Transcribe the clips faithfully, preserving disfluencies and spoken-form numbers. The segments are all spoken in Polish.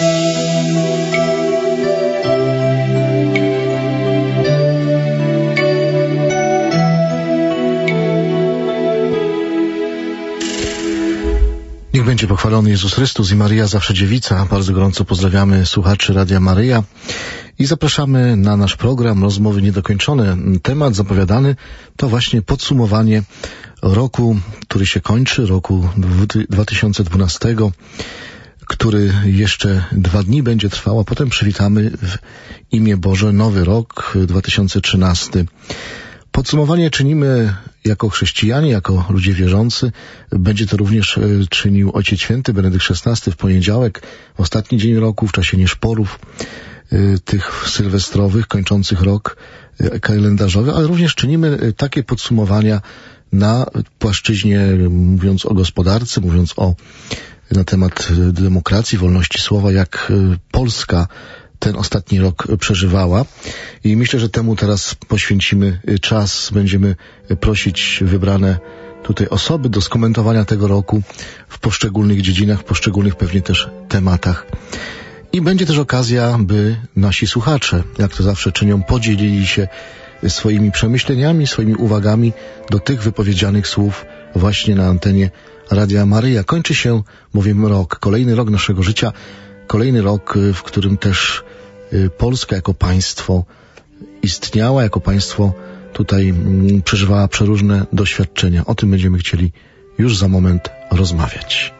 Niech będzie pochwalony Jezus Chrystus i Maryja zawsze dziewica. Bardzo gorąco pozdrawiamy słuchaczy Radia Maryja i zapraszamy na nasz program Rozmowy Niedokończone. Temat zapowiadany to właśnie podsumowanie roku, który się kończy, roku dwa tysiące dwunastego, który jeszcze dwa dni będzie trwał, a potem przywitamy w imię Boże nowy rok dwa tysiące trzynasty. Podsumowanie czynimy jako chrześcijanie, jako ludzie wierzący. Będzie to również czynił Ojciec Święty Benedykt szesnasty w poniedziałek, w ostatni dzień roku, w czasie nieszporów tych sylwestrowych, kończących rok kalendarzowy, ale również czynimy takie podsumowania na płaszczyźnie, mówiąc o gospodarce, mówiąc o na temat demokracji, wolności słowa, jak Polska ten ostatni rok przeżywała. I myślę, że temu teraz poświęcimy czas. Będziemy prosić wybrane tutaj osoby do skomentowania tego roku w poszczególnych dziedzinach, w poszczególnych pewnie też tematach. I będzie też okazja, by nasi słuchacze, jak to zawsze czynią, podzielili się swoimi przemyśleniami, swoimi uwagami do tych wypowiedzianych słów właśnie na antenie Radia Maryja. Kończy się bowiem rok, kolejny rok naszego życia, kolejny rok, w którym też Polska jako państwo istniała, jako państwo tutaj przeżywała przeróżne doświadczenia. O tym będziemy chcieli już za moment rozmawiać.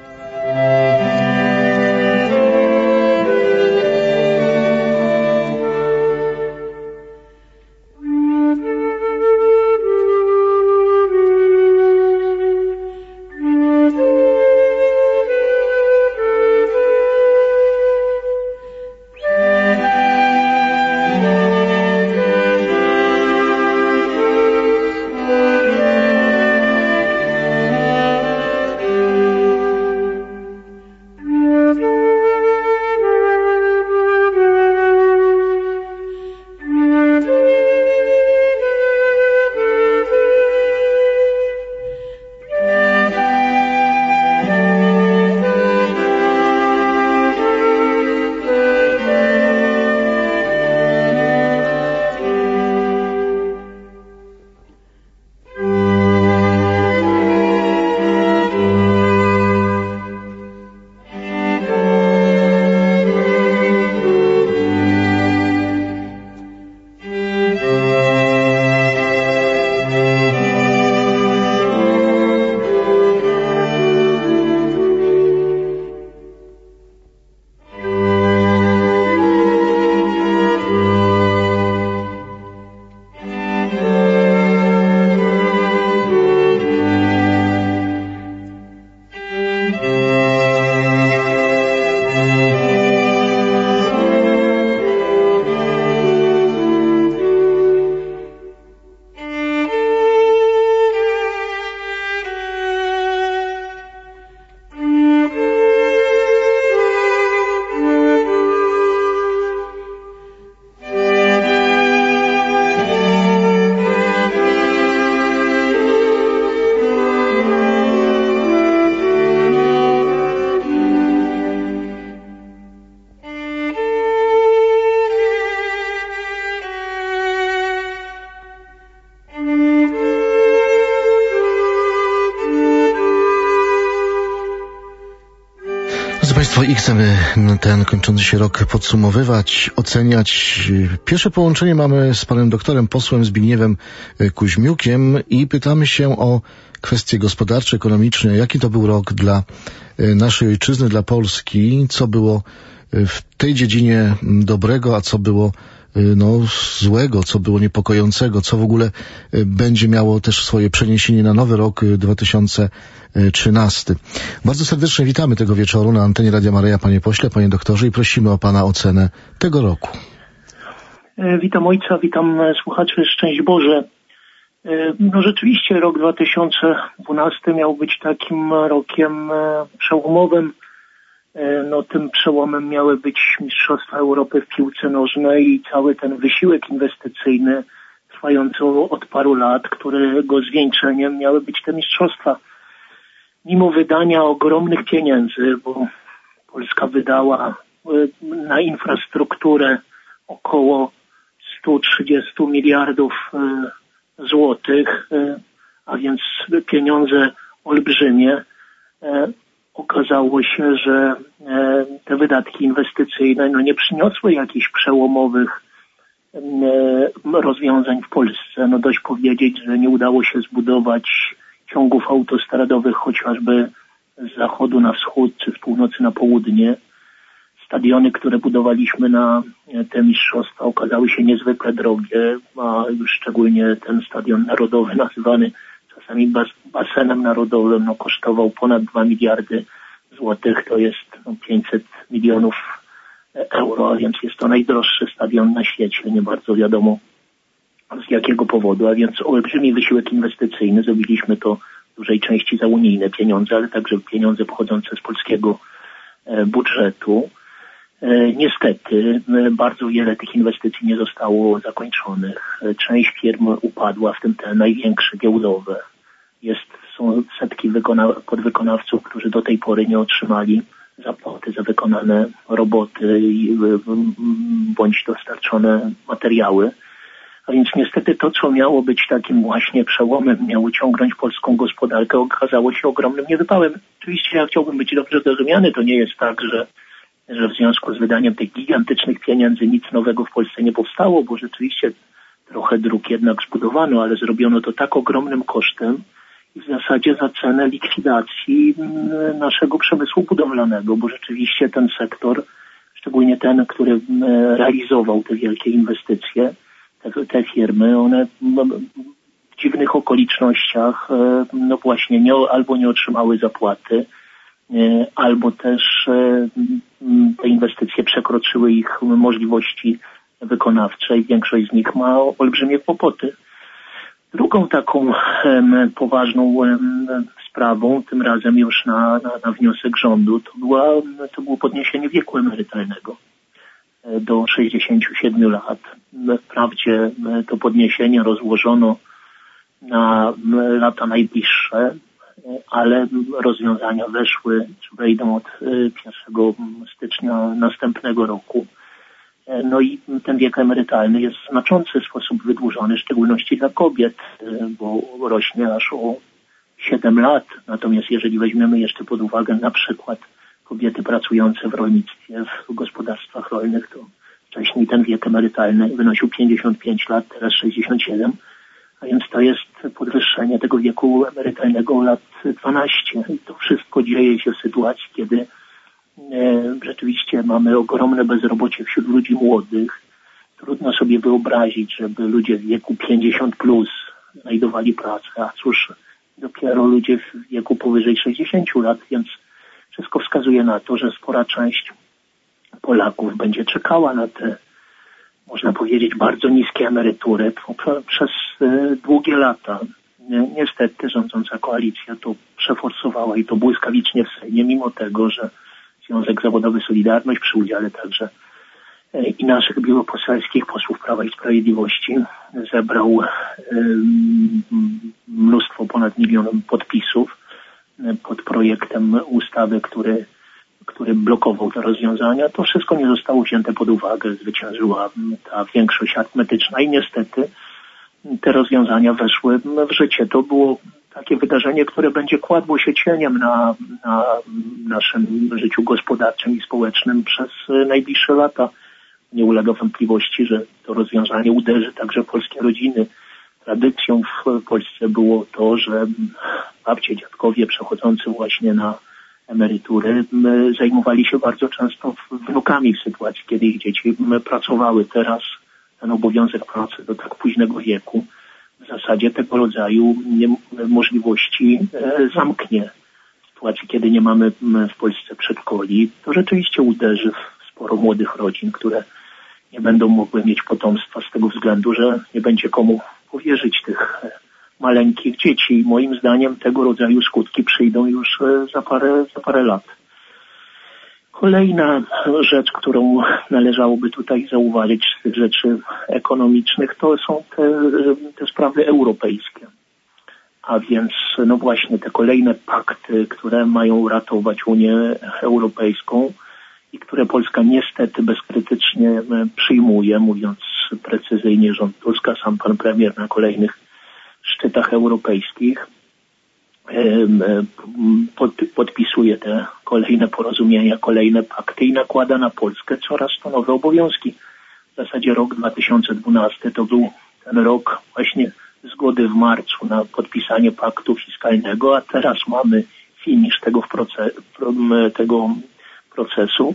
I chcemy ten kończący się rok podsumowywać, oceniać. Pierwsze połączenie mamy z panem doktorem posłem Zbigniewem Kuźmiukiem i pytamy się o kwestie gospodarcze, ekonomiczne. Jaki to był rok dla naszej ojczyzny, dla Polski? Co było w tej dziedzinie dobrego, a co było no, złego, co było niepokojącego, co w ogóle będzie miało też swoje przeniesienie na nowy rok dwa tysiące trzynasty. Bardzo serdecznie witamy tego wieczoru na antenie Radia Maryja, panie pośle, panie doktorze, i prosimy o pana ocenę tego roku. Witam ojca, witam słuchaczy, szczęść Boże. No rzeczywiście rok dwa tysiące dwunasty miał być takim rokiem przełomowym. No tym przełomem miały być Mistrzostwa Europy w piłce nożnej i cały ten wysiłek inwestycyjny trwający od paru lat, którego zwieńczeniem miały być te mistrzostwa. Mimo wydania ogromnych pieniędzy, bo Polska wydała na infrastrukturę około sto trzydzieści miliardów złotych, a więc pieniądze olbrzymie. Okazało się, że te wydatki inwestycyjne no, nie przyniosły jakichś przełomowych rozwiązań w Polsce. No dość powiedzieć, że nie udało się zbudować ciągów autostradowych chociażby z zachodu na wschód czy z północy na południe. Stadiony, które budowaliśmy na te mistrzostwa, okazały się niezwykle drogie, a szczególnie ten stadion narodowy nazywany czasami bas, basenem narodowym, no kosztował ponad dwa miliardy złotych, to jest no, pięćset milionów euro, a więc jest to najdroższy stadion na świecie, nie bardzo wiadomo z jakiego powodu, a więc olbrzymi wysiłek inwestycyjny, zrobiliśmy to w dużej części za unijne pieniądze, ale także pieniądze pochodzące z polskiego budżetu. Niestety bardzo wiele tych inwestycji nie zostało zakończonych. Część firm upadła, w tym te największe giełdowe. Jest, są setki wykona- podwykonawców, którzy do tej pory nie otrzymali zapłaty za wykonane roboty bądź dostarczone materiały. A więc niestety to, co miało być takim właśnie przełomem, miało ciągnąć polską gospodarkę, okazało się ogromnym niewypałem. Oczywiście ja chciałbym być dobrze zrozumiany. To nie jest tak, że że w związku z wydaniem tych gigantycznych pieniędzy nic nowego w Polsce nie powstało, bo rzeczywiście trochę dróg jednak zbudowano, ale zrobiono to tak ogromnym kosztem i w zasadzie za cenę likwidacji naszego przemysłu budowlanego, bo rzeczywiście ten sektor, szczególnie ten, który realizował te wielkie inwestycje, te, te firmy, one w dziwnych okolicznościach no właśnie nie, albo nie otrzymały zapłaty, albo też te inwestycje przekroczyły ich możliwości wykonawcze i większość z nich ma olbrzymie kłopoty. Drugą taką poważną sprawą, tym razem już na, na, na wniosek rządu, to, była, to było podniesienie wieku emerytalnego do sześćdziesięciu siedmiu lat. Wprawdzie to podniesienie rozłożono na lata najbliższe, ale rozwiązania weszły, czy wejdą od pierwszego stycznia następnego roku. No i ten wiek emerytalny jest w znaczący sposób wydłużony, w szczególności dla kobiet, bo rośnie aż o siedem lat. Natomiast jeżeli weźmiemy jeszcze pod uwagę na przykład kobiety pracujące w rolnictwie, w gospodarstwach rolnych, to wcześniej ten wiek emerytalny wynosił pięćdziesiąt pięć lat, teraz sześćdziesiąt siedem. A więc to jest podwyższenie tego wieku emerytalnego o lat dwanaście. I to wszystko dzieje się w sytuacji, kiedy e, rzeczywiście mamy ogromne bezrobocie wśród ludzi młodych. Trudno sobie wyobrazić, żeby ludzie w wieku pięćdziesiąt plus znajdowali pracę, a cóż, dopiero ludzie w wieku powyżej sześćdziesięciu lat, więc wszystko wskazuje na to, że spora część Polaków będzie czekała na te, można powiedzieć, bardzo niskie emerytury przez długie lata. Niestety rządząca koalicja to przeforsowała i to błyskawicznie w Sejmie, mimo tego, że Związek Zawodowy Solidarność przy udziale także i naszych biuroposelskich posłów Prawa i Sprawiedliwości zebrał mnóstwo, ponad milion podpisów pod projektem ustawy, który który blokował te rozwiązania, to wszystko nie zostało wzięte pod uwagę. Zwyciężyła ta większość arytmetyczna i niestety te rozwiązania weszły w życie. To było takie wydarzenie, które będzie kładło się cieniem na, na naszym życiu gospodarczym i społecznym przez najbliższe lata. Nie ulega wątpliwości, że to rozwiązanie uderzy także polskie rodziny. Tradycją w Polsce było to, że babcie, dziadkowie przechodzący właśnie na emerytury zajmowali się bardzo często wnukami w sytuacji, kiedy ich dzieci pracowały. Teraz ten obowiązek pracy do tak późnego wieku w zasadzie tego rodzaju możliwości zamknie. W sytuacji, kiedy nie mamy w Polsce przedszkoli, to rzeczywiście uderzy w sporo młodych rodzin, które nie będą mogły mieć potomstwa z tego względu, że nie będzie komu powierzyć tych maleńkich dzieci. I moim zdaniem tego rodzaju skutki przyjdą już za parę, za parę lat. Kolejna rzecz, którą należałoby tutaj zauważyć z tych rzeczy ekonomicznych, to są te, te sprawy europejskie. A więc no właśnie te kolejne pakty, które mają ratować Unię Europejską i które Polska nie niestety bezkrytycznie przyjmuje, mówiąc precyzyjnie, rząd Tuska, sam pan premier na kolejnych szczytach europejskich podpisuje te kolejne porozumienia, kolejne pakty i nakłada na Polskę coraz to nowe obowiązki. W zasadzie rok dwa tysiące dwunasty to był ten rok właśnie zgody w marcu na podpisanie paktu fiskalnego, a teraz mamy finisz tego, proces, tego procesu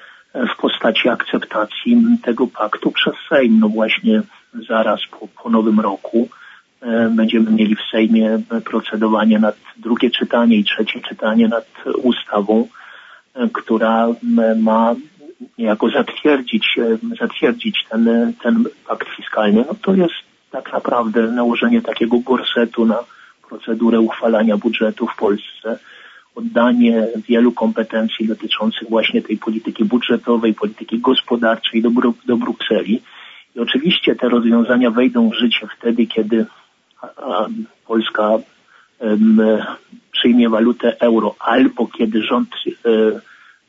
w postaci akceptacji tego paktu przez Sejm. No właśnie zaraz po, po nowym roku będziemy mieli w Sejmie procedowanie nad drugie czytanie i trzecie czytanie nad ustawą, która ma niejako zatwierdzić, zatwierdzić ten, ten pakt fiskalny. No to jest tak naprawdę nałożenie takiego gorsetu na procedurę uchwalania budżetu w Polsce, oddanie wielu kompetencji dotyczących właśnie tej polityki budżetowej, polityki gospodarczej do, Bru- do Brukseli. I oczywiście te rozwiązania wejdą w życie wtedy, kiedy a Polska um, przyjmie walutę euro, albo kiedy rząd um,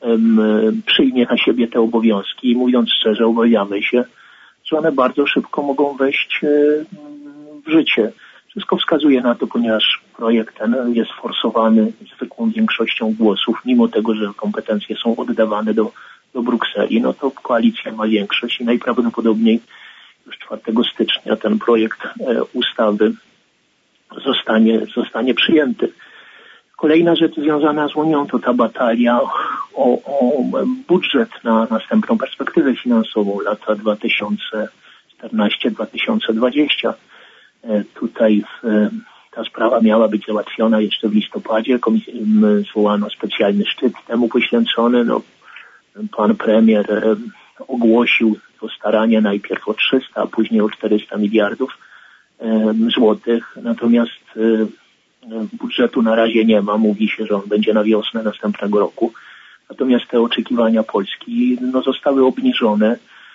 um, przyjmie na siebie te obowiązki i mówiąc szczerze, obawiamy się, że one bardzo szybko mogą wejść um, w życie. Wszystko wskazuje na to, ponieważ projekt ten jest forsowany zwykłą większością głosów, mimo tego, że kompetencje są oddawane do, do Brukseli, no to koalicja ma większość i najprawdopodobniej już czwartego stycznia ten projekt e, ustawy zostanie, zostanie przyjęty. Kolejna rzecz związana z Unią to ta batalia o, o budżet na następną perspektywę finansową lata dwa tysiące czternaście do dwa tysiące dwudziestego. E, tutaj w, ta sprawa miała być załatwiona jeszcze w listopadzie. Komis- zwołano specjalny szczyt temu poświęcony. No, pan premier e, ogłosił to staranie najpierw o trzysta, a później o czterysta miliardów e, złotych. Natomiast e, budżetu na razie nie ma. Mówi się, że on będzie na wiosnę następnego roku. Natomiast te oczekiwania Polski no, zostały obniżone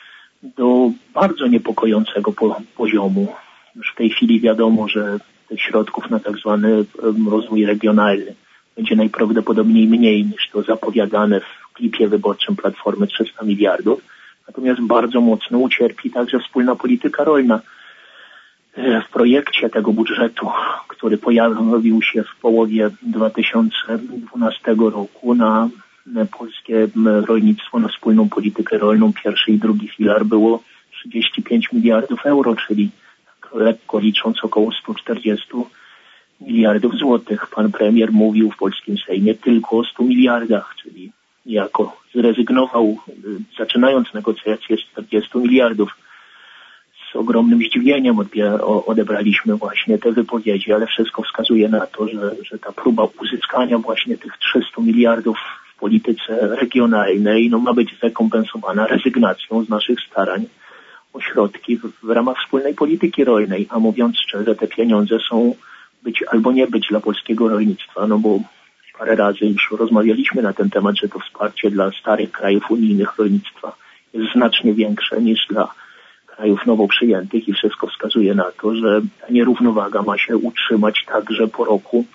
do bardzo niepokojącego po, poziomu. Już w tej chwili wiadomo, że tych środków na tak zwany rozwój regionalny będzie najprawdopodobniej mniej niż to zapowiadane w klipie wyborczym Platformy trzysta miliardów. Natomiast bardzo mocno ucierpi także wspólna polityka rolna. W projekcie tego budżetu, który pojawił się w połowie dwa tysiące dwunastego roku na polskie rolnictwo, na wspólną politykę rolną, pierwszy i drugi filar było trzydzieści pięć miliardów euro, czyli lekko licząc około sto czterdzieści miliardów złotych. Pan premier mówił w polskim Sejmie tylko o stu miliardach, czyli niejako zrezygnował, zaczynając negocjacje z czterdziestu miliardów. Z ogromnym zdziwieniem odebraliśmy właśnie te wypowiedzi, ale wszystko wskazuje na to, że, że ta próba uzyskania właśnie tych trzystu miliardów w polityce regionalnej no, ma być zrekompensowana rezygnacją z naszych starań o środki w, w ramach wspólnej polityki rolnej, a mówiąc szczerze, te pieniądze są być albo nie być dla polskiego rolnictwa, no bo parę razy już rozmawialiśmy na ten temat, że to wsparcie dla starych krajów unijnych rolnictwa jest znacznie większe niż dla krajów nowo przyjętych i wszystko wskazuje na to, że ta nierównowaga ma się utrzymać także po roku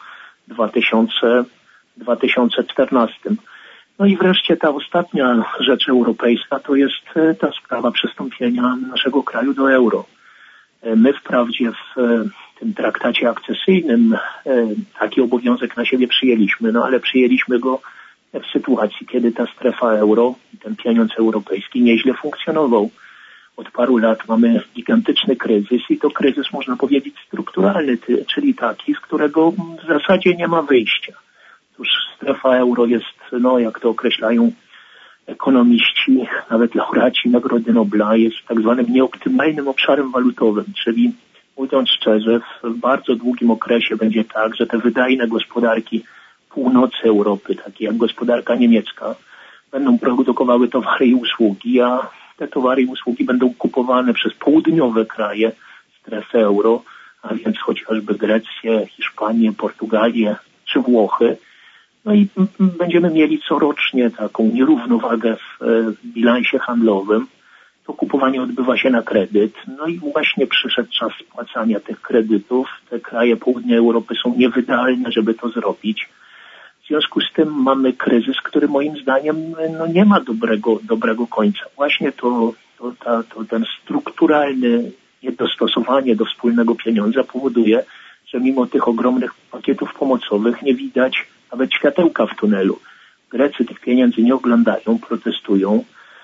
dwa tysiące czternastym. No i wreszcie ta ostatnia rzecz europejska to jest ta sprawa przystąpienia naszego kraju do euro. My wprawdzie w tym traktacie akcesyjnym taki obowiązek na siebie przyjęliśmy, no ale przyjęliśmy go w sytuacji, kiedy ta strefa euro, ten pieniądz europejski nieźle funkcjonował. Od paru lat mamy gigantyczny kryzys i to kryzys, można powiedzieć, strukturalny, czyli taki, z którego w zasadzie nie ma wyjścia. Otóż strefa euro jest, no jak to określają ekonomiści, nawet laureaci Nagrody Nobla, jest tak zwanym nieoptymalnym obszarem walutowym, czyli mówiąc szczerze, w bardzo długim okresie będzie tak, że te wydajne gospodarki północy Europy, takie jak gospodarka niemiecka, będą produkowały towary i usługi, a te towary i usługi będą kupowane przez południowe kraje strefy euro, a więc chociażby Grecję, Hiszpanię, Portugalię czy Włochy. No i będziemy mieli corocznie taką nierównowagę w bilansie handlowym. To kupowanie odbywa się na kredyt. No i właśnie przyszedł czas spłacania tych kredytów. Te kraje południa Europy są niewydolne, żeby to zrobić. W związku z tym mamy kryzys, który moim zdaniem no, nie ma dobrego, dobrego końca. Właśnie to, to, ta, to ten strukturalny niedostosowanie do wspólnego pieniądza powoduje, że mimo tych ogromnych pakietów pomocowych nie widać nawet światełka w tunelu. Grecy tych pieniędzy nie oglądają, protestują.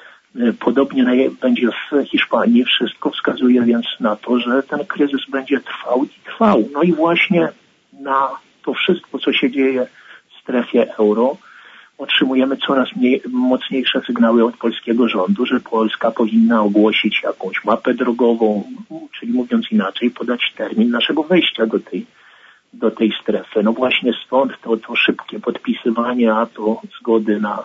Podobnie będzie w Hiszpanii. Wszystko wskazuje więc na to, że ten kryzys będzie trwał i trwał. No i właśnie na to wszystko, co się dzieje w strefie euro, otrzymujemy coraz mniej, mocniejsze sygnały od polskiego rządu, że Polska powinna ogłosić jakąś mapę drogową, czyli mówiąc inaczej, podać termin naszego wejścia do tej, do tej strefy. No właśnie stąd to, to szybkie podpisywanie, a to zgody na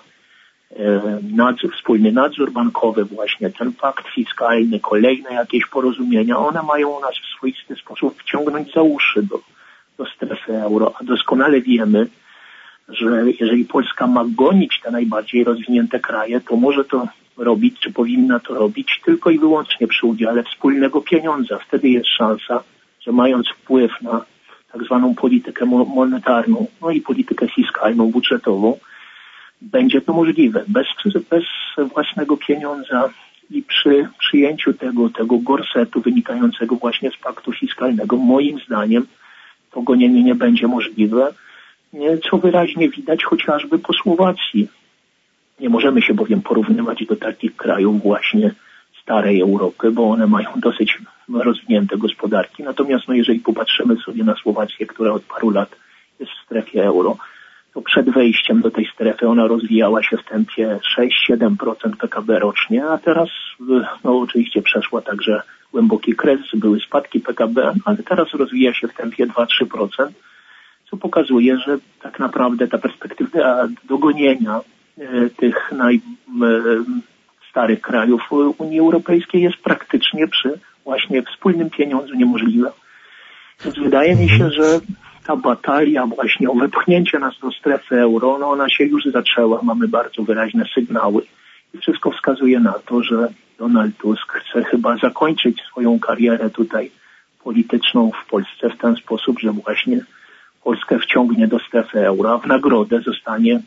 e, nadzór, wspólny nadzór bankowy, właśnie ten pakt fiskalny, kolejne jakieś porozumienia, one mają nas w swoisty sposób wciągnąć za uszy do, do strefy euro, a doskonale wiemy, że jeżeli Polska ma gonić te najbardziej rozwinięte kraje, to może to robić, czy powinna to robić tylko i wyłącznie przy udziale wspólnego pieniądza. Wtedy jest szansa, że mając wpływ na tak zwaną politykę monetarną, no i politykę fiskalną, budżetową, będzie to możliwe. Bez, bez własnego pieniądza i przy przyjęciu tego, tego gorsetu wynikającego właśnie z paktu fiskalnego, moim zdaniem to gonienie nie będzie możliwe, co wyraźnie widać chociażby po Słowacji. Nie możemy się bowiem porównywać do takich krajów właśnie starej Europy, bo one mają dosyć rozwinięte gospodarki. Natomiast no, jeżeli popatrzymy sobie na Słowację, która od paru lat jest w strefie euro, to przed wejściem do tej strefy ona rozwijała się w tempie sześć do siedem procent P K B rocznie, a teraz no oczywiście przeszła także głęboki kryzys, były spadki P K B, ale teraz rozwija się w tempie dwa do trzech procent, co pokazuje, że tak naprawdę ta perspektywa dogonienia e, tych najstarych krajów Unii Europejskiej jest praktycznie przy właśnie wspólnym pieniądzu niemożliwa. Więc wydaje mi się, że ta batalia właśnie o wepchnięcie nas do strefy euro, no ona się już zaczęła, mamy bardzo wyraźne sygnały i wszystko wskazuje na to, że Donald Tusk chce chyba zakończyć swoją karierę tutaj polityczną w Polsce w ten sposób, że właśnie Polskę wciągnie do strefy euro, a w nagrodę zostanie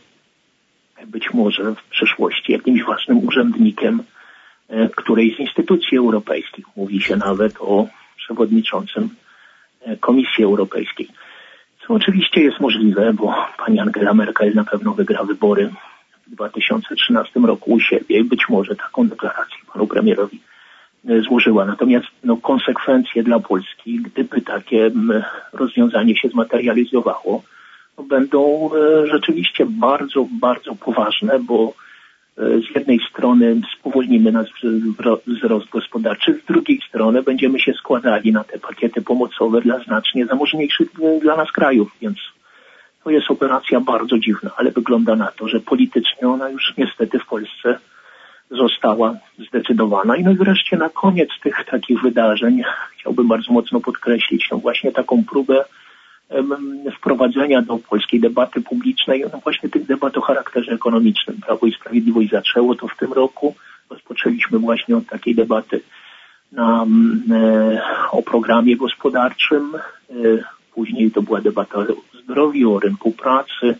być może w przyszłości jakimś ważnym urzędnikiem którejś z instytucji europejskich. Mówi się nawet o przewodniczącym Komisji Europejskiej. Co oczywiście jest możliwe, bo pani Angela Merkel na pewno wygra wybory w dwa tysiące trzynastym roku u siebie i być może taką deklarację panu premierowi złożyła. Natomiast no, konsekwencje dla Polski, gdyby takie rozwiązanie się zmaterializowało, no, będą e, rzeczywiście bardzo, bardzo poważne, bo e, z jednej strony spowolnimy nasz wzrost gospodarczy, z drugiej strony będziemy się składali na te pakiety pomocowe dla znacznie zamożniejszych dla nas krajów, więc to jest operacja bardzo dziwna, ale wygląda na to, że politycznie ona już niestety w Polsce została zdecydowana. I no i wreszcie na koniec tych takich wydarzeń chciałbym bardzo mocno podkreślić no właśnie taką próbę um, wprowadzenia do polskiej debaty publicznej, no właśnie tych debat o charakterze ekonomicznym. Prawo i Sprawiedliwość zaczęło to w tym roku. Rozpoczęliśmy właśnie od takiej debaty na, e, o programie gospodarczym. E, później to była debata o zdrowiu, o rynku pracy,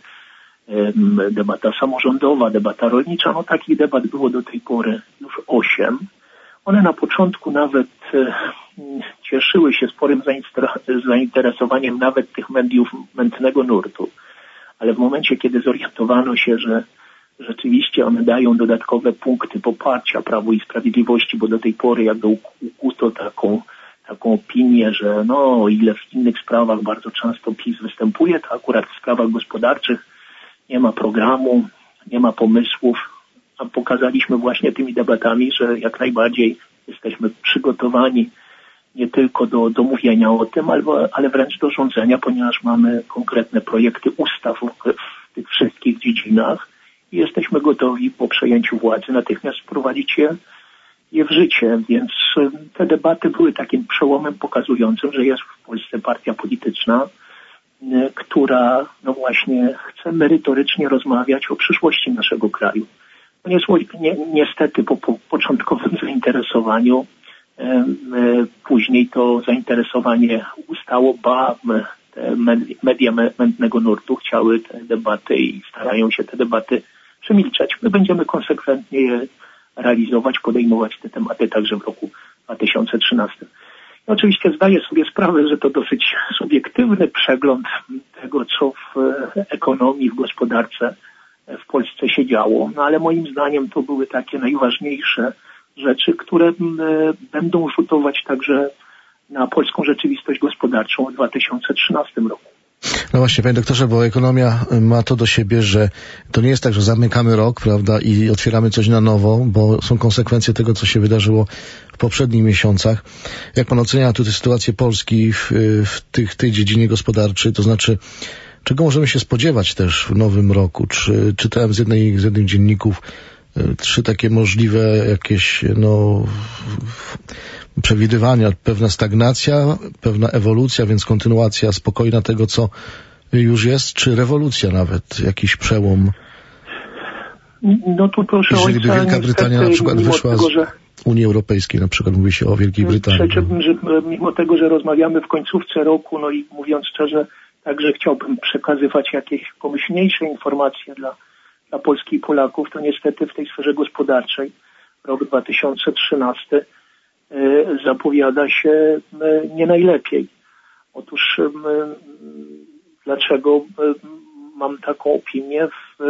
debata samorządowa, debata rolnicza. No takich debat było do tej pory już osiem. One na początku nawet e, cieszyły się sporym zainteresowaniem nawet tych mediów mętnego nurtu. Ale w momencie, kiedy zorientowano się, że rzeczywiście one dają dodatkowe punkty poparcia Prawu i Sprawiedliwości, bo do tej pory jakby ukuto taką taką opinię, że no o ile w innych sprawach bardzo często PiS występuje, to akurat w sprawach gospodarczych nie ma programu, nie ma pomysłów, a pokazaliśmy właśnie tymi debatami, że jak najbardziej jesteśmy przygotowani nie tylko do, do mówienia o tym, ale, ale wręcz do rządzenia, ponieważ mamy konkretne projekty ustaw w tych wszystkich dziedzinach i jesteśmy gotowi po przejęciu władzy natychmiast wprowadzić je, je w życie. Więc te debaty były takim przełomem pokazującym, że jest w Polsce partia polityczna, która no właśnie chce merytorycznie rozmawiać o przyszłości naszego kraju. No ni- ni- niestety po, po początkowym zainteresowaniu e, e, później to zainteresowanie ustało, ba te media mętnego nurtu chciały te debaty i starają się te debaty przemilczać. My będziemy konsekwentnie je realizować, podejmować te tematy także w roku dwa tysiące trzynastym. I oczywiście zdaję sobie sprawę, że to dosyć subiektywny przegląd tego, co w ekonomii, w gospodarce w Polsce się działo, no ale moim zdaniem to były takie najważniejsze rzeczy, które będą rzutować także na polską rzeczywistość gospodarczą w dwa tysiące trzynastym roku. No właśnie, panie doktorze, bo ekonomia ma to do siebie, że to nie jest tak, że zamykamy rok, prawda, i otwieramy coś na nowo, bo są konsekwencje tego, co się wydarzyło w poprzednich miesiącach. Jak pan ocenia tutaj sytuację Polski w, w tych, tej dziedzinie gospodarczej, to znaczy, czego możemy się spodziewać też w nowym roku? Czy czytałem z jednej, z jednych dzienników trzy takie możliwe jakieś, no, przewidywania, pewna stagnacja, pewna ewolucja, więc kontynuacja spokojna tego, co już jest, czy rewolucja nawet, jakiś przełom? No tu proszę Jeżeli by Wielka Brytania na przykład wyszła tego, że... z Unii Europejskiej, na przykład mówi się o Wielkiej Brytanii. Przecież, że mimo tego, że rozmawiamy w końcówce roku, no i mówiąc szczerze, także chciałbym przekazywać jakieś pomyślniejsze informacje dla, dla Polski i Polaków, to niestety w tej sferze gospodarczej rok dwa tysiące trzynasty zapowiada się nie najlepiej. Otóż dlaczego mam taką opinię?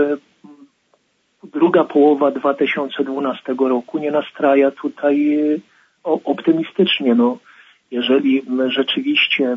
Druga połowa dwa tysiące dwunastego roku nie nastraja tutaj optymistycznie. No, jeżeli rzeczywiście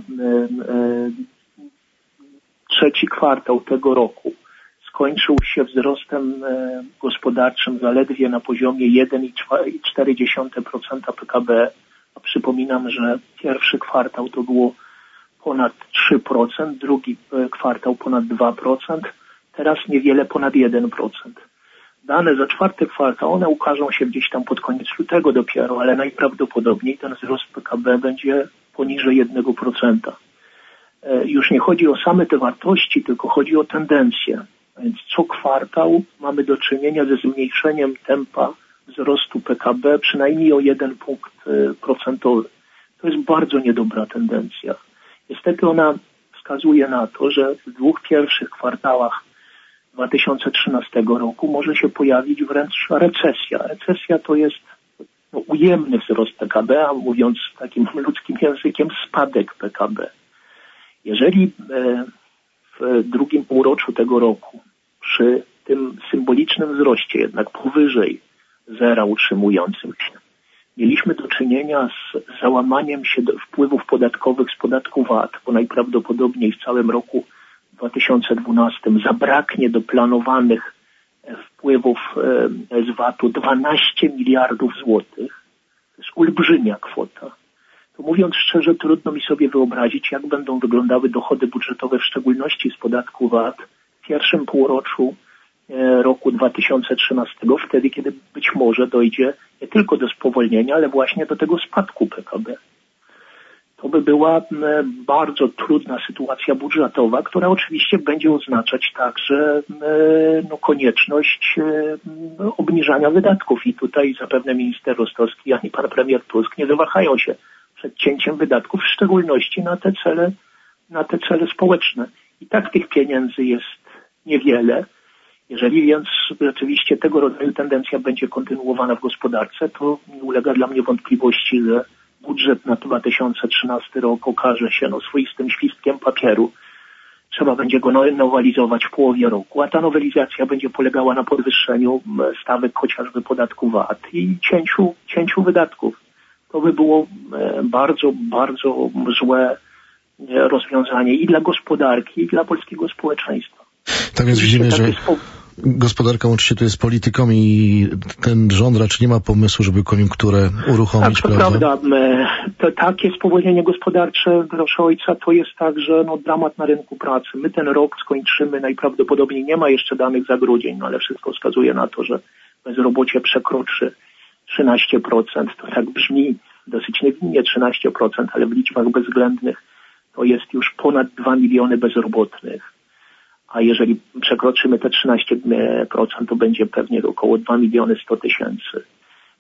trzeci kwartał tego roku skończył się wzrostem gospodarczym zaledwie na poziomie jeden przecinek cztery procent P K B, a przypominam, że pierwszy kwartał to było ponad trzy procent, drugi kwartał ponad dwa procent, teraz niewiele ponad jeden procent. Dane za czwarty kwartał, one ukażą się gdzieś tam pod koniec lutego dopiero, ale najprawdopodobniej ten wzrost P K B będzie poniżej jednego procenta. Już nie chodzi o same te wartości, tylko chodzi o tendencję. Więc co kwartał mamy do czynienia ze zmniejszeniem tempa wzrostu P K B przynajmniej o jeden punkt procentowy. To jest bardzo niedobra tendencja. Niestety ona wskazuje na to, że w dwóch pierwszych kwartałach dwa tysiące trzynastego roku może się pojawić wręcz recesja. Recesja to jest no, ujemny wzrost P K B, a mówiąc takim ludzkim językiem spadek P K B. Jeżeli e, w drugim półroczu tego roku przy tym symbolicznym wzroście, jednak powyżej zera utrzymującym się, mieliśmy do czynienia z załamaniem się do wpływów podatkowych z podatku V A T, bo najprawdopodobniej w całym roku dwa tysiące dwunastym zabraknie do planowanych wpływów z V A T-u dwanaście miliardów złotych. To jest olbrzymia kwota. To mówiąc szczerze, trudno mi sobie wyobrazić, jak będą wyglądały dochody budżetowe, w szczególności z podatku V A T w pierwszym półroczu roku dwa tysiące trzynastego, wtedy, kiedy być może dojdzie nie tylko do spowolnienia, ale właśnie do tego spadku P K B. To by była bardzo trudna sytuacja budżetowa, która oczywiście będzie oznaczać także no, konieczność no, obniżania wydatków. I tutaj zapewne minister Rostowski ani pan premier Tusk nie zawahają się przed cięciem wydatków, w szczególności na te cele, na te cele społeczne. I tak tych pieniędzy jest niewiele. Jeżeli więc rzeczywiście tego rodzaju tendencja będzie kontynuowana w gospodarce, to nie ulega dla mnie wątpliwości, że budżet na dwa tysiące trzynasty rok okaże się no, swoistym świstkiem papieru. Trzeba będzie go nowelizować w połowie roku, a ta nowelizacja będzie polegała na podwyższeniu stawek chociażby podatku V A T i cięciu, cięciu wydatków. To by było bardzo, bardzo złe rozwiązanie i dla gospodarki, i dla polskiego społeczeństwa. Tak więc widzimy, że gospodarka łączy się tu z polityką i ten rząd raczej nie ma pomysłu, żeby koniunkturę uruchomić, tak, to prawda? prawda. To takie spowolnienie gospodarcze, proszę ojca, to jest także no, dramat na rynku pracy. My ten rok skończymy, najprawdopodobniej nie ma jeszcze danych za grudzień, no, ale wszystko wskazuje na to, że bezrobocie przekroczy trzynaście procent. To tak brzmi dosyć niewinnie trzynaście procent, ale w liczbach bezwzględnych to jest już ponad dwa miliony bezrobotnych. A jeżeli przekroczymy te trzynaście procent, to będzie pewnie około dwa miliony sto tysięcy.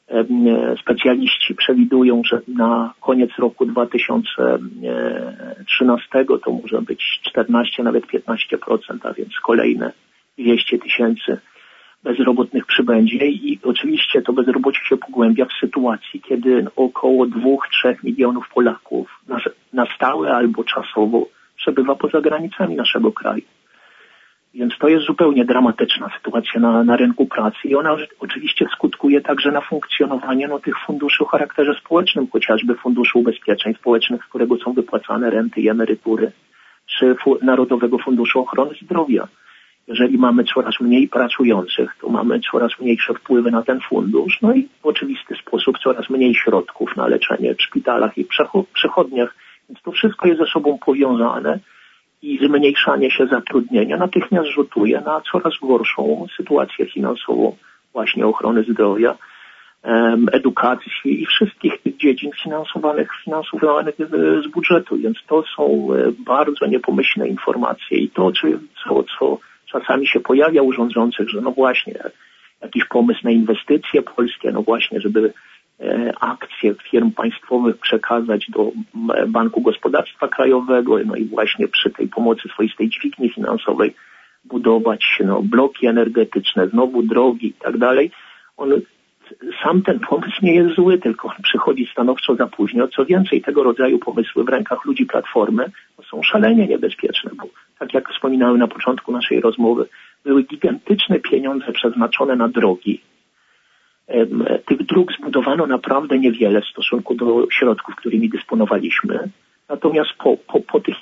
Specjaliści przewidują, że na koniec roku dwa tysiące trzynastego to może być czternaście, nawet piętnaście procent, a więc kolejne dwieście tysięcy bezrobotnych przybędzie i oczywiście to bezrobocie się pogłębia w sytuacji, kiedy około dwóch, trzech milionów Polaków na, na stałe albo czasowo przebywa poza granicami naszego kraju. Więc to jest zupełnie dramatyczna sytuacja na, na rynku pracy i ona oczywiście skutkuje także na funkcjonowanie no, tych funduszy o charakterze społecznym, chociażby Funduszu Ubezpieczeń Społecznych, z którego są wypłacane renty i emerytury, czy fu- Narodowego Funduszu Ochrony Zdrowia. Jeżeli mamy coraz mniej pracujących, to mamy coraz mniejsze wpływy na ten fundusz, no i w oczywisty sposób coraz mniej środków na leczenie w szpitalach i przychodniach. Więc to wszystko jest ze sobą powiązane i zmniejszanie się zatrudnienia natychmiast rzutuje na coraz gorszą sytuację finansową właśnie ochrony zdrowia, edukacji i wszystkich tych dziedzin finansowanych, finansowanych z budżetu. Więc to są bardzo niepomyślne informacje i to, co, co czasami się pojawia u rządzących, że no właśnie jakiś pomysł na inwestycje polskie, no właśnie, żeby akcje firm państwowych przekazać do Banku Gospodarstwa Krajowego, no i właśnie przy tej pomocy swoistej dźwigni finansowej budować no, bloki energetyczne, znowu drogi i tak dalej. On, sam ten pomysł nie jest zły, tylko on przychodzi stanowczo za późno. Co więcej, tego rodzaju pomysły w rękach ludzi Platformy no, są szalenie niebezpieczne, bo tak jak wspominałem na początku naszej rozmowy, były gigantyczne pieniądze przeznaczone na drogi. Tych dróg zbudowano naprawdę niewiele w stosunku do środków, którymi dysponowaliśmy. Natomiast po, po, po tych,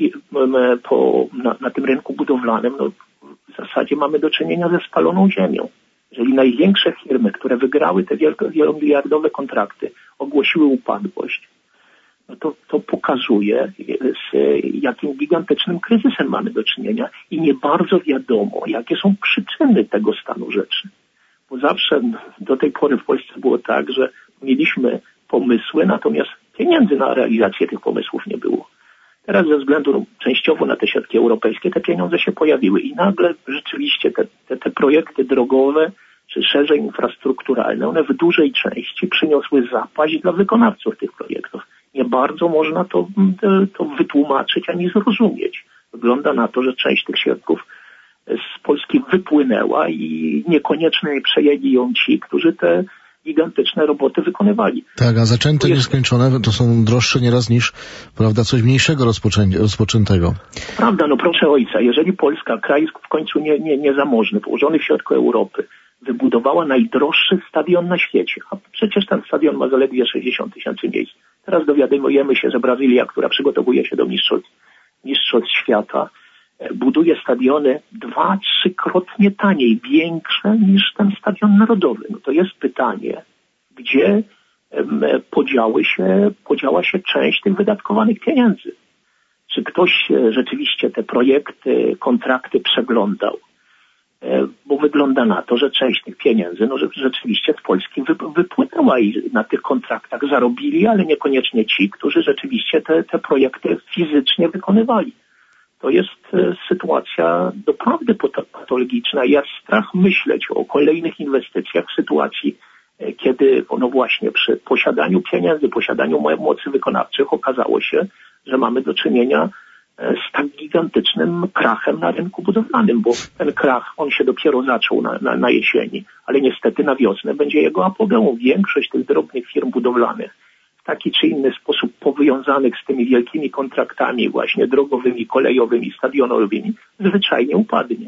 po, na, na tym rynku budowlanym no, w zasadzie mamy do czynienia ze spaloną ziemią. Jeżeli największe firmy, które wygrały te wielomiliardowe kontrakty, ogłosiły upadłość, no to, to pokazuje, z jakim gigantycznym kryzysem mamy do czynienia i nie bardzo wiadomo, jakie są przyczyny tego stanu rzeczy. Bo zawsze do tej pory w Polsce było tak, że mieliśmy pomysły, natomiast pieniędzy na realizację tych pomysłów nie było. Teraz ze względu częściowo na te środki europejskie te pieniądze się pojawiły i nagle rzeczywiście te, te, te projekty drogowe czy szerzej infrastrukturalne, one w dużej części przyniosły zapaść dla wykonawców tych projektów. Nie bardzo można to, to wytłumaczyć ani zrozumieć. Wygląda na to, że część tych środków z Polski wypłynęła i niekoniecznie przejęli ją ci, którzy te gigantyczne roboty wykonywali. Tak, a zaczęte, jest... nieskończone to są droższe nieraz niż, prawda, coś mniejszego rozpoczę... rozpoczętego. Prawda, no proszę ojca, jeżeli Polska, kraj w końcu nie, nie, niezamożny, położony w środku Europy, wybudowała najdroższy stadion na świecie, a przecież ten stadion ma zaledwie sześćdziesiąt tysięcy miejsc. Teraz dowiadujemy się, że Brazylia, która przygotowuje się do mistrzostw, mistrzostw świata, buduje stadiony dwa, trzykrotnie taniej, większe niż ten stadion narodowy. No to jest pytanie, gdzie podziały się, podziała się część tych wydatkowanych pieniędzy. Czy ktoś rzeczywiście te projekty, kontrakty przeglądał? Bo wygląda na to, że część tych pieniędzy no, że rzeczywiście z Polski wypłynęła i na tych kontraktach zarobili, ale niekoniecznie ci, którzy rzeczywiście te, te projekty fizycznie wykonywali. To jest sytuacja doprawdy patologiczna. Ja strach myśleć o kolejnych inwestycjach w sytuacji, kiedy no właśnie przy posiadaniu pieniędzy, posiadaniu mocy wykonawczych okazało się, że mamy do czynienia z tak gigantycznym krachem na rynku budowlanym, bo ten krach, on się dopiero zaczął na, na, na jesieni, ale niestety na wiosnę będzie jego apogeum. Większość tych drobnych firm budowlanych w taki czy inny sposób powiązanych z tymi wielkimi kontraktami właśnie drogowymi, kolejowymi, stadionowymi, zwyczajnie upadnie.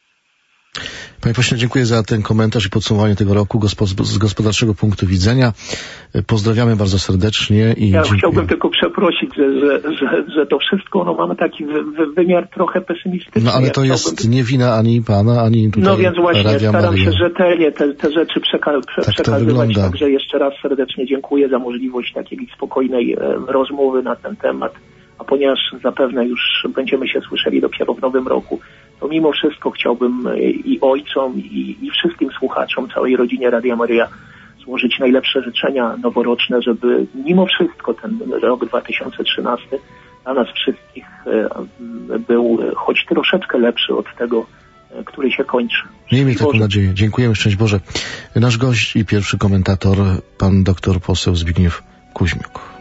Panie pośle, dziękuję za ten komentarz i podsumowanie tego roku gospo- z gospodarczego punktu widzenia. Pozdrawiamy bardzo serdecznie i ja dziękuję. Chciałbym tylko przeprosić, że, że, że, że to wszystko no, mamy taki wy, wy, wymiar trochę pesymistyczny. No ale to ja jest chciałbym... nie wina ani pana, ani tutaj No więc właśnie, Radia staram Maryja. się rzetelnie te, te rzeczy przeka- prze- tak przekazywać. Także jeszcze raz serdecznie dziękuję za możliwość takiej spokojnej e, rozmowy na ten temat. A ponieważ zapewne już będziemy się słyszeli dopiero w nowym roku, to mimo wszystko chciałbym i ojcom, i, i wszystkim słuchaczom, całej rodzinie Radia Maryja złożyć najlepsze życzenia noworoczne, żeby mimo wszystko ten rok dwa tysiące trzynasty dla nas wszystkich był choć troszeczkę lepszy od tego, który się kończy. Miejmy taką nadzieję. Dziękujemy, szczęść Boże. Nasz gość i pierwszy komentator, pan doktor poseł Zbigniew Kuźmiuk.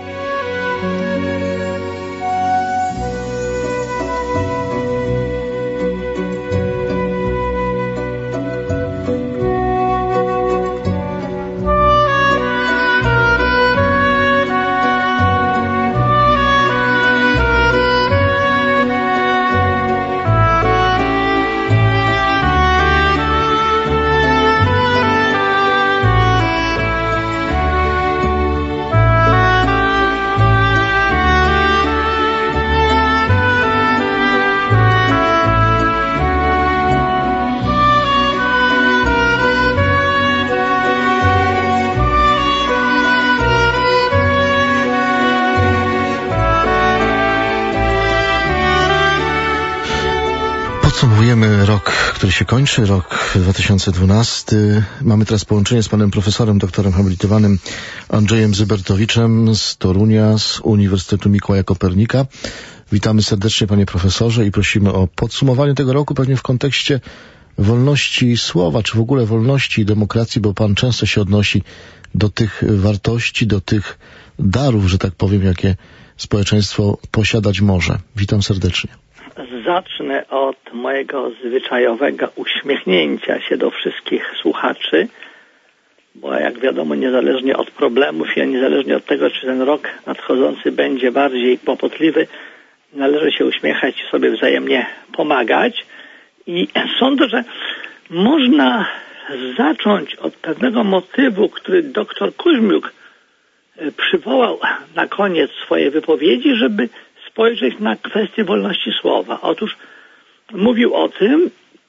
Podsumowujemy rok, który się kończy, rok dwa tysiące dwunasty. Mamy teraz połączenie z panem profesorem, doktorem habilitowanym Andrzejem Zybertowiczem z Torunia, z Uniwersytetu Mikołaja Kopernika. Witamy serdecznie, panie profesorze, i prosimy o podsumowanie tego roku, pewnie w kontekście wolności słowa, czy w ogóle wolności i demokracji, bo pan często się odnosi do tych wartości, do tych darów, że tak powiem, jakie społeczeństwo posiadać może. Witam serdecznie. Zacznę od mojego zwyczajowego uśmiechnięcia się do wszystkich słuchaczy, bo jak wiadomo, niezależnie od problemów i niezależnie od tego, czy ten rok nadchodzący będzie bardziej kłopotliwy, należy się uśmiechać i sobie wzajemnie pomagać. I sądzę, że można zacząć od pewnego motywu, który doktor Kuźmiuk przywołał na koniec swojej wypowiedzi, żeby spojrzeć na kwestię wolności słowa. Otóż mówił o tym,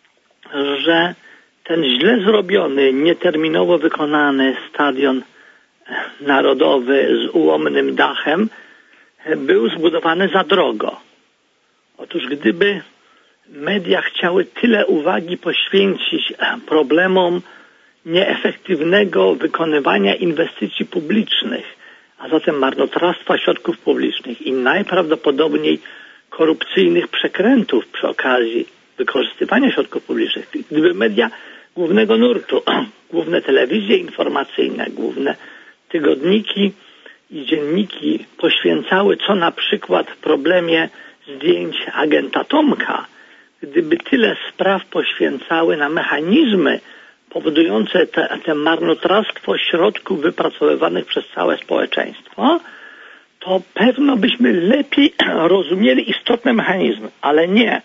że ten źle zrobiony, nieterminowo wykonany stadion narodowy z ułomnym dachem był zbudowany za drogo. Otóż gdyby media chciały tyle uwagi poświęcić problemom nieefektywnego wykonywania inwestycji publicznych, a zatem marnotrawstwa środków publicznych i najprawdopodobniej korupcyjnych przekrętów przy okazji wykorzystywania środków publicznych, gdyby media głównego nurtu, główne telewizje informacyjne, główne tygodniki i dzienniki poświęcały co na przykład problemie zdjęć agenta Tomka, gdyby tyle spraw poświęcały na mechanizmy powodujące te, te marnotrawstwo środków wypracowywanych przez całe społeczeństwo, to pewno byśmy lepiej rozumieli istotne mechanizmy, ale nie.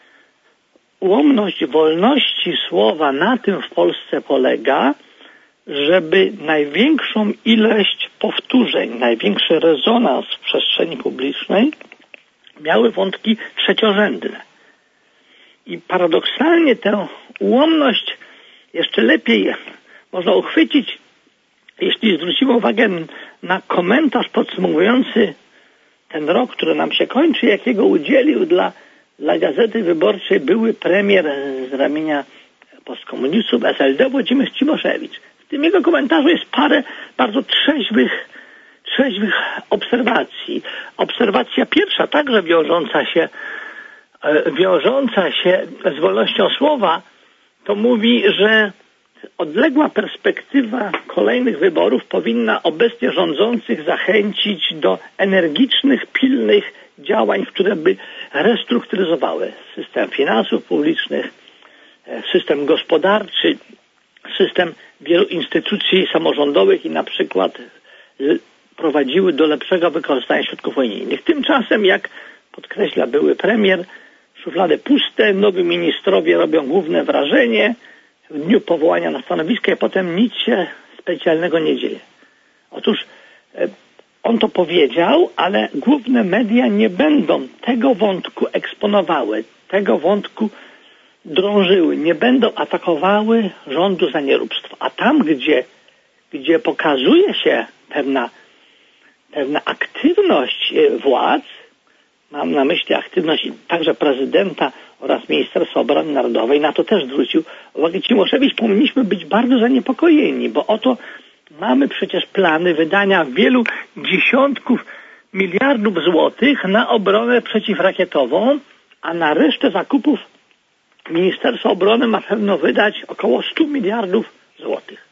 Ułomność wolności słowa na tym w Polsce polega, żeby największą ilość powtórzeń, największy rezonans w przestrzeni publicznej miały wątki trzeciorzędne. I paradoksalnie tę ułomność jeszcze lepiej można uchwycić, jeśli zwrócimy uwagę na komentarz podsumowujący ten rok, który nam się kończy, jakiego udzielił dla, dla Gazety Wyborczej były premier z ramienia postkomunistów S L D Włodzimierz Cimoszewicz. W tym jego komentarzu jest parę bardzo trzeźwych, trzeźwych obserwacji. Obserwacja pierwsza, także wiążąca się, wiążąca się z wolnością słowa, to mówi, że odległa perspektywa kolejnych wyborów powinna obecnie rządzących zachęcić do energicznych, pilnych działań, które by restrukturyzowały system finansów publicznych, system gospodarczy, system wielu instytucji samorządowych i na przykład prowadziły do lepszego wykorzystania środków unijnych. Tymczasem, jak podkreśla były premier, szuflady puste, nowi ministrowie robią główne wrażenie w dniu powołania na stanowiska i potem nic się specjalnego nie dzieje. Otóż on to powiedział, ale główne media nie będą tego wątku eksponowały, tego wątku drążyły, nie będą atakowały rządu za nieróbstwo. A tam, gdzie, gdzie pokazuje się pewna, pewna aktywność władz, mam na myśli aktywność także prezydenta oraz Ministerstwa Obrony Narodowej, na to też zwrócił uwagę Cimoszewicz, powinniśmy być bardzo zaniepokojeni, bo oto mamy przecież plany wydania wielu dziesiątków miliardów złotych na obronę przeciwrakietową, a na resztę zakupów Ministerstwo Obrony ma pewno wydać około stu miliardów złotych.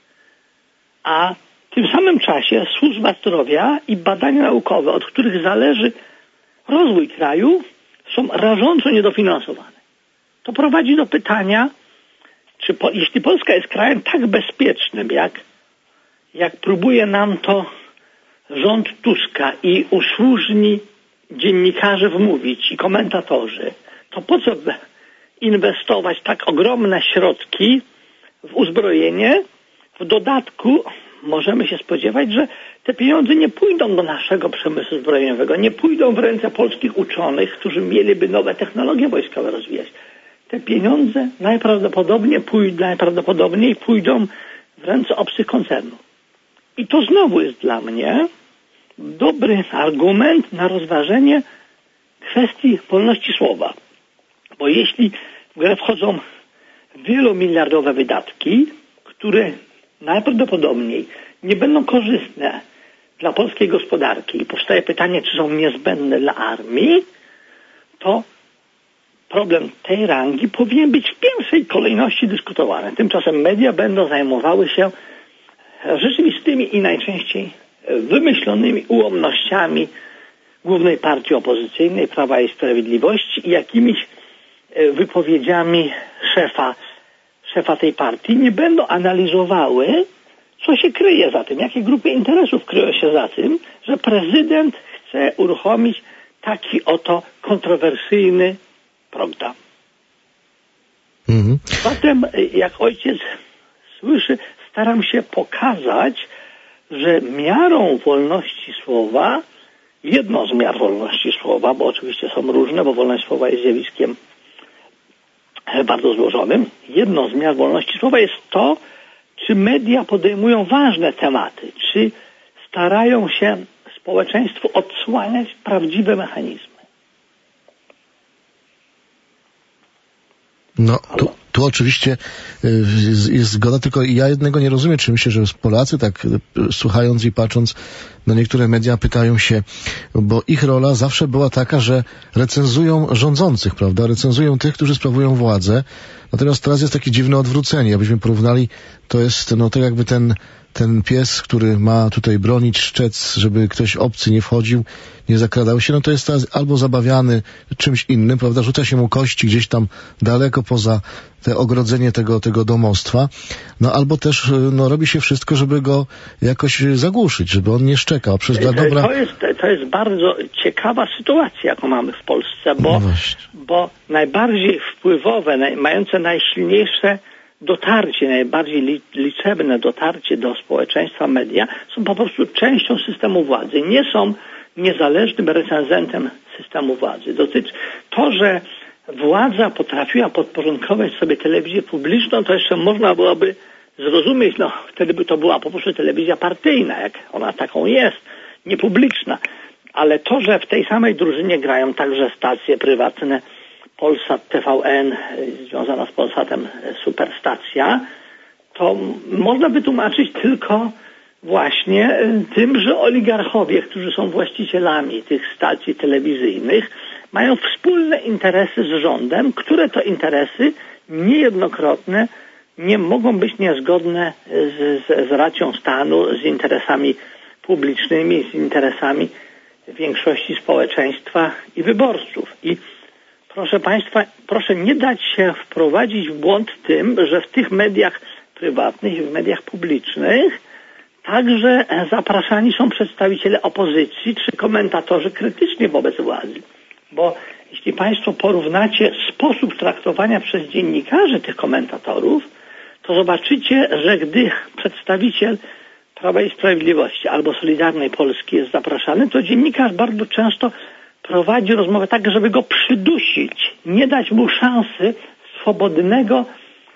A w tym samym czasie służba zdrowia i badania naukowe, od których zależy rozwój kraju, są rażąco niedofinansowane. To prowadzi do pytania, czy po, jeśli Polska jest krajem tak bezpiecznym, jak, jak próbuje nam to rząd Tuska i usłużni dziennikarze wmówić i komentatorzy, to po co inwestować tak ogromne środki w uzbrojenie? W dodatku możemy się spodziewać, że te pieniądze nie pójdą do naszego przemysłu zbrojeniowego, nie pójdą w ręce polskich uczonych, którzy mieliby nowe technologie wojskowe rozwijać. Te pieniądze najprawdopodobniej pójdą, najprawdopodobniej pójdą w ręce obcych koncernów. I to znowu jest dla mnie dobry argument na rozważenie kwestii wolności słowa. Bo jeśli w grę wchodzą wielomiliardowe wydatki, które najprawdopodobniej nie będą korzystne dla polskiej gospodarki i powstaje pytanie, czy są niezbędne dla armii, to problem tej rangi powinien być w pierwszej kolejności dyskutowany. Tymczasem media będą zajmowały się rzeczywistymi i najczęściej wymyślonymi ułomnościami głównej partii opozycyjnej, Prawa i Sprawiedliwości, i jakimiś wypowiedziami szefa, szefa tej partii. Nie będą analizowały, co się kryje za tym, jakie grupy interesów kryją się za tym, że prezydent chce uruchomić taki oto kontrowersyjny program. Mhm. Zatem, jak ojciec słyszy, staram się pokazać, że miarą wolności słowa, jedną z miar wolności słowa, bo oczywiście są różne, bo wolność słowa jest zjawiskiem bardzo złożonym, jedną z miar wolności słowa jest to, czy media podejmują ważne tematy, czy starają się społeczeństwu odsłaniać prawdziwe mechanizmy. No, tu, tu oczywiście jest, jest zgoda, tylko ja jednego nie rozumiem, czy myślę, że Polacy tak słuchając i patrząc na niektóre media pytają się, bo ich rola zawsze była taka, że recenzują rządzących, prawda? Recenzują tych, którzy sprawują władzę. Natomiast teraz jest takie dziwne odwrócenie. Abyśmy porównali, to jest no tak jakby ten ten pies, który ma tutaj bronić szczec, żeby ktoś obcy nie wchodził, nie zakradał się, no to jest teraz albo zabawiany czymś innym, prawda, rzuca się mu kości gdzieś tam daleko poza te ogrodzenie tego, tego domostwa, no albo też no, robi się wszystko, żeby go jakoś zagłuszyć, żeby on nie szczekał. Przez dla dobra... to, jest, to jest bardzo ciekawa sytuacja, jaką mamy w Polsce, bo, no bo najbardziej wpływowe, naj, mające najsilniejsze dotarcie, najbardziej liczebne dotarcie do społeczeństwa media są po prostu częścią systemu władzy. Nie są niezależnym recenzentem systemu władzy. Dotyczy to, że władza potrafiła podporządkować sobie telewizję publiczną, to jeszcze można byłoby zrozumieć, no wtedy by to była po prostu telewizja partyjna, jak ona taką jest, niepubliczna. Ale to, że w tej samej drużynie grają także stacje prywatne, Polsat, T V N, związana z Polsatem Superstacja, to można wytłumaczyć tylko właśnie tym, że oligarchowie, którzy są właścicielami tych stacji telewizyjnych, mają wspólne interesy z rządem, które to interesy niejednokrotne nie mogą być niezgodne z, z, z racją stanu, z interesami publicznymi, z interesami większości społeczeństwa i wyborców. I proszę Państwa, proszę nie dać się wprowadzić w błąd tym, że w tych mediach prywatnych i w mediach publicznych także zapraszani są przedstawiciele opozycji czy komentatorzy krytyczni wobec władzy. Bo jeśli Państwo porównacie sposób traktowania przez dziennikarzy tych komentatorów, to zobaczycie, że gdy przedstawiciel Prawa i Sprawiedliwości albo Solidarnej Polski jest zapraszany, to dziennikarz bardzo często prowadzi rozmowę tak, żeby go przydusić, nie dać mu szansy swobodnego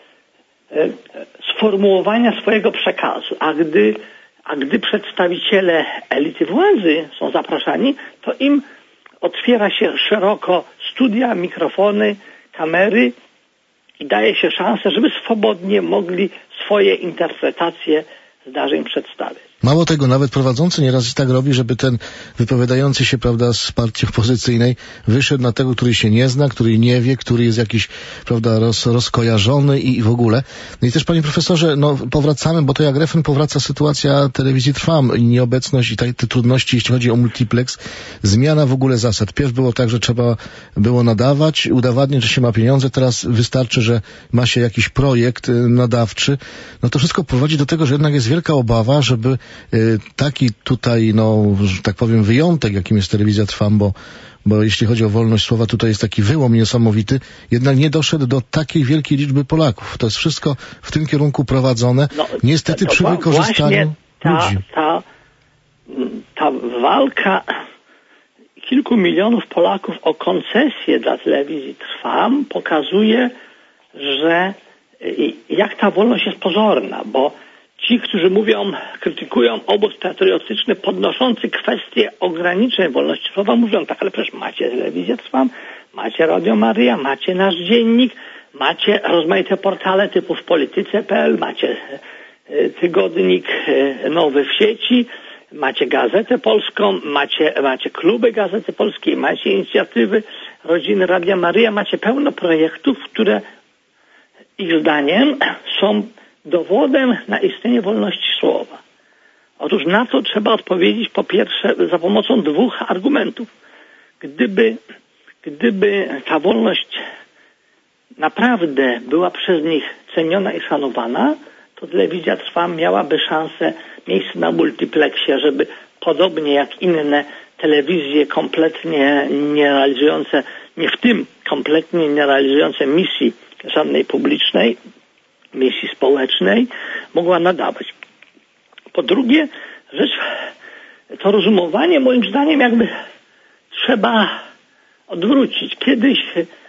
e, sformułowania swojego przekazu. A gdy, a gdy przedstawiciele elity władzy są zapraszani, to im otwiera się szeroko studia, mikrofony, kamery i daje się szansę, żeby swobodnie mogli swoje interpretacje zdarzeń przedstawiać. Mało tego, nawet prowadzący nieraz tak robi, żeby ten wypowiadający się, prawda, z partii opozycyjnej wyszedł na tego, który się nie zna, który nie wie, który jest jakiś, prawda, roz, rozkojarzony i, i w ogóle. No i też, panie profesorze, no powracamy, bo to jak refren powraca sytuacja telewizji Trwam i nieobecność i te, te trudności, jeśli chodzi o multiplex, zmiana w ogóle zasad. Pierw było tak, że trzeba było nadawać, udowadniać, że się ma pieniądze, teraz wystarczy, że ma się jakiś projekt nadawczy. No to wszystko prowadzi do tego, że jednak jest wielka obawa, żeby taki tutaj, no, że tak powiem, wyjątek, jakim jest telewizja Trwam, bo, bo jeśli chodzi o wolność słowa, tutaj jest taki wyłom niesamowity, jednak nie doszedł do takiej wielkiej liczby Polaków. To jest wszystko w tym kierunku prowadzone. No, niestety przy wykorzystaniu ta, ludzi. Ta, ta walka kilku milionów Polaków o koncesję dla telewizji Trwam pokazuje, że jak ta wolność jest pozorna, bo ci, którzy mówią, krytykują obóz patriotyczny podnoszący kwestię ograniczeń wolności słowa, mówią tak, ale przecież macie telewizję Trwam, macie Radio Maryja, macie Nasz Dziennik, macie rozmaite portale typu w polityce kropka p l, macie tygodnik Nowy w sieci, macie Gazetę Polską, macie, macie kluby Gazety Polskiej, macie inicjatywy Rodziny Radia Maryja, macie pełno projektów, które ich zdaniem są dowodem na istnienie wolności słowa. Otóż na to trzeba odpowiedzieć po pierwsze za pomocą dwóch argumentów. Gdyby, gdyby ta wolność naprawdę była przez nich ceniona i szanowana, to telewizja Trwam miałaby szansę, miejsce na multiplexie, żeby podobnie jak inne telewizje kompletnie nie realizujące, nie w tym kompletnie nie realizujące misji żadnej publicznej, misji społecznej, mogła nadawać. Po drugie, rzecz, to rozumowanie moim zdaniem jakby trzeba odwrócić. Kiedyś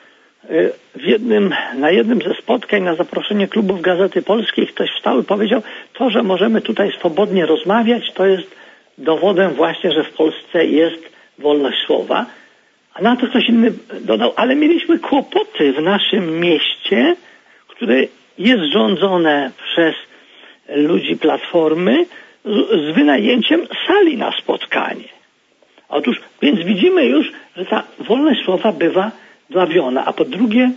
w jednym, na jednym ze spotkań na zaproszenie klubów Gazety Polskiej ktoś wstał i powiedział, to, że możemy tutaj swobodnie rozmawiać, to jest dowodem właśnie, że w Polsce jest wolność słowa. A na to ktoś inny dodał, ale mieliśmy kłopoty w naszym mieście, które jest rządzone przez ludzi Platformy z, z wynajęciem sali na spotkanie. Otóż, więc widzimy już, że ta wolność słowa bywa dławiona. A po drugie,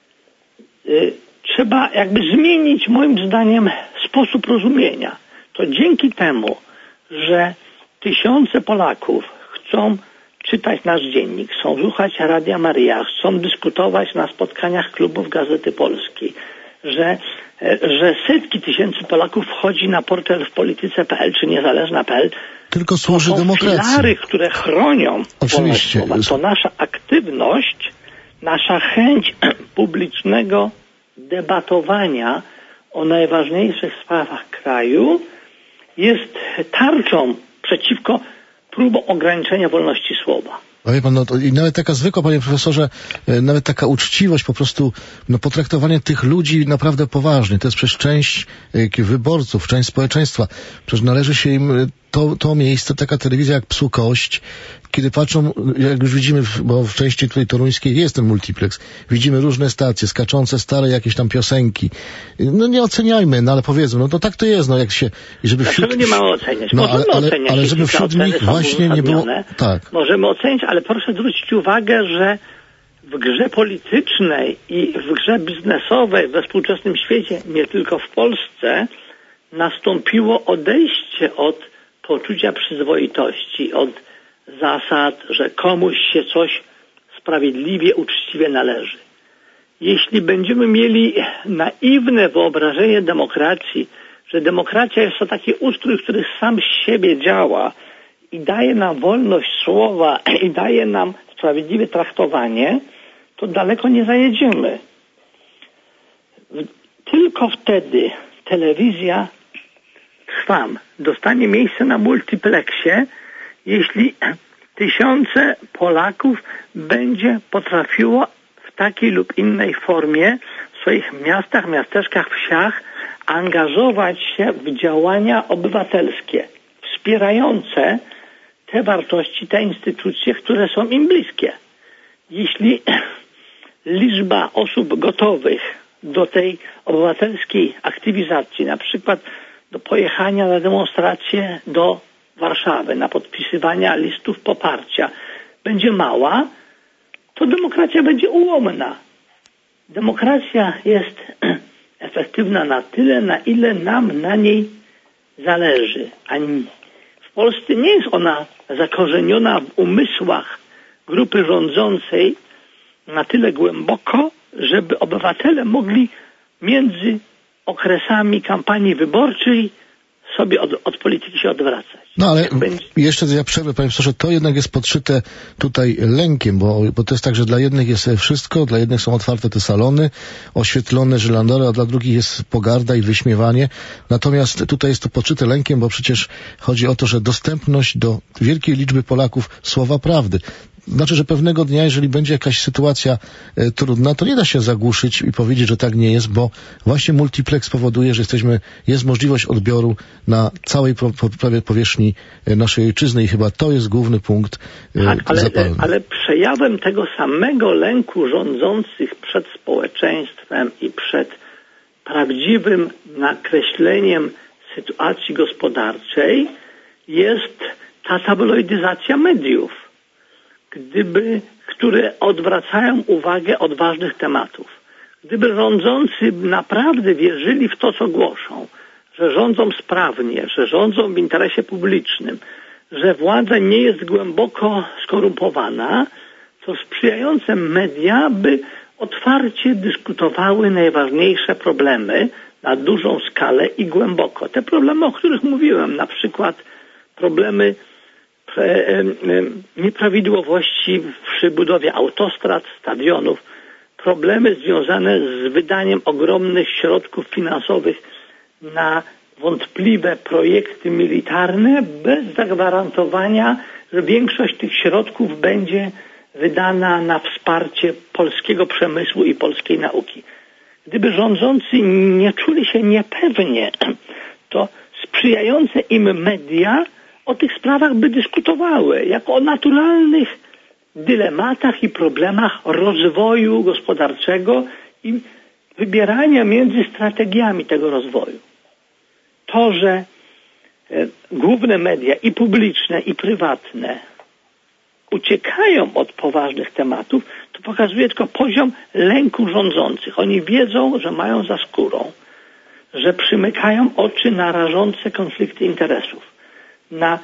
y, trzeba jakby zmienić moim zdaniem sposób rozumienia. To dzięki temu, że tysiące Polaków chcą czytać Nasz Dziennik, chcą słuchać Radia Maryja, chcą dyskutować na spotkaniach klubów Gazety Polskiej, że, że setki tysięcy Polaków wchodzi na portal w polityce kropka p l czy niezależna kropka p l. Tylko służy to są demokracji. filary, które chronią wolność słowa. To nasza aktywność, nasza chęć publicznego debatowania o najważniejszych sprawach kraju jest tarczą przeciwko próbom ograniczenia wolności słowa. A wie pan, no to i nawet taka zwykła, panie profesorze, nawet taka uczciwość, po prostu no, potraktowanie tych ludzi naprawdę poważnie. To jest przecież część wyborców, część społeczeństwa. Przecież należy się im to, to miejsce, taka telewizja jak Psu Kość, kiedy patrzą, jak już widzimy, bo w części tutaj toruńskiej jest ten multiplex, widzimy różne stacje, skaczące stare jakieś tam piosenki. No nie oceniajmy, no ale powiedzmy, no to tak to jest, no jak się... I żeby wśród... Dlaczego nie mamy oceniać? No, Możemy ale, oceniać, ale żeby wśród nich właśnie nie było... Tak. Możemy ocenić, ale proszę zwrócić uwagę, że w grze politycznej i w grze biznesowej we współczesnym świecie, nie tylko w Polsce, nastąpiło odejście od poczucia przyzwoitości, od zasad, że komuś się coś sprawiedliwie, uczciwie należy. Jeśli będziemy mieli naiwne wyobrażenie demokracji, że demokracja jest to taki ustrój, który sam z siebie działa i daje nam wolność słowa i daje nam sprawiedliwe traktowanie, to daleko nie zajedziemy. Tylko wtedy telewizja Trwam dostanie miejsce na multiplexie, jeśli tysiące Polaków będzie potrafiło w takiej lub innej formie w swoich miastach, miasteczkach, wsiach angażować się w działania obywatelskie, wspierające te wartości, te instytucje, które są im bliskie. Jeśli liczba osób gotowych do tej obywatelskiej aktywizacji, na przykład do pojechania na demonstrację do Warszawy, na podpisywania listów poparcia będzie mała, to demokracja będzie ułomna. Demokracja jest efektywna na tyle, na ile nam na niej zależy. A w Polsce nie jest ona zakorzeniona w umysłach grupy rządzącej na tyle głęboko, żeby obywatele mogli między okresami kampanii wyborczej sobie od, od polityki się odwracać. No ale będzie... jeszcze ja przerwę, panie profesorze, to jednak jest podszyte tutaj lękiem, bo, bo to jest tak, że dla jednych jest wszystko, dla jednych są otwarte te salony, oświetlone żelandory, a dla drugich jest pogarda i wyśmiewanie. Natomiast tutaj jest to podszyte lękiem, bo przecież chodzi o to, że dostępność do wielkiej liczby Polaków słowa prawdy. Znaczy, że pewnego dnia, jeżeli będzie jakaś sytuacja e, trudna, to nie da się zagłuszyć i powiedzieć, że tak nie jest, bo właśnie multiplex powoduje, że jesteśmy, jest możliwość odbioru na całej po, po, prawie powierzchni e, naszej ojczyzny i chyba to jest główny punkt e, tak, ale, zapalny. ale przejawem tego samego lęku rządzących przed społeczeństwem i przed prawdziwym nakreśleniem sytuacji gospodarczej jest ta tabloidyzacja mediów. Gdyby, które odwracają uwagę od ważnych tematów. Gdyby rządzący naprawdę wierzyli w to, co głoszą, że rządzą sprawnie, że rządzą w interesie publicznym, że władza nie jest głęboko skorumpowana, to sprzyjające media by otwarcie dyskutowały najważniejsze problemy na dużą skalę i głęboko. Te problemy, o których mówiłem, na przykład problemy nieprawidłowości przy budowie autostrad, stadionów, problemy związane z wydaniem ogromnych środków finansowych na wątpliwe projekty militarne bez zagwarantowania, że większość tych środków będzie wydana na wsparcie polskiego przemysłu i polskiej nauki. Gdyby rządzący nie czuli się niepewnie, to sprzyjające im media o tych sprawach by dyskutowały, jako o naturalnych dylematach i problemach rozwoju gospodarczego i wybierania między strategiami tego rozwoju. To, że e, główne media i publiczne, i prywatne uciekają od poważnych tematów, to pokazuje tylko poziom lęku rządzących. Oni wiedzą, że mają za skórą, że przymykają oczy na rażące konflikty interesów, na,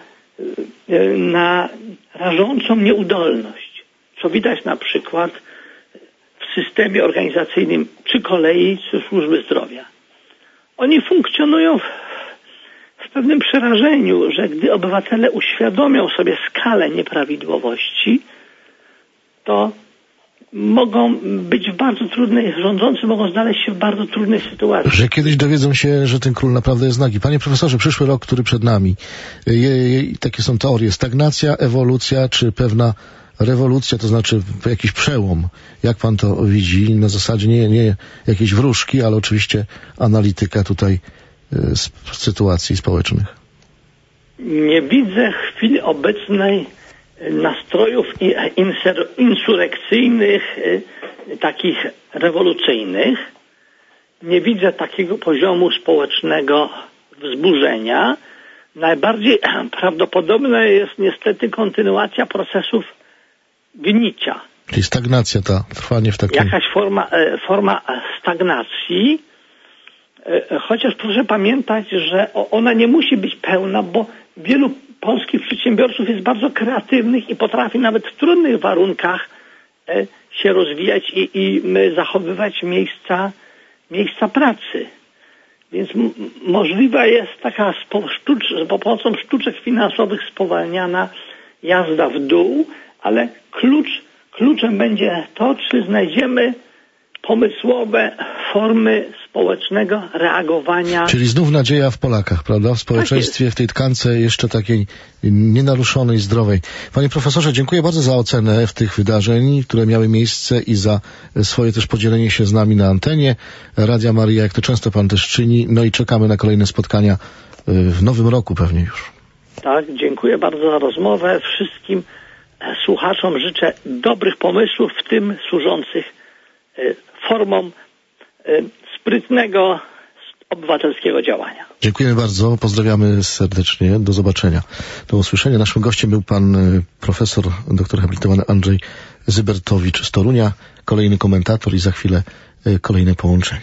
na rażącą nieudolność, co widać na przykład w systemie organizacyjnym czy kolei, czy służby zdrowia. Oni funkcjonują w, w pewnym przerażeniu, że gdy obywatele uświadomią sobie skalę nieprawidłowości, to mogą być w bardzo trudnej, rządzący mogą znaleźć się w bardzo trudnej sytuacji. Że kiedyś dowiedzą się, że ten król naprawdę jest nagi. Panie profesorze, przyszły rok, który przed nami, je, je, takie są teorie, stagnacja, ewolucja, czy pewna rewolucja, to znaczy jakiś przełom. Jak pan to widzi? Na zasadzie nie, nie jakieś wróżki, ale oczywiście analityka tutaj y, z sytuacji społecznych. Nie widzę w chwili obecnej nastrojów insurekcyjnych, takich rewolucyjnych. Nie widzę takiego poziomu społecznego wzburzenia. Najbardziej prawdopodobna jest niestety kontynuacja procesów gnicia. Czyli stagnacja ta, trwanie w takim... Jakaś forma, forma stagnacji, chociaż proszę pamiętać, że ona nie musi być pełna, bo wielu polskich przedsiębiorców jest bardzo kreatywnych i potrafi nawet w trudnych warunkach się rozwijać i, i zachowywać miejsca, miejsca pracy. Więc m- możliwa jest taka spo, sztucz, za pomocą sztuczek finansowych spowalniana jazda w dół, ale klucz, kluczem będzie to, czy znajdziemy pomysłowe formy społecznego reagowania. Czyli znów nadzieja w Polakach, prawda? W społeczeństwie, tak w tej tkance jeszcze takiej nienaruszonej, zdrowej. Panie profesorze, dziękuję bardzo za ocenę w tych wydarzeń, które miały miejsce i za swoje też podzielenie się z nami na antenie Radia Maryja, jak to często pan też czyni. No i czekamy na kolejne spotkania w nowym roku pewnie już. Tak, dziękuję bardzo za rozmowę. Wszystkim słuchaczom życzę dobrych pomysłów, w tym służących formą sprytnego obywatelskiego działania. Dziękujemy bardzo, pozdrawiamy serdecznie, do zobaczenia, do usłyszenia. Naszym gościem był pan profesor, doktor habilitowany Andrzej Zybertowicz z Torunia, kolejny komentator i za chwilę kolejne połączenie.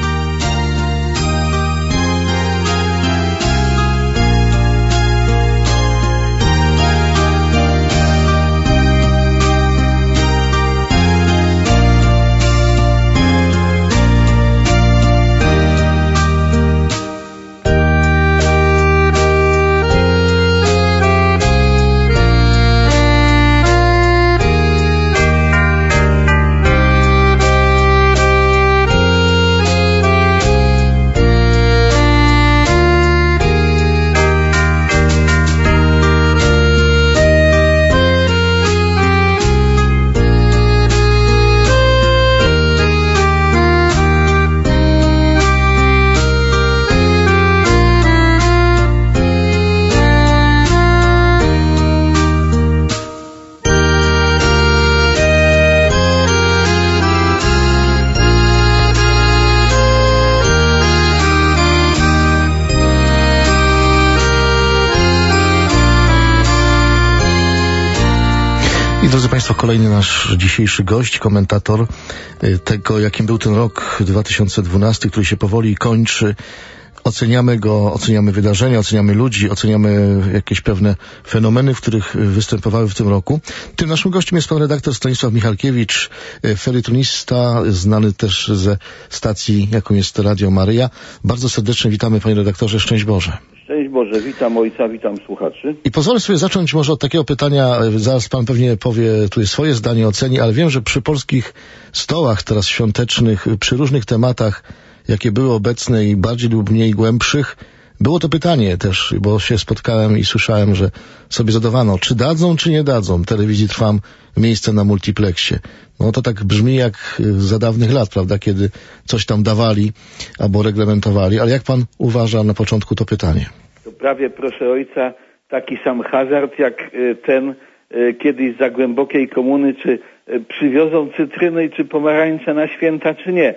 Drodzy Państwo, kolejny nasz dzisiejszy gość, komentator tego, jakim był ten rok dwa tysiące dwunasty, który się powoli kończy. Oceniamy go, oceniamy wydarzenia, oceniamy ludzi, oceniamy jakieś pewne fenomeny, w których występowały w tym roku. Tym naszym gościem jest pan redaktor Stanisław Michalkiewicz, felietonista, znany też ze stacji, jaką jest Radio Maryja. Bardzo serdecznie witamy, panie redaktorze, szczęść Boże. Szczęść Boże, witam ojca, witam słuchaczy. I pozwolę sobie zacząć może od takiego pytania, zaraz pan pewnie powie tutaj swoje zdanie, oceni, ale wiem, że przy polskich stołach teraz świątecznych, przy różnych tematach, jakie były obecne i bardziej lub mniej głębszych, było to pytanie też, bo się spotkałem i słyszałem, że sobie zadawano, czy dadzą, czy nie dadzą telewizji Trwam miejsce na multiplexie. No to tak brzmi jak za dawnych lat, prawda, kiedy coś tam dawali albo reglamentowali, ale jak pan uważa na początku to pytanie? To prawie, proszę ojca, taki sam hazard jak ten kiedyś za głębokiej komuny, czy przywiozą cytryny, czy pomarańcze na święta, czy nie.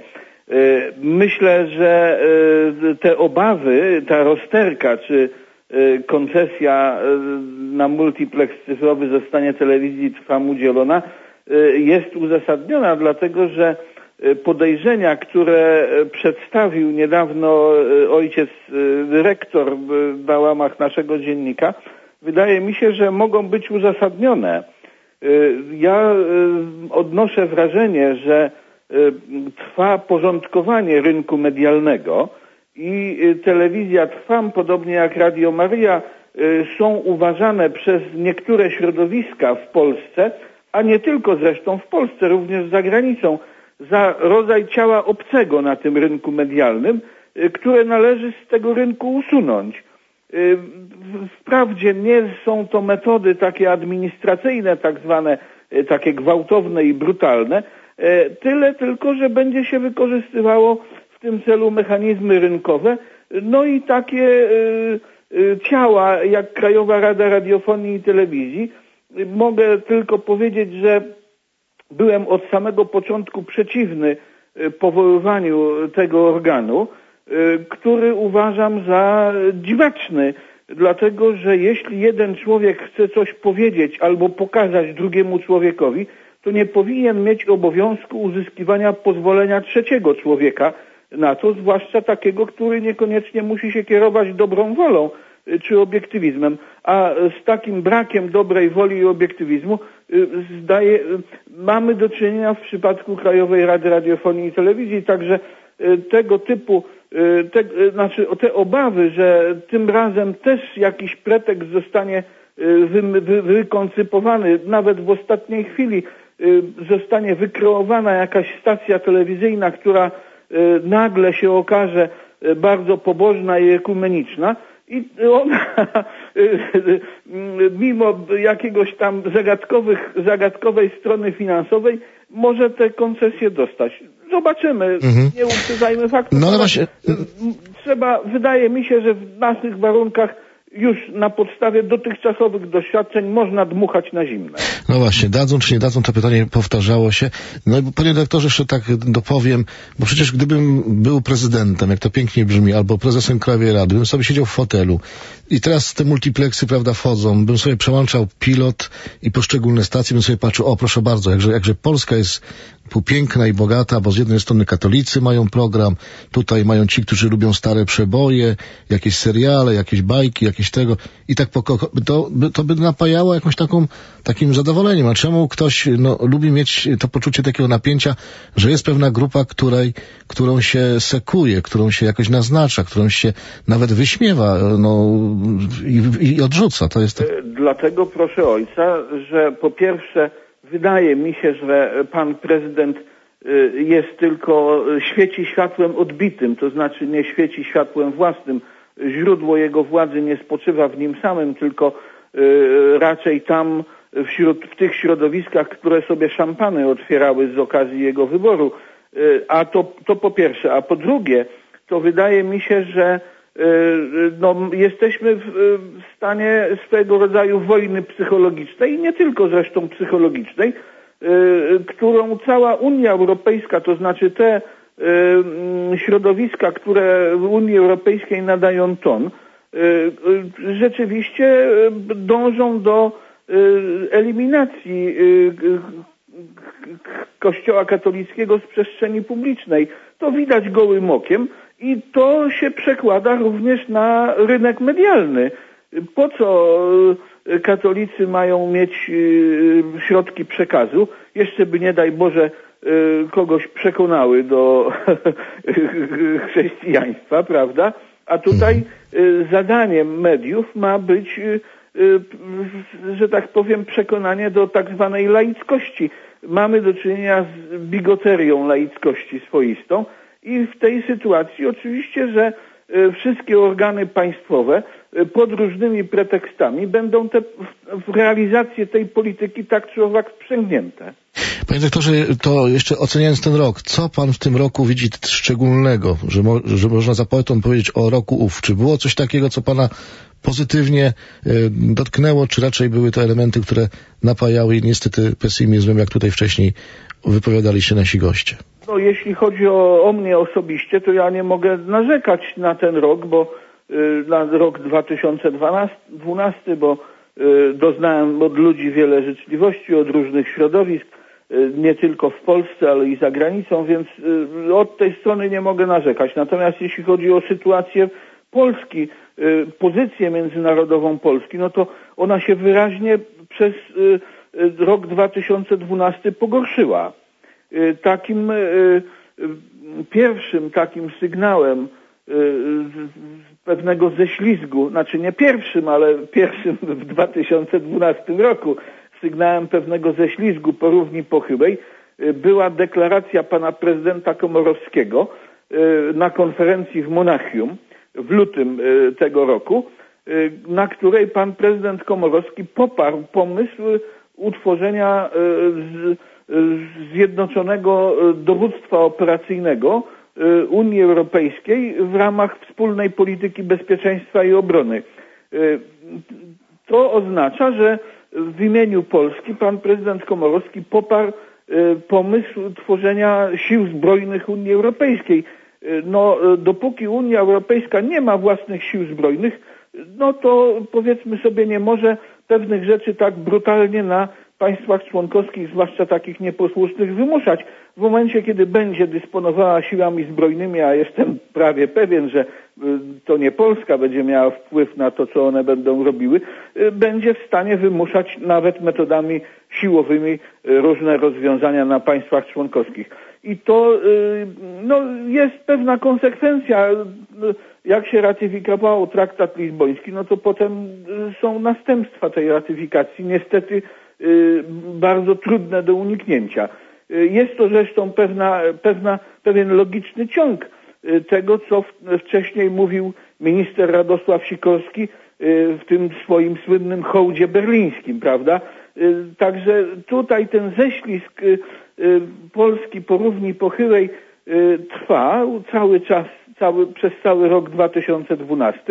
Myślę, że te obawy, ta rozterka, czy koncesja na multiplex cyfrowy zostanie telewizji Trwam udzielona, jest uzasadniona, dlatego że podejrzenia, które przedstawił niedawno ojciec dyrektor na łamach naszego dziennika, wydaje mi się, że mogą być uzasadnione. Ja odnoszę wrażenie, że trwa porządkowanie rynku medialnego i telewizja Trwam, podobnie jak Radio Maryja, są uważane przez niektóre środowiska w Polsce, a nie tylko zresztą w Polsce, również za granicą, za rodzaj ciała obcego na tym rynku medialnym, które należy z tego rynku usunąć. Wprawdzie nie są to metody takie administracyjne, tak zwane, takie gwałtowne i brutalne, tyle tylko, że będzie się wykorzystywało w tym celu mechanizmy rynkowe, no i takie y, y, ciała jak Krajowa Rada Radiofonii i Telewizji. Mogę tylko powiedzieć, że byłem od samego początku przeciwny powoływaniu tego organu, y, który uważam za dziwaczny, dlatego że jeśli jeden człowiek chce coś powiedzieć albo pokazać drugiemu człowiekowi, to nie powinien mieć obowiązku uzyskiwania pozwolenia trzeciego człowieka na to, zwłaszcza takiego, który niekoniecznie musi się kierować dobrą wolą czy obiektywizmem. A z takim brakiem dobrej woli i obiektywizmu zdaje, mamy do czynienia w przypadku Krajowej Rady Radiofonii i Telewizji, także tego typu, te, znaczy te obawy, że tym razem też jakiś pretekst zostanie wy, wy, wykoncypowany, nawet w ostatniej chwili zostanie wykreowana jakaś stacja telewizyjna, która nagle się okaże bardzo pobożna i ekumeniczna i ona mimo jakiegoś tam zagadkowych, zagadkowej strony finansowej może te koncesje dostać. Zobaczymy, mhm. Nie uprzedzajmy faktów. No ale właśnie... Trzeba, wydaje mi się, że w naszych warunkach już na podstawie dotychczasowych doświadczeń można dmuchać na zimne. No właśnie, dadzą czy nie dadzą, to pytanie powtarzało się. No i panie doktorze, jeszcze tak dopowiem, bo przecież gdybym był prezydentem, jak to pięknie brzmi, albo prezesem Krajowej Rady, bym sobie siedział w fotelu i teraz te multipleksy, prawda, wchodzą, bym sobie przełączał pilot i poszczególne stacje, bym sobie patrzył, o proszę bardzo, jakże, jakże Polska jest piękna i bogata, bo z jednej strony katolicy mają program, tutaj mają ci, którzy lubią stare przeboje, jakieś seriale, jakieś bajki, jakieś tego i tak po, to, to by napajało jakąś taką, takim zadowoleniem. A czemu ktoś no, lubi mieć to poczucie takiego napięcia, że jest pewna grupa, której, którą się sekuje, którą się jakoś naznacza, którą się nawet wyśmiewa no, i, i odrzuca. To jest tak... Dlatego proszę ojca, że po pierwsze wydaje mi się, że pan prezydent jest tylko, świeci światłem odbitym, to znaczy nie świeci światłem własnym. Źródło jego władzy nie spoczywa w nim samym, tylko raczej tam wśród, w tych środowiskach, które sobie szampany otwierały z okazji jego wyboru. A to, to po pierwsze. A po drugie, to wydaje mi się, że no, jesteśmy w, w stanie swego rodzaju wojny psychologicznej i nie tylko zresztą psychologicznej, którą cała Unia Europejska, to znaczy te środowiska, które w Unii Europejskiej nadają ton, rzeczywiście dążą do eliminacji Kościoła katolickiego z przestrzeni publicznej. To widać gołym okiem i to się przekłada również na rynek medialny. Po co katolicy mają mieć środki przekazu? Jeszcze by nie daj Boże kogoś przekonały do chrześcijaństwa, prawda? A tutaj zadaniem mediów ma być, że tak powiem, przekonanie do tak zwanej laickości. Mamy do czynienia z bigoterią laickości swoistą i w tej sytuacji oczywiście, że wszystkie organy państwowe pod różnymi pretekstami będą te, w realizację tej polityki tak czy owak wprzęgnięte. Panie doktorze, to jeszcze oceniając ten rok, co pan w tym roku widzi szczególnego, że, mo, że można za poetą powiedzieć o roku ów? Czy było coś takiego, co pana pozytywnie y, dotknęło, czy raczej były to elementy, które napajały niestety pesymizmem, jak tutaj wcześniej wypowiadali się nasi goście? No, jeśli chodzi o, o mnie osobiście, to ja nie mogę narzekać na ten rok, bo y, na rok dwa tysiące dwunasty, bo y, doznałem od ludzi wiele życzliwości, od różnych środowisk, y, nie tylko w Polsce, ale i za granicą, więc y, od tej strony nie mogę narzekać. Natomiast jeśli chodzi o sytuację Polski, y, pozycję międzynarodową Polski, no to ona się wyraźnie przez y, y, rok dwa tysiące dwunasty pogorszyła. Takim pierwszym takim sygnałem pewnego ześlizgu, znaczy nie pierwszym, ale pierwszym w dwa tysiące dwunastym roku sygnałem pewnego ześlizgu po równi pochyłej była deklaracja pana prezydenta Komorowskiego na konferencji w Monachium w lutym tego roku, na której pan prezydent Komorowski poparł pomysł utworzenia z Zjednoczonego Dowództwa Operacyjnego Unii Europejskiej w ramach wspólnej polityki bezpieczeństwa i obrony. To oznacza, że w imieniu Polski pan prezydent Komorowski poparł pomysł tworzenia sił zbrojnych Unii Europejskiej. No, dopóki Unia Europejska nie ma własnych sił zbrojnych, no to powiedzmy sobie nie może pewnych rzeczy tak brutalnie na państwach członkowskich, zwłaszcza takich nieposłusznych, wymuszać. W momencie, kiedy będzie dysponowała siłami zbrojnymi, a jestem prawie pewien, że to nie Polska będzie miała wpływ na to, co one będą robiły, będzie w stanie wymuszać nawet metodami siłowymi różne rozwiązania na państwach członkowskich. I to no, jest pewna konsekwencja. Jak się ratyfikowało traktat lizboński, no to potem są następstwa tej ratyfikacji. Niestety bardzo trudne do uniknięcia. Jest to zresztą pewna, pewna, pewien logiczny ciąg tego, co wcześniej mówił minister Radosław Sikorski w tym swoim słynnym hołdzie berlińskim, prawda? Także tutaj ten ześlizg Polski po równi pochyłej trwa cały czas, cały, przez cały rok dwa tysiące dwunasty.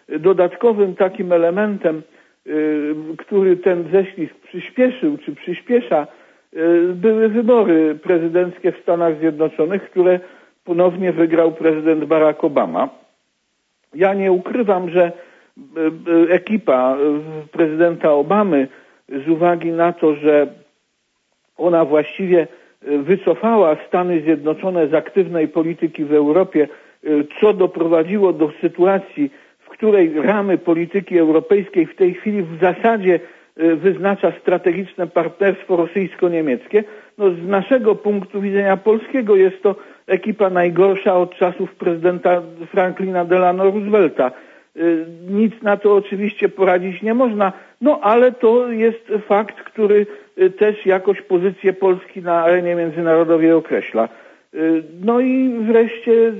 dodatkowym takim elementem, który ten ześlizg przyspieszył czy przyspiesza, były wybory prezydenckie w Stanach Zjednoczonych, które ponownie wygrał prezydent Barack Obama. Ja nie ukrywam, że ekipa prezydenta Obamy, z uwagi na to, że ona właściwie wycofała Stany Zjednoczone z aktywnej polityki w Europie, co doprowadziło do sytuacji, w której ramy polityki europejskiej w tej chwili w zasadzie wyznacza strategiczne partnerstwo rosyjsko-niemieckie. No, z naszego punktu widzenia polskiego jest to ekipa najgorsza od czasów prezydenta Franklina Delano Roosevelta. Nic na to oczywiście poradzić nie można, no ale to jest fakt, który też jakoś pozycję Polski na arenie międzynarodowej określa. No i wreszcie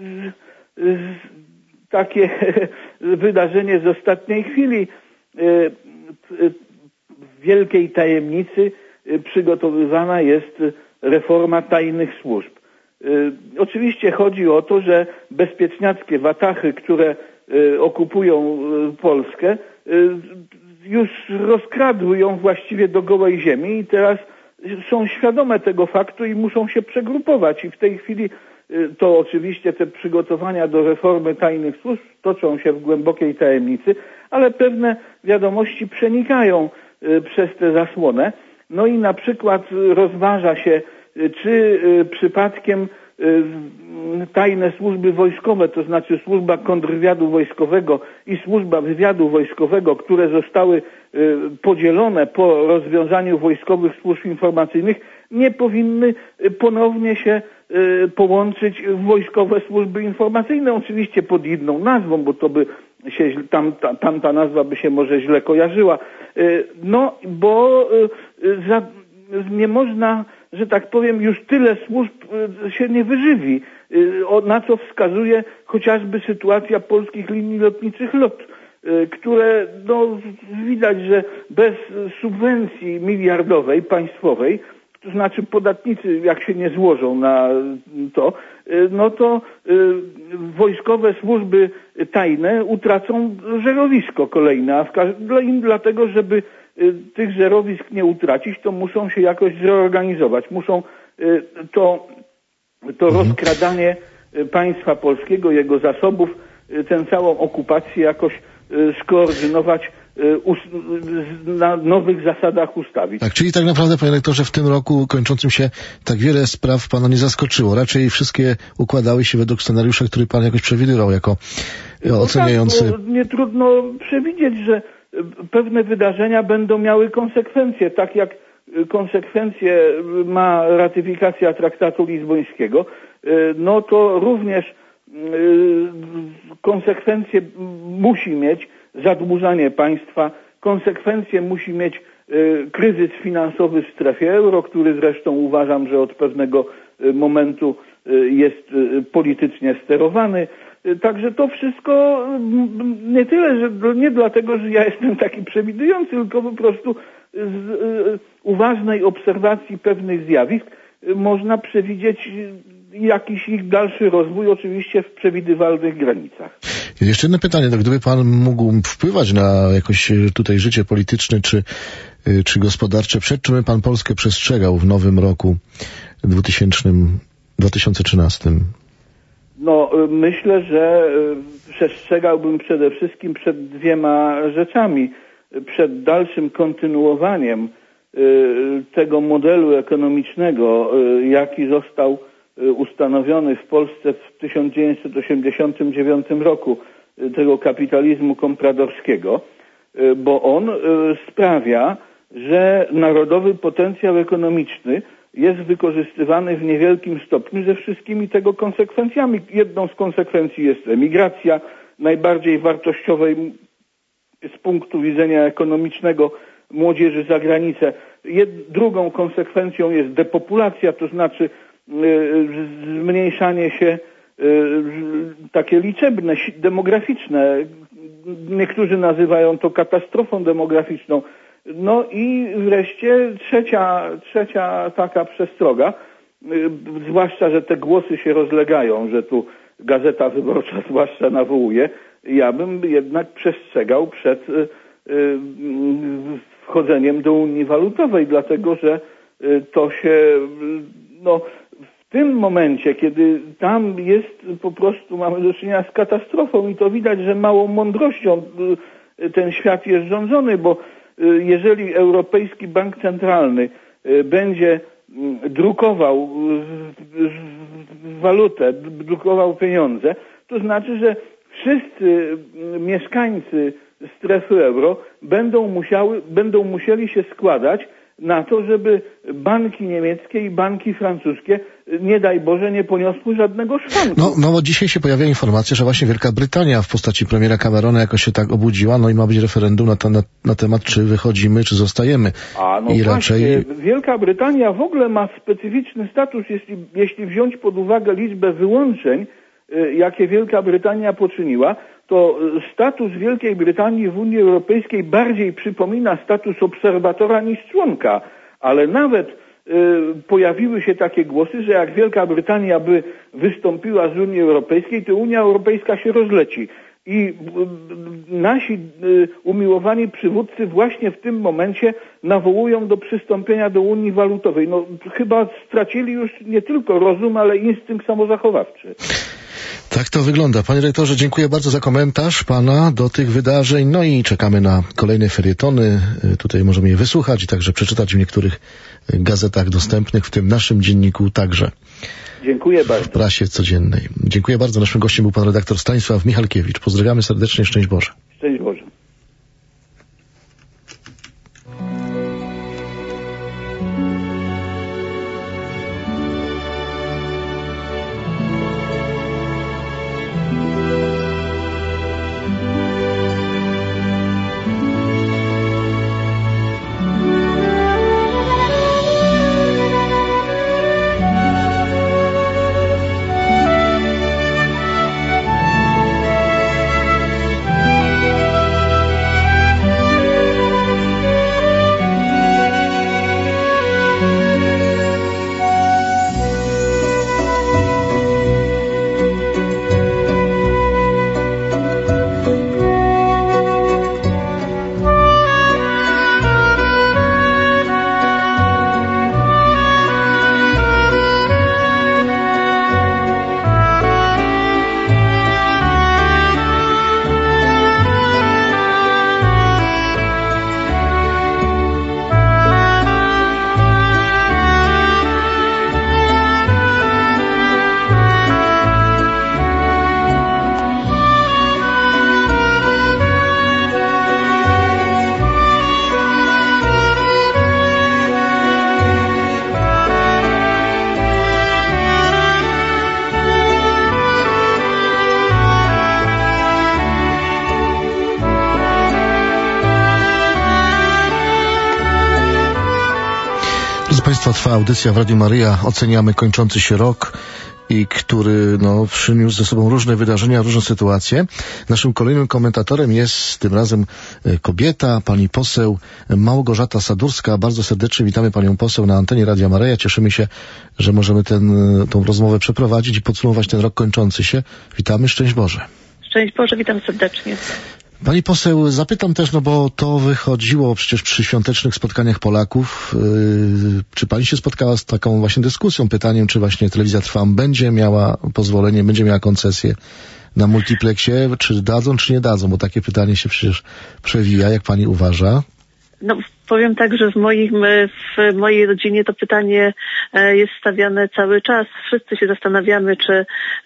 takie wydarzenie z ostatniej chwili. W wielkiej tajemnicy przygotowywana jest reforma tajnych służb. Oczywiście chodzi o to, że bezpieczniackie watachy, które okupują Polskę, już rozkradły ją właściwie do gołej ziemi i teraz są świadome tego faktu i muszą się przegrupować. I w tej chwili to oczywiście te przygotowania do reformy tajnych służb toczą się w głębokiej tajemnicy, ale pewne wiadomości przenikają przez tę zasłonę. No i na przykład rozważa się, czy przypadkiem tajne służby wojskowe, to znaczy służba kontrwywiadu wojskowego i służba wywiadu wojskowego, które zostały podzielone po rozwiązaniu wojskowych służb informacyjnych, nie powinny ponownie się połączyć w wojskowe służby informacyjne, oczywiście pod inną nazwą, bo to by się, tam, ta, tamta nazwa by się może źle kojarzyła. No, bo za, nie można, że tak powiem, już tyle służb się nie wyżywi, na co wskazuje chociażby sytuacja polskich linii lotniczych LOT, które no, widać, że bez subwencji miliardowej, państwowej, to znaczy podatnicy jak się nie złożą na to, no to wojskowe służby tajne utracą żerowisko kolejne, a w każdym, dlatego, żeby tych żerowisk nie utracić, to muszą się jakoś zreorganizować. Muszą to, to rozkradanie państwa polskiego, jego zasobów, tę całą okupację jakoś skoordynować, na nowych zasadach ustawić. Tak, czyli tak naprawdę, panie rektorze, w tym roku kończącym się tak wiele spraw pana nie zaskoczyło. Raczej wszystkie układały się według scenariusza, który pan jakoś przewidywał jako no oceniający. Tak, nie trudno przewidzieć, że pewne wydarzenia będą miały konsekwencje, tak jak konsekwencje ma ratyfikacja traktatu lizbońskiego, no to również konsekwencje musi mieć zadłużanie państwa, konsekwencje musi mieć y, kryzys finansowy w strefie euro, który zresztą uważam, że od pewnego y, momentu y, jest y, politycznie sterowany. Y, także to wszystko y, nie tyle, że nie dlatego, że ja jestem taki przewidujący, tylko po prostu z y, uważnej obserwacji pewnych zjawisk y, można przewidzieć y, jakiś ich dalszy rozwój, oczywiście w przewidywalnych granicach. Jeszcze jedno pytanie, no gdyby pan mógł wpływać na jakoś tutaj życie polityczne czy, czy gospodarcze, przed czym pan Polskę przestrzegał w nowym roku dwa tysiące trzynastym? No, myślę, że przestrzegałbym przede wszystkim przed dwiema rzeczami. Przed dalszym kontynuowaniem tego modelu ekonomicznego, jaki został ustanowiony w Polsce w tysiąc dziewięćset osiemdziesiątym dziewiątym roku, tego kapitalizmu kompradorskiego, bo on sprawia, że narodowy potencjał ekonomiczny jest wykorzystywany w niewielkim stopniu ze wszystkimi tego konsekwencjami. Jedną z konsekwencji jest emigracja, najbardziej wartościowej z punktu widzenia ekonomicznego młodzieży za granicę. Jed- drugą konsekwencją jest depopulacja, to znaczy zmniejszanie się takie liczebne, demograficzne. Niektórzy nazywają to katastrofą demograficzną. No i wreszcie trzecia, trzecia taka przestroga, zwłaszcza, że te głosy się rozlegają, że tu Gazeta Wyborcza zwłaszcza nawołuje, ja bym jednak przestrzegał przed y, y, wchodzeniem do Unii Walutowej, dlatego że y, to się, no w tym momencie, kiedy tam jest po prostu, mamy do czynienia z katastrofą i to widać, że małą mądrością y, ten świat jest rządzony, bo y, jeżeli Europejski Bank Centralny y, będzie y, drukował y, walutę, drukował pieniądze, to znaczy, że wszyscy mieszkańcy strefy euro będą musiały, będą musieli się składać na to, żeby banki niemieckie i banki francuskie, nie daj Boże, nie poniosły żadnego szwanku. No, no bo dzisiaj się pojawia informacja, że właśnie Wielka Brytania w postaci premiera Camerona jakoś się tak obudziła, no i ma być referendum na, na, na temat, czy wychodzimy, czy zostajemy. A no I właśnie, raczej... Wielka Brytania w ogóle ma specyficzny status, jeśli, jeśli wziąć pod uwagę liczbę wyłączeń, jakie Wielka Brytania poczyniła, to status Wielkiej Brytanii w Unii Europejskiej bardziej przypomina status obserwatora niż członka, ale nawet y, pojawiły się takie głosy, że jak Wielka Brytania by wystąpiła z Unii Europejskiej, to Unia Europejska się rozleci. I y, nasi y, umiłowani przywódcy właśnie w tym momencie nawołują do przystąpienia do Unii Walutowej. No chyba stracili już nie tylko rozum, ale instynkt samozachowawczy. Tak to wygląda. Panie rektorze, dziękuję bardzo za komentarz pana do tych wydarzeń. No i czekamy na kolejne felietony. Tutaj możemy je wysłuchać i także przeczytać w niektórych gazetach dostępnych, w tym naszym dzienniku także. Dziękuję bardzo. W prasie codziennej. Dziękuję bardzo. Naszym gościem był pan redaktor Stanisław Michalkiewicz. Pozdrawiamy serdecznie. Szczęść Boże. Szczęść Boże. Państwa, trwa audycja w Radiu Maryja. Oceniamy kończący się rok i który no, przyniósł ze sobą różne wydarzenia, różne sytuacje. Naszym kolejnym komentatorem jest tym razem kobieta, pani poseł Małgorzata Sadurska. Bardzo serdecznie witamy panią poseł na antenie Radia Maryja. Cieszymy się, że możemy ten, tą rozmowę przeprowadzić i podsumować ten rok kończący się. Witamy, szczęść Boże. Szczęść Boże, witam serdecznie. Pani poseł, zapytam też, no bo to wychodziło przecież przy świątecznych spotkaniach Polaków. Yy, czy pani się spotkała z taką właśnie dyskusją, pytaniem, czy właśnie Telewizja Trwam będzie miała pozwolenie, będzie miała koncesję na multiplexie, czy dadzą, czy nie dadzą? Bo takie pytanie się przecież przewija, jak pani uważa? No, powiem tak, że w moim, w mojej rodzinie to pytanie jest stawiane cały czas. Wszyscy się zastanawiamy, czy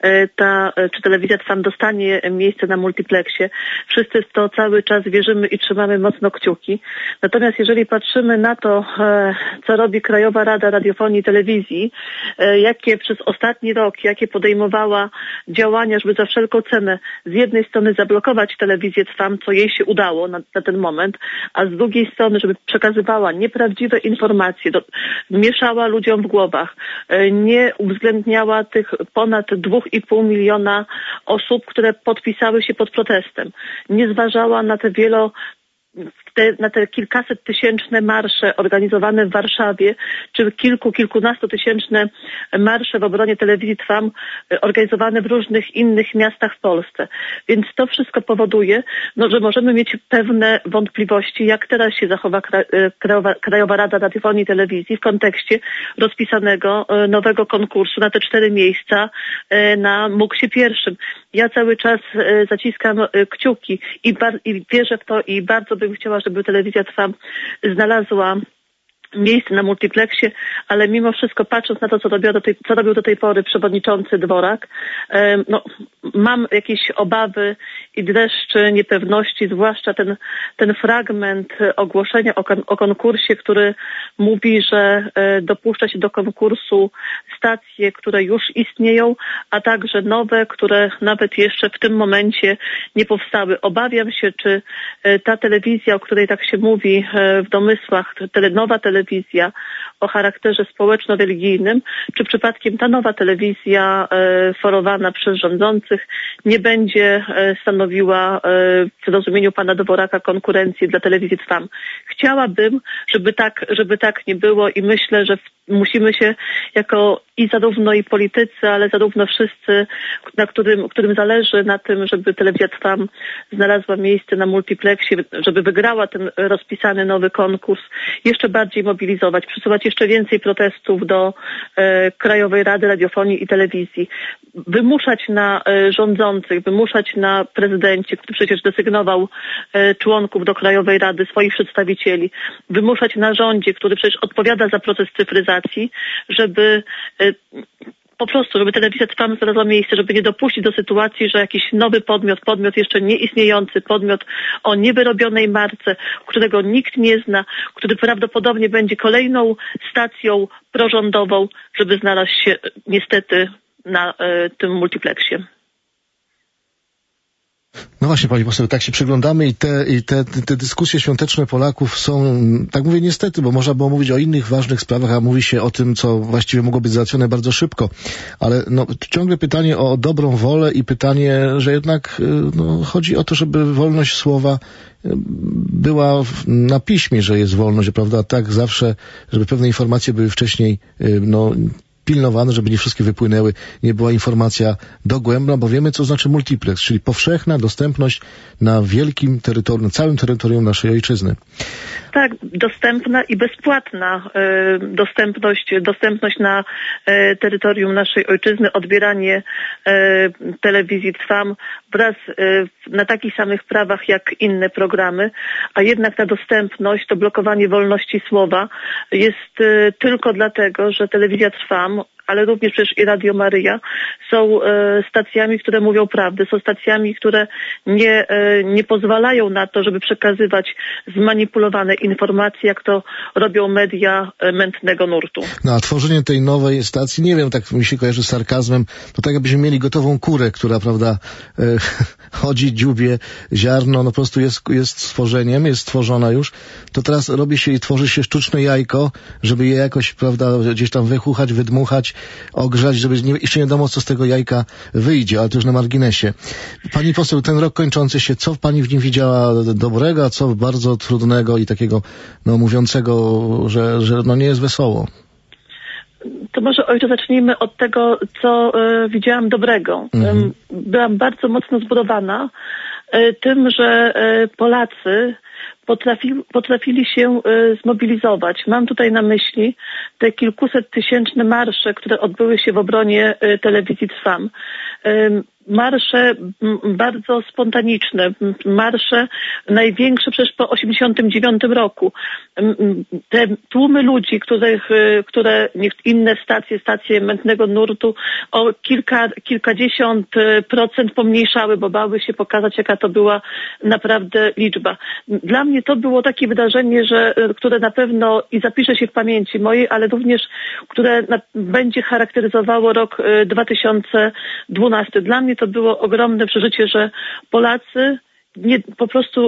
ta, czy Telewizja Trwam dostanie miejsce na multiplexie. Wszyscy w to cały czas wierzymy i trzymamy mocno kciuki. Natomiast jeżeli patrzymy na to, co robi Krajowa Rada Radiofonii i Telewizji, jakie przez ostatni rok, jakie podejmowała działania, żeby za wszelką cenę z jednej strony zablokować Telewizję Trwam, co jej się udało na, na ten moment, a z drugiej strony, żeby przekazywała nieprawdziwe informacje, do, mieszała ludziom w głowach, nie uwzględniała tych ponad dwa i pół miliona osób, które podpisały się pod protestem, nie zważała na te wielo te, na te kilkaset tysięczne marsze organizowane w Warszawie, czy kilku, kilkunastotysięczne marsze w obronie telewizji Trwam organizowane w różnych innych miastach w Polsce. Więc to wszystko powoduje, no, że możemy mieć pewne wątpliwości, jak teraz się zachowa Krajowa, Krajowa Rada Radiofonii i Telewizji w kontekście rozpisanego nowego konkursu na te cztery miejsca na muksie pierwszym. Ja cały czas zaciskam kciuki i, bar- i wierzę w to i bardzo bym chciała, żeby telewizja Trwam znalazła miejsce na multiplexie, ale mimo wszystko patrząc na to, co robił do tej, co robił do tej pory przewodniczący Dworak, no, mam jakieś obawy i dreszcze niepewności, zwłaszcza ten, ten fragment ogłoszenia o, kon, o konkursie, który mówi, że dopuszcza się do konkursu stacje, które już istnieją, a także nowe, które nawet jeszcze w tym momencie nie powstały. Obawiam się, czy ta telewizja, o której tak się mówi w domysłach, tele, nowa telewizja, telewizja o charakterze społeczno-religijnym, czy przypadkiem ta nowa telewizja e, forowana przez rządzących nie będzie e, stanowiła e, w rozumieniu pana Dworaka konkurencji dla telewizji Trwam. Chciałabym, żeby tak, żeby tak nie było i myślę, że w, musimy się jako i zarówno i politycy, ale zarówno wszyscy, na którym, którym zależy na tym, żeby telewizja Trwam znalazła miejsce na multiplexie, żeby wygrała ten rozpisany nowy konkurs, jeszcze bardziej mobilizować, przesuwać jeszcze więcej protestów do e, Krajowej Rady Radiofonii i Telewizji, wymuszać na e, rządzących, wymuszać na prezydencie, który przecież desygnował e, członków do Krajowej Rady, swoich przedstawicieli, wymuszać na rządzie, który przecież odpowiada za proces cyfryzacji, żeby e, po prostu, żeby telewizja Trwam znalazła miejsce, żeby nie dopuścić do sytuacji, że jakiś nowy podmiot, podmiot jeszcze nieistniejący, podmiot o niewyrobionej marce, którego nikt nie zna, który prawdopodobnie będzie kolejną stacją prorządową, żeby znalazł się niestety na e, tym multiplexie. No właśnie, pani poseł, tak się przyglądamy i te, i te, te dyskusje świąteczne Polaków są, tak mówię niestety, bo można było mówić o innych ważnych sprawach, a mówi się o tym, co właściwie mogło być załatwione bardzo szybko. Ale no, ciągle pytanie o dobrą wolę i pytanie, że jednak no, chodzi o to, żeby wolność słowa była na piśmie, że jest wolność, prawda? Tak zawsze, żeby pewne informacje były wcześniej, no, pilnowane, żeby nie wszystkie wypłynęły, nie była informacja dogłębna, bo wiemy, co znaczy multiplex, czyli powszechna dostępność na wielkim terytorium, na całym terytorium naszej ojczyzny. Tak, dostępna i bezpłatna y, dostępność, dostępność na y, terytorium naszej ojczyzny, odbieranie y, telewizji Trwam wraz y, na takich samych prawach jak inne programy, a jednak ta dostępność, to blokowanie wolności słowa jest y, tylko dlatego, że telewizja Trwam, ale również przecież i Radio Maryja są e, stacjami, które mówią prawdę, są stacjami, które nie, e, nie pozwalają na to, żeby przekazywać zmanipulowane informacje, jak to robią media e, mętnego nurtu. No a tworzenie tej nowej stacji, nie wiem, tak mi się kojarzy z sarkazmem, to tak jakbyśmy mieli gotową kurę, która, prawda, e, chodzi, dziubie ziarno, no po prostu jest, jest stworzeniem, jest stworzona już, to teraz robi się i tworzy się sztuczne jajko, żeby je jakoś, prawda, gdzieś tam wychuchać, wydmuchać, ogrzać, żeby nie, jeszcze nie wiadomo, co z tego jajka wyjdzie, ale to już na marginesie. Pani poseł, ten rok kończący się, co pani w nim widziała dobrego, a co bardzo trudnego i takiego, no, mówiącego, że, że no nie jest wesoło? To może, ojcze, zacznijmy od tego, co y, widziałam dobrego. Mhm. Byłam bardzo mocno zbudowana y, tym, że y, Polacy Potrafi, potrafili się y, zmobilizować. Mam tutaj na myśli te kilkuset tysięczne marsze, które odbyły się w obronie y, telewizji Trwam. Y, marsze m, bardzo spontaniczne, marsze największe przecież po osiemdziesiątym dziewiątym roku. Te tłumy ludzi, których, które inne stacje, stacje mętnego nurtu o kilka, kilkadziesiąt procent pomniejszały, bo bały się pokazać, jaka to była naprawdę liczba. Dla mnie to było takie wydarzenie, że, które na pewno i zapisze się w pamięci mojej, ale również które na, będzie charakteryzowało rok dwa tysiące dwunasty. Dla mnie to było ogromne przeżycie, że Polacy nie, po prostu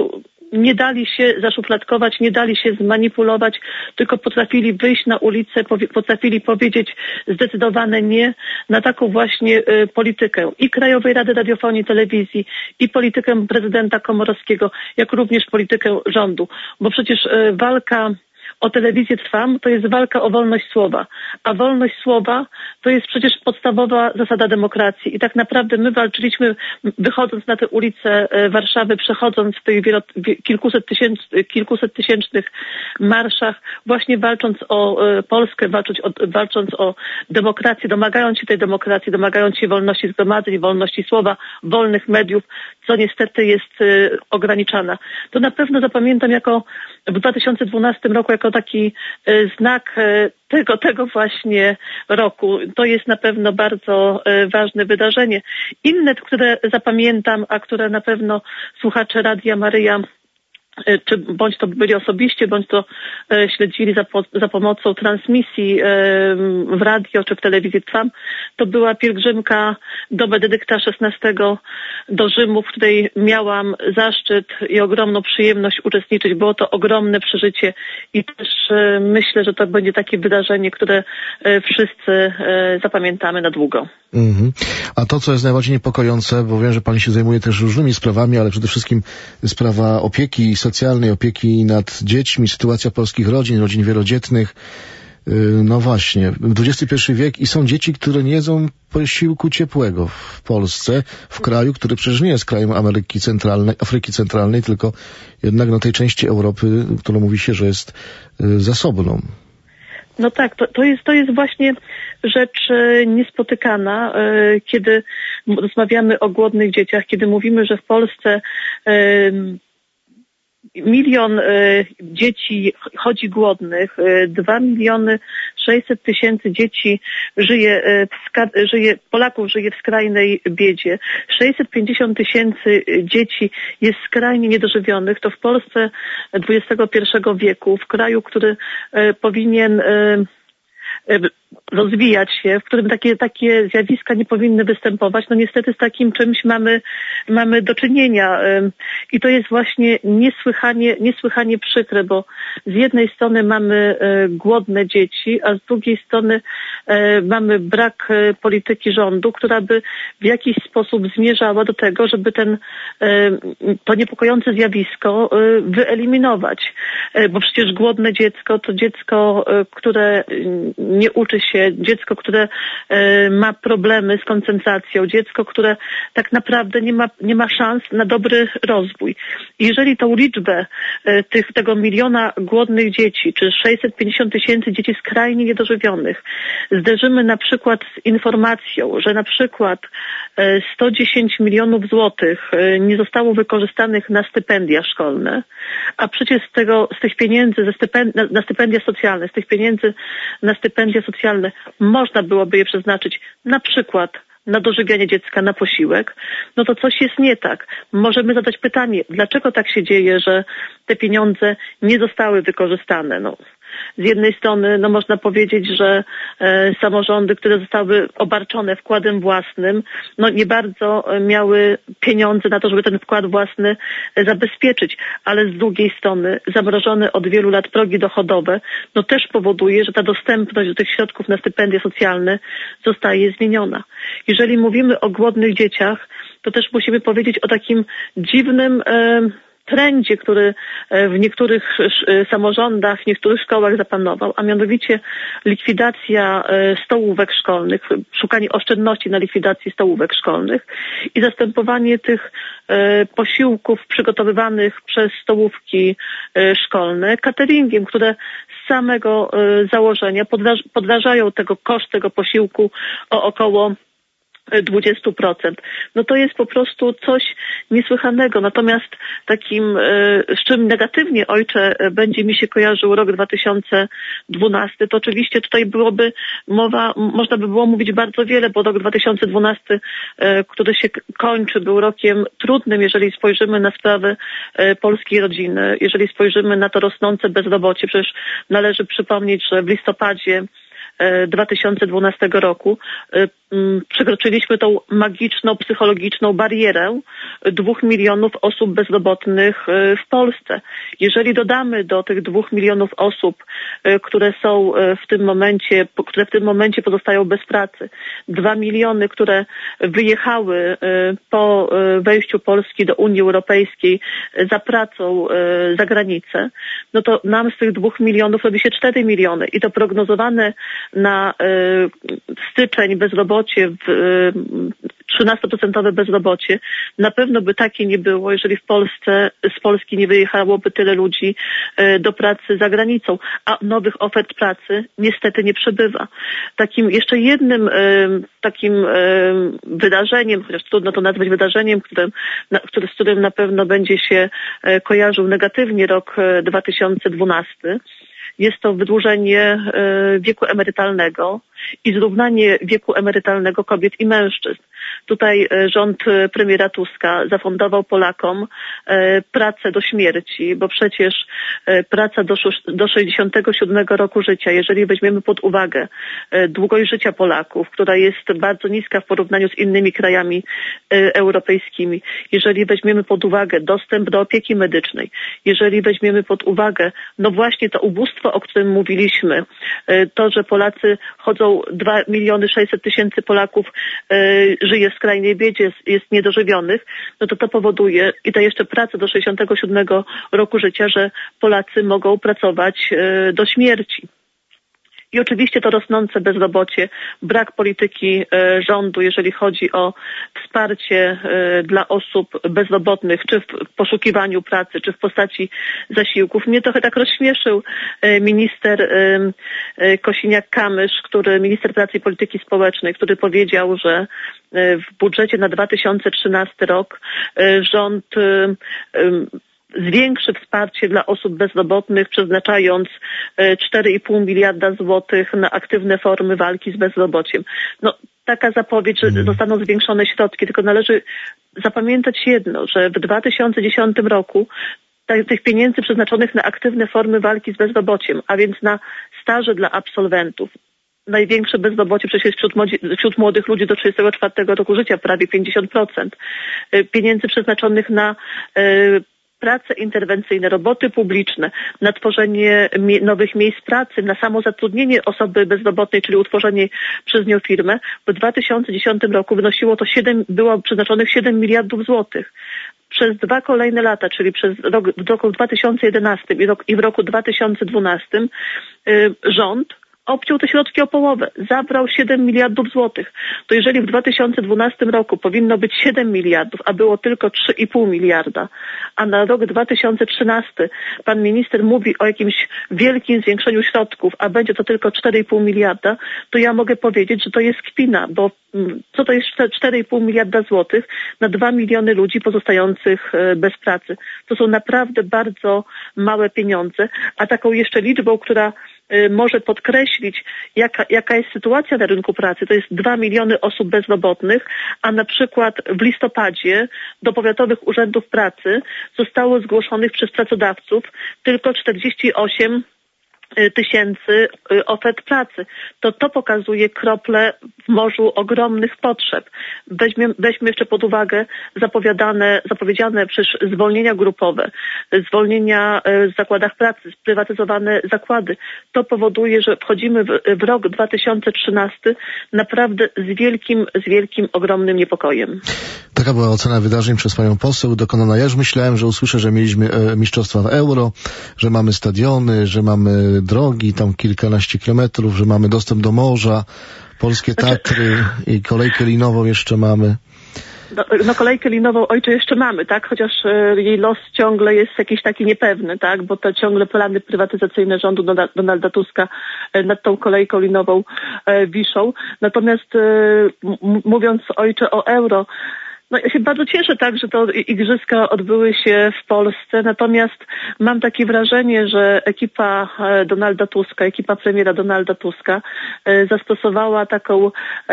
nie dali się zaszufladkować, nie dali się zmanipulować, tylko potrafili wyjść na ulicę, potrafili powiedzieć zdecydowane nie na taką właśnie politykę i Krajowej Rady Radiofonii i Telewizji, i politykę prezydenta Komorowskiego, jak również politykę rządu. Bo przecież walka o telewizję Trwam to jest walka o wolność słowa, a wolność słowa to jest przecież podstawowa zasada demokracji i tak naprawdę my walczyliśmy, wychodząc na te ulice Warszawy, przechodząc w tych wielo, kilkuset, tysięc, kilkuset tysięcznych marszach, właśnie walcząc o Polskę, walcząc o, walcząc o demokrację, domagając się tej demokracji, domagając się wolności zgromadzeń, wolności słowa, wolnych mediów, co niestety jest ograniczana. To na pewno zapamiętam jako w dwa tysiące dwunastym roku jako taki znak tego, tego właśnie roku. To jest na pewno bardzo ważne wydarzenie. Inne, które zapamiętam, a które na pewno słuchacze Radia Maryja czy bądź to byli osobiście, bądź to e, śledzili za, po, za pomocą transmisji e, w radio czy w telewizji Trwam, to była pielgrzymka do Benedykta szesnastego do Rzymu, w której miałam zaszczyt i ogromną przyjemność uczestniczyć. Było to ogromne przeżycie i też e, myślę, że to będzie takie wydarzenie, które e, wszyscy e, zapamiętamy na długo. Mhm. A to, co jest najbardziej niepokojące, bo wiem, że pani się zajmuje też różnymi sprawami, ale przede wszystkim sprawa opieki socjalnej, opieki nad dziećmi, sytuacja polskich rodzin, rodzin wielodzietnych. No właśnie, dwudziesty pierwszy wiek i są dzieci, które nie jedzą posiłku ciepłego w Polsce, w kraju, który przecież nie jest krajem Ameryki Centralnej, Afryki Centralnej, tylko jednak na tej części Europy, którą mówi się, że jest zasobną. No tak, to, to jest to jest właśnie rzecz niespotykana, kiedy rozmawiamy o głodnych dzieciach, kiedy mówimy, że w Polsce milion dzieci chodzi głodnych, dwa miliony sześćset tysięcy dzieci żyje, żyje, Polaków żyje w skrajnej biedzie, sześćset pięćdziesiąt tysięcy dzieci jest skrajnie niedożywionych, to w Polsce dwudziestego pierwszego wieku, w kraju, który powinien rozwijać się, w którym takie, takie zjawiska nie powinny występować, no niestety z takim czymś mamy, mamy do czynienia i to jest właśnie niesłychanie, niesłychanie przykre, bo z jednej strony mamy głodne dzieci, a z drugiej strony mamy brak polityki rządu, która by w jakiś sposób zmierzała do tego, żeby ten, to niepokojące zjawisko wyeliminować, bo przecież głodne dziecko to dziecko, które nie uczy się, dziecko, które e, ma problemy z koncentracją, dziecko, które tak naprawdę nie ma, nie ma szans na dobry rozwój. I jeżeli tą liczbę e, tych, tego miliona głodnych dzieci, czy sześćset pięćdziesiąt tysięcy dzieci skrajnie niedożywionych, zderzymy na przykład z informacją, że na przykład e, sto dziesięć milionów złotych e, nie zostało wykorzystanych na stypendia szkolne, a przecież z tego, z tych pieniędzy ze stypendi- na, na stypendia socjalne, z tych pieniędzy na stypendia socjalne można byłoby je przeznaczyć na przykład na dożywianie dziecka, na posiłek, no to coś jest nie tak. Możemy zadać pytanie, dlaczego tak się dzieje, że te pieniądze nie zostały wykorzystane? No, z jednej strony no można powiedzieć, że e, samorządy, które zostały obarczone wkładem własnym, no nie bardzo miały pieniądze na to, żeby ten wkład własny e, zabezpieczyć, ale z drugiej strony zamrożone od wielu lat progi dochodowe, no też powoduje, że ta dostępność do tych środków na stypendia socjalne zostaje zmieniona. Jeżeli mówimy o głodnych dzieciach, to też musimy powiedzieć o takim dziwnym e, trendzie, który w niektórych samorządach, w niektórych szkołach zapanował, a mianowicie likwidacja stołówek szkolnych, szukanie oszczędności na likwidacji stołówek szkolnych i zastępowanie tych posiłków przygotowywanych przez stołówki szkolne cateringiem, które z samego założenia podważają tego koszt tego posiłku o około dwadzieścia procent. No to jest po prostu coś niesłychanego. Natomiast takim, z czym negatywnie, ojcze, będzie mi się kojarzył rok dwa tysiące dwunasty, to oczywiście tutaj byłoby mowa, można by było mówić bardzo wiele, bo rok dwa tysiące dwunasty, który się kończy, był rokiem trudnym, jeżeli spojrzymy na sprawy polskiej rodziny, jeżeli spojrzymy na to rosnące bezrobocie. Przecież należy przypomnieć, że w listopadzie dwa tysiące dwunastego roku przekroczyliśmy tą magiczną, psychologiczną barierę dwóch milionów osób bezrobotnych w Polsce. Jeżeli dodamy do tych dwóch milionów osób, które są w tym momencie, które w tym momencie pozostają bez pracy, dwa miliony, które wyjechały po wejściu Polski do Unii Europejskiej za pracą za granicę, no to nam z tych dwóch milionów robi się cztery miliony i to prognozowane na styczeń bezrobocie, trzynastoprocentowe bezrobocie, na pewno by takie nie było, jeżeli w Polsce, z Polski nie wyjechałoby tyle ludzi do pracy za granicą, a nowych ofert pracy niestety nie przybywa. Takim jeszcze jednym takim wydarzeniem, chociaż trudno to nazwać wydarzeniem, którym, który, z którym na pewno będzie się kojarzył negatywnie rok dwa tysiące dwunasty, jest to wydłużenie wieku emerytalnego i zrównanie wieku emerytalnego kobiet i mężczyzn. Tutaj rząd premiera Tuska zafundował Polakom pracę do śmierci, bo przecież praca do, do sześćdziesiątego siódmego roku życia, jeżeli weźmiemy pod uwagę długość życia Polaków, która jest bardzo niska w porównaniu z innymi krajami europejskimi, jeżeli weźmiemy pod uwagę dostęp do opieki medycznej, jeżeli weźmiemy pod uwagę, no właśnie to ubóstwo, o którym mówiliśmy, to, że Polacy chodzą, dwa miliony sześćset tysięcy Polaków żyje w skrajnej biedzie, jest niedożywionych, no to to powoduje, i to jeszcze praca do sześćdziesiątego siódmego roku życia, że Polacy mogą pracować do śmierci. I oczywiście to rosnące bezrobocie, brak polityki rządu, jeżeli chodzi o wsparcie dla osób bezrobotnych, czy w poszukiwaniu pracy, czy w postaci zasiłków. Mnie trochę tak rozśmieszył minister Kosiniak-Kamysz, który, minister pracy i polityki społecznej, który powiedział, że w budżecie na dwa tysiące trzynasty rok rząd zwiększy wsparcie dla osób bezrobotnych, przeznaczając cztery i pół miliarda złotych na aktywne formy walki z bezrobociem. No, taka zapowiedź, że zostaną zwiększone środki, tylko należy zapamiętać jedno, że w dwa tysiące dziesiątym roku tych pieniędzy przeznaczonych na aktywne formy walki z bezrobociem, a więc na staże dla absolwentów, największe bezrobocie przecież wśród, wśród młodych ludzi do trzydziestego czwartego roku życia, prawie pięćdziesiąt procent, pieniędzy przeznaczonych na prace interwencyjne, roboty publiczne, na tworzenie mi- nowych miejsc pracy, na samozatrudnienie osoby bezrobotnej, czyli utworzenie przez nią firmy, w dwa tysiące dziesiątym roku wynosiło to siedem, było przeznaczonych siedem miliardów złotych. Przez dwa kolejne lata, czyli przez rok, w roku dwa tysiące jedenastym i, rok, i w roku dwa tysiące dwunastym yy, rząd obciął te środki o połowę, zabrał siedem miliardów złotych. To jeżeli w dwa tysiące dwunastym roku powinno być siedem miliardów, a było tylko trzy i pół miliarda, a na rok dwa tysiące trzynasty pan minister mówi o jakimś wielkim zwiększeniu środków, a będzie to tylko cztery i pół miliarda, to ja mogę powiedzieć, że to jest kpina, bo co to jest cztery i pół miliarda złotych na dwa miliony ludzi pozostających bez pracy. To są naprawdę bardzo małe pieniądze, a taką jeszcze liczbą, która może podkreślić, jaka, jaka jest sytuacja na rynku pracy. To jest dwa miliony osób bezrobotnych, a na przykład w listopadzie do powiatowych urzędów pracy zostało zgłoszonych przez pracodawców tylko czterdzieści osiem tysięcy ofert pracy. To to pokazuje krople w morzu ogromnych potrzeb. Weźmie, weźmy jeszcze pod uwagę zapowiadane, zapowiedziane przecież zwolnienia grupowe, zwolnienia w zakładach pracy, sprywatyzowane zakłady. To powoduje, że wchodzimy w, w rok dwa tysiące trzynasty naprawdę z wielkim, z wielkim, ogromnym niepokojem. Taka była ocena wydarzeń przez panią poseł dokonana. Ja już myślałem, że usłyszę, że mieliśmy e, mistrzostwa w euro, że mamy stadiony, że mamy drogi, tam kilkanaście kilometrów, że mamy dostęp do morza, polskie Tatry i kolejkę linową jeszcze mamy. No, no kolejkę linową, ojcze, jeszcze mamy, tak? Chociaż e, jej los ciągle jest jakiś taki niepewny, tak? Bo te ciągle plany prywatyzacyjne rządu Donalda, Donalda Tuska e, nad tą kolejką linową e, wiszą. Natomiast e, m- mówiąc, ojcze, o euro, no ja się bardzo cieszę tak, że to igrzyska odbyły się w Polsce, natomiast mam takie wrażenie, że ekipa Donalda Tuska, ekipa premiera Donalda Tuska zastosowała taką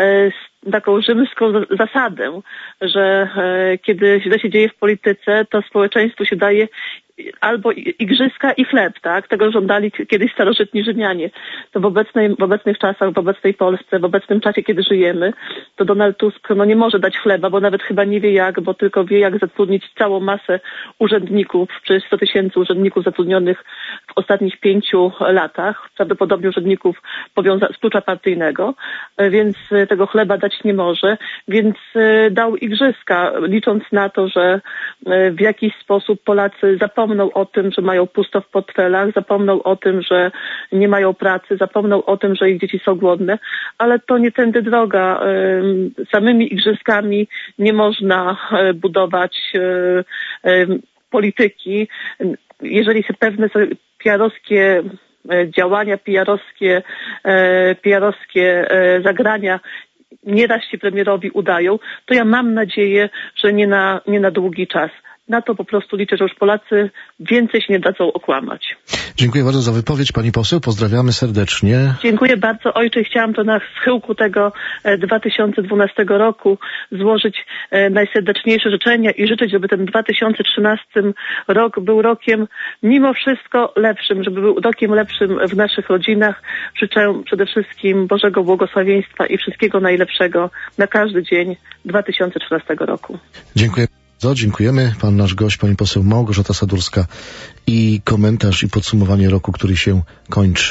taką rzymską zasadę, że kiedy źle się dzieje w polityce, to społeczeństwu się daje albo igrzyska i chleb, tak? Tego żądali kiedyś starożytni Rzymianie. To w, obecnej, w obecnych czasach, w obecnej Polsce, w obecnym czasie, kiedy żyjemy, to Donald Tusk no nie może dać chleba, bo nawet chyba nie wie jak, bo tylko wie jak zatrudnić całą masę urzędników, czy sto tysięcy urzędników zatrudnionych w ostatnich pięciu latach, prawdopodobnie urzędników powiąza- z klucza partyjnego, więc tego chleba dać nie może, więc dał igrzyska, licząc na to, że w jakiś sposób Polacy zapomną o tym, że mają pusto w portfelach, zapomną o tym, że nie mają pracy, zapomną o tym, że ich dzieci są głodne, ale to nie tędy droga. Samymi igrzyskami nie można budować polityki. Jeżeli się pewne P R-owskie działania, P R-owskie, P R-owskie zagrania nieraz się premierowi udają, to ja mam nadzieję, że nie na, nie na długi czas. Na to po prostu liczę, że już Polacy więcej się nie dadzą okłamać. Dziękuję bardzo za wypowiedź, pani poseł. Pozdrawiamy serdecznie. Dziękuję bardzo, ojcze. Chciałam to na schyłku tego dwa tysiące dwunastego roku złożyć najserdeczniejsze życzenia i życzyć, żeby ten dwa tysiące trzynasty rok był rokiem mimo wszystko lepszym, żeby był rokiem lepszym w naszych rodzinach. Życzę przede wszystkim Bożego błogosławieństwa i wszystkiego najlepszego na każdy dzień dwa tysiące trzynastego roku. Dziękuję. Dziękujemy. Pan nasz gość, pani poseł Małgorzata Sadurska i komentarz i podsumowanie roku, który się kończy.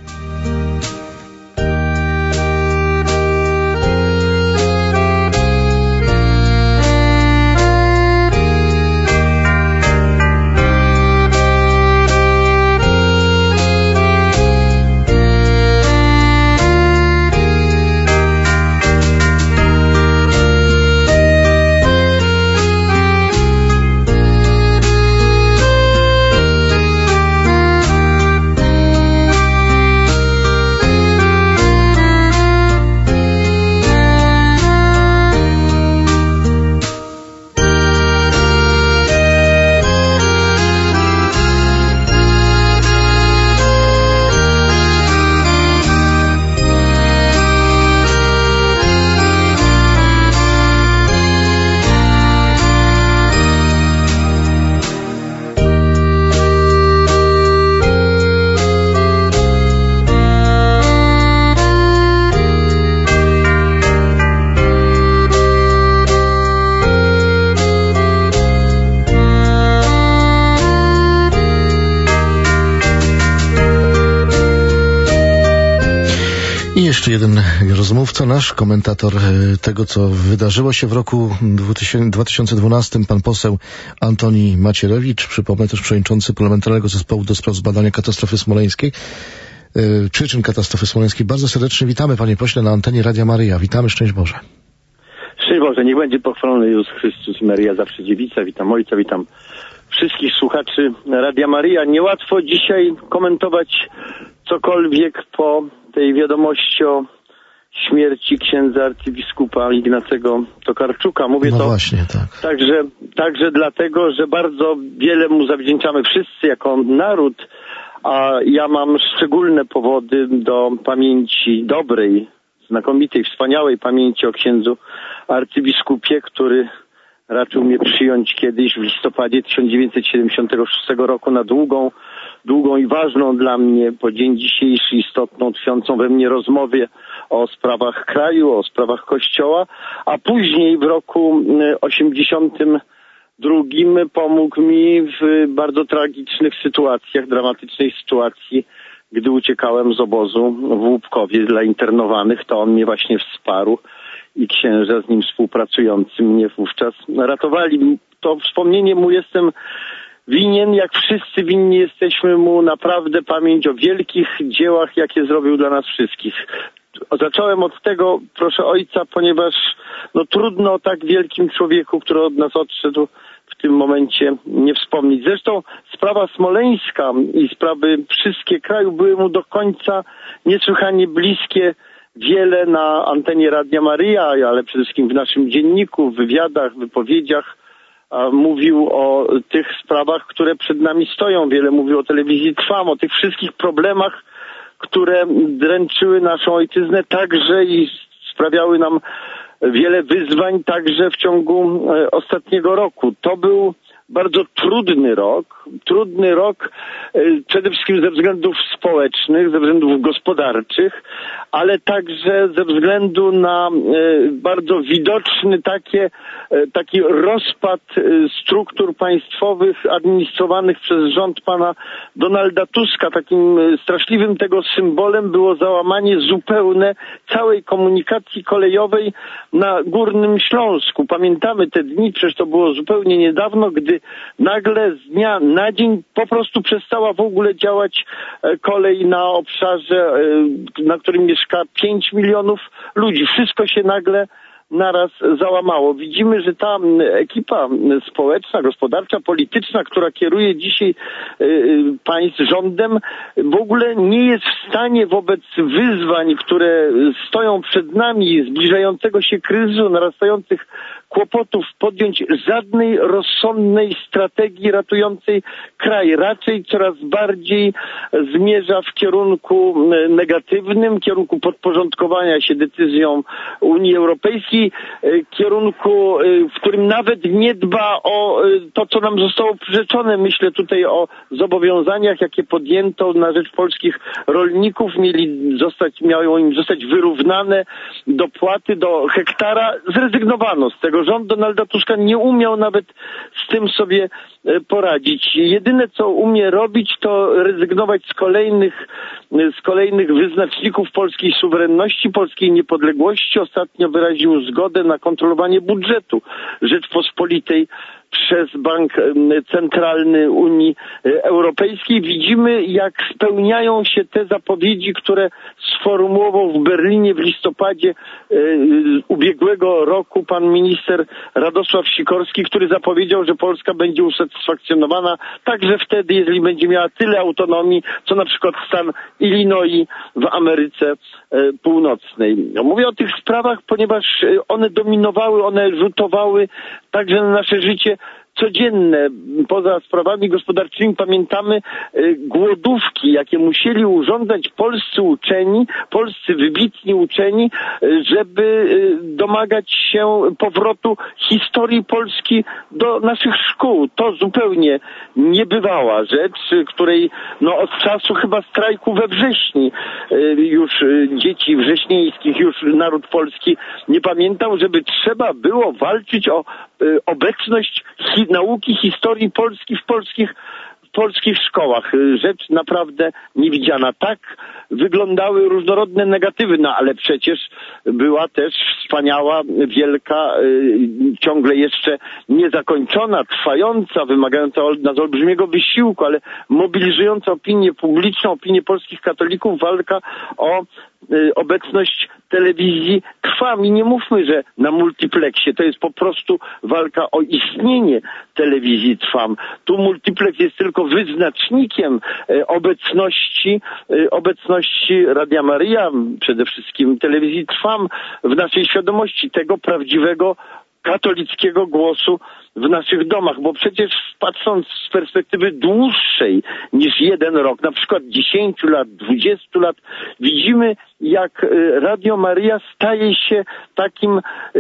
Jeszcze jeden rozmówca, nasz komentator tego, co wydarzyło się w roku dwa tysiące dwunastym, pan poseł Antoni Macierewicz, przypomnę też przewodniczący Parlamentarnego Zespołu do spraw zbadania katastrofy smoleńskiej, przyczyn katastrofy smoleńskiej. Bardzo serdecznie witamy, panie pośle, na antenie Radia Maryja. Witamy, szczęść Boże. Szczęść Boże, niech będzie pochwalony Jezus Chrystus i Maryja zawsze dziewica. Witam ojca, witam wszystkich słuchaczy Radia Maryja. Niełatwo dzisiaj komentować cokolwiek po tej wiadomości o śmierci księdza arcybiskupa Ignacego Tokarczuka. Mówię no to właśnie, tak. także, także dlatego, że bardzo wiele mu zawdzięczamy wszyscy jako naród, a ja mam szczególne powody do pamięci dobrej, znakomitej, wspaniałej pamięci o księdzu arcybiskupie, który raczył mnie przyjąć kiedyś w listopadzie tysiąc dziewięćset siedemdziesiątego szóstego roku na długą, długą i ważną dla mnie po dzień dzisiejszy, istotną, tkwiącą we mnie rozmowie o sprawach kraju, o sprawach Kościoła, a później w roku osiemdziesiątym drugim pomógł mi w bardzo tragicznych sytuacjach, dramatycznej sytuacji, gdy uciekałem z obozu w Łupkowie dla internowanych. To on mnie właśnie wsparł i księża z nim współpracujący mnie wówczas ratowali. To wspomnienie mu jestem winien, jak wszyscy winni jesteśmy mu naprawdę pamięć o wielkich dziełach, jakie zrobił dla nas wszystkich. Zacząłem od tego, proszę ojca, ponieważ no trudno o tak wielkim człowieku, który od nas odszedł, w tym momencie nie wspomnieć. Zresztą sprawa smoleńska i sprawy wszystkie kraju były mu do końca niesłychanie bliskie. Wiele na antenie Radia Maryja, ale przede wszystkim w naszym dzienniku, w wywiadach, wypowiedziach mówił o tych sprawach, które przed nami stoją. Wiele mówił o telewizji Trwam, o tych wszystkich problemach, które dręczyły naszą ojczyznę także i sprawiały nam wiele wyzwań także w ciągu ostatniego roku. To był bardzo trudny rok. Trudny rok przede wszystkim ze względów społecznych, ze względów gospodarczych, ale także ze względu na bardzo widoczny takie, taki rozpad struktur państwowych administrowanych przez rząd pana Donalda Tuska. Takim straszliwym tego symbolem było załamanie zupełne całej komunikacji kolejowej na Górnym Śląsku. Pamiętamy te dni, przecież to było zupełnie niedawno, gdy nagle z dnia na dzień po prostu przestała w ogóle działać kolej na obszarze, na którym mieszka pięć milionów ludzi. Wszystko się nagle naraz załamało. Widzimy, że ta ekipa społeczna, gospodarcza, polityczna, która kieruje dzisiaj państw rządem, w ogóle nie jest w stanie wobec wyzwań, które stoją przed nami, zbliżającego się kryzysu, narastających kłopotów, podjąć żadnej rozsądnej strategii ratującej kraj. Raczej coraz bardziej zmierza w kierunku negatywnym, kierunku podporządkowania się decyzjom Unii Europejskiej, kierunku, w którym nawet nie dba o to, co nam zostało przyrzeczone. Myślę tutaj o zobowiązaniach, jakie podjęto na rzecz polskich rolników. Mieli zostać, miało im zostać wyrównane dopłaty do hektara. Zrezygnowano z tego. Rząd Donalda Tuska nie umiał nawet z tym sobie poradzić. Jedyne, co umie robić, to rezygnować z kolejnych, z kolejnych wyznaczników polskiej suwerenności, polskiej niepodległości. Ostatnio wyraził zgodę na kontrolowanie budżetu Rzeczpospolitej przez Bank Centralny Unii Europejskiej. Widzimy, jak spełniają się te zapowiedzi, które sformułował w Berlinie w listopadzie ubiegłego roku pan minister Radosław Sikorski, który zapowiedział, że Polska będzie usatysfakcjonowana także wtedy, jeżeli będzie miała tyle autonomii, co na przykład stan Illinois w Ameryce Północnej. Mówię o tych sprawach, ponieważ one dominowały, one rzutowały także na nasze życie codzienne. Poza sprawami gospodarczymi pamiętamy głodówki, jakie musieli urządzać polscy uczeni, polscy wybitni uczeni, żeby domagać się powrotu historii Polski do naszych szkół. To zupełnie niebywała rzecz, której no, od czasu chyba strajku we wrześni już dzieci wrześnieńskich, już naród polski nie pamiętał, żeby trzeba było walczyć o obecność hi- nauki historii Polski w polskich, w polskich szkołach. Rzecz naprawdę niewidziana. Tak wyglądały różnorodne negatywy, no ale przecież była też wspaniała, wielka, ciągle jeszcze niezakończona, trwająca, wymagająca od nas olbrzymiego wysiłku, ale mobilizująca opinię publiczną, opinię polskich katolików, walka o obecność telewizji Trwam. I nie mówmy, że na multiplexie. To jest po prostu walka o istnienie telewizji Trwam. Tu multiplex jest tylko wyznacznikiem obecności, obecności Radia Maryja, przede wszystkim telewizji Trwam w naszej świadomości, tego prawdziwego katolickiego głosu w naszych domach, bo przecież patrząc z perspektywy dłuższej niż jeden rok, na przykład dziesięciu lat, dwudziestu lat, widzimy, jak Radio Maryja staje się takim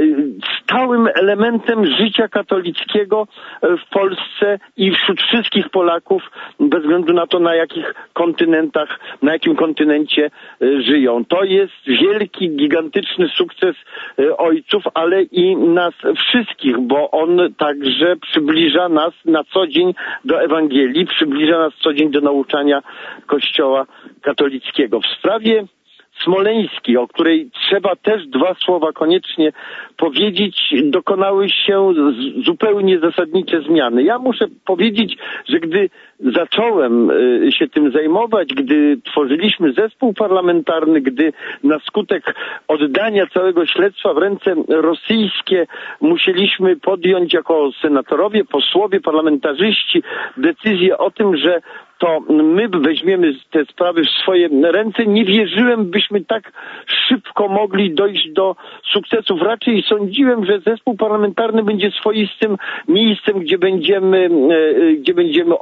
stałym elementem życia katolickiego w Polsce i wśród wszystkich Polaków, bez względu na to, na jakich kontynentach, na jakim kontynencie żyją. To jest wielki, gigantyczny sukces ojców, ale i nas wszystkich, bo on także przybliża nas na co dzień do Ewangelii, przybliża nas co dzień do nauczania Kościoła katolickiego. W sprawie smoleńskiej, o której trzeba też dwa słowa koniecznie powiedzieć, dokonały się zupełnie zasadnicze zmiany. Ja muszę powiedzieć, że gdy zacząłem się tym zajmować, gdy tworzyliśmy zespół parlamentarny, gdy na skutek oddania całego śledztwa w ręce rosyjskie musieliśmy podjąć jako senatorowie, posłowie, parlamentarzyści decyzję o tym, że to my weźmiemy te sprawy w swoje ręce. Nie wierzyłem, byśmy tak szybko mogli dojść do sukcesów. Raczej sądziłem, że zespół parlamentarny będzie swoistym miejscem, gdzie będziemy, gdzie będziemy odnotowywać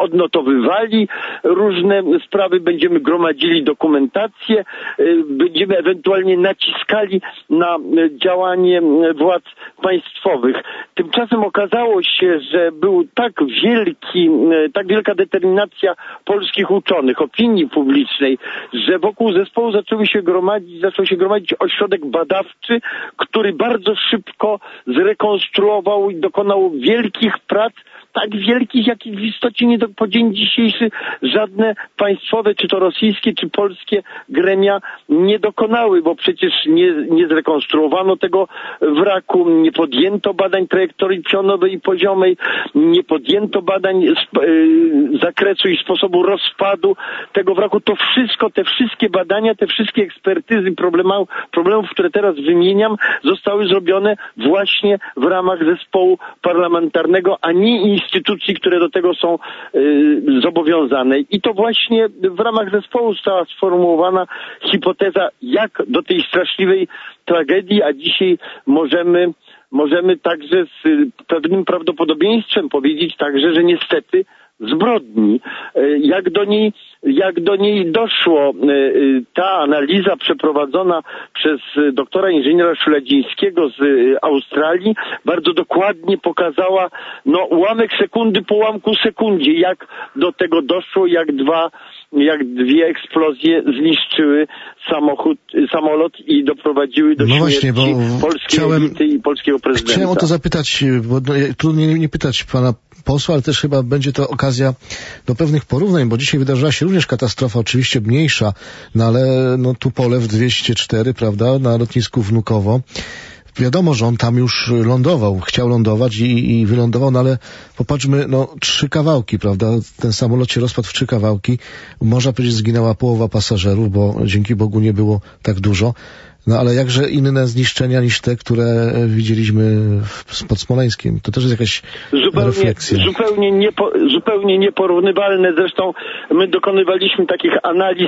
przygotowywali różne sprawy, będziemy gromadzili dokumentację, będziemy ewentualnie naciskali na działanie władz państwowych. Tymczasem okazało się, że był tak wielki, tak wielka determinacja polskich uczonych, opinii publicznej, że wokół zespołu zaczęły się gromadzić, zaczął się gromadzić ośrodek badawczy, który bardzo szybko zrekonstruował i dokonał wielkich prac, tak wielkich, jakich w istocie nie do, po dzień dzisiejszy żadne państwowe, czy to rosyjskie, czy polskie gremia nie dokonały, bo przecież nie, nie zrekonstruowano tego wraku, nie podjęto badań trajektorii pionowej i poziomej, nie podjęto badań z, yy, zakresu i sposobu rozpadu tego wraku. To wszystko, te wszystkie badania, te wszystkie ekspertyzy problemów, problemów, które teraz wymieniam, zostały zrobione właśnie w ramach zespołu parlamentarnego, a nie instytucji, które do tego są y, zobowiązane. I to właśnie w ramach zespołu została sformułowana hipoteza, jak do tej straszliwej tragedii, a dzisiaj możemy, możemy także z pewnym prawdopodobieństwem powiedzieć także, że niestety zbrodni. Jak do niej, jak do niej doszło? Ta analiza przeprowadzona przez doktora inżyniera Szuladzińskiego z Australii bardzo dokładnie pokazała, no, ułamek sekundy po ułamku sekundzie, jak do tego doszło, jak dwa, jak dwie eksplozje zniszczyły samochód, samolot i doprowadziły do no śmierci właśnie, polskiej chciałem, elity i polskiego prezydenta. Chciałem o to zapytać, bo no, trudno nie, nie pytać pana posła, ale też chyba będzie to okazja do pewnych porównań, bo dzisiaj wydarzyła się również katastrofa, oczywiście mniejsza, no ale no Tupolew dwieście cztery, prawda, na lotnisku Wnukowo. Wiadomo, że on tam już lądował, chciał lądować i, i wylądował, no ale popatrzmy, no trzy kawałki, prawda, ten samolot się rozpadł w trzy kawałki, można powiedzieć zginęła połowa pasażerów, bo dzięki Bogu nie było tak dużo. No ale jakże inne zniszczenia niż te, które widzieliśmy w, pod Smoleńskiem. To też jest jakaś zupełnie, refleksja. Zupełnie, niepo, zupełnie nieporównywalne. Zresztą my dokonywaliśmy takich analiz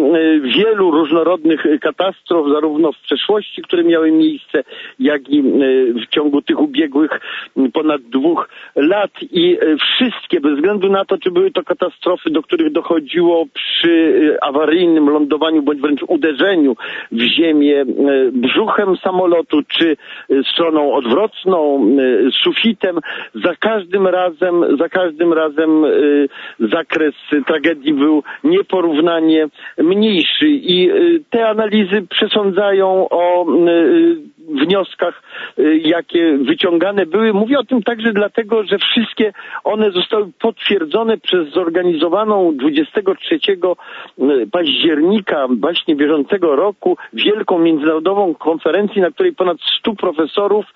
wielu różnorodnych katastrof, zarówno w przeszłości, które miały miejsce, jak i w ciągu tych ubiegłych ponad dwóch lat. I wszystkie, bez względu na to, czy były to katastrofy, do których dochodziło przy awaryjnym lądowaniu, bądź wręcz uderzeniu w ziemię brzuchem samolotu, czy stroną odwrotną, sufitem, za każdym razem, za każdym razem zakres tragedii był nieporównanie mniejszy i te analizy przesądzają o wnioskach, jakie wyciągane były. Mówię o tym także dlatego, że wszystkie one zostały potwierdzone przez zorganizowaną dwudziestego trzeciego października właśnie bieżącego roku wielką międzynarodową konferencję, na której ponad stu profesorów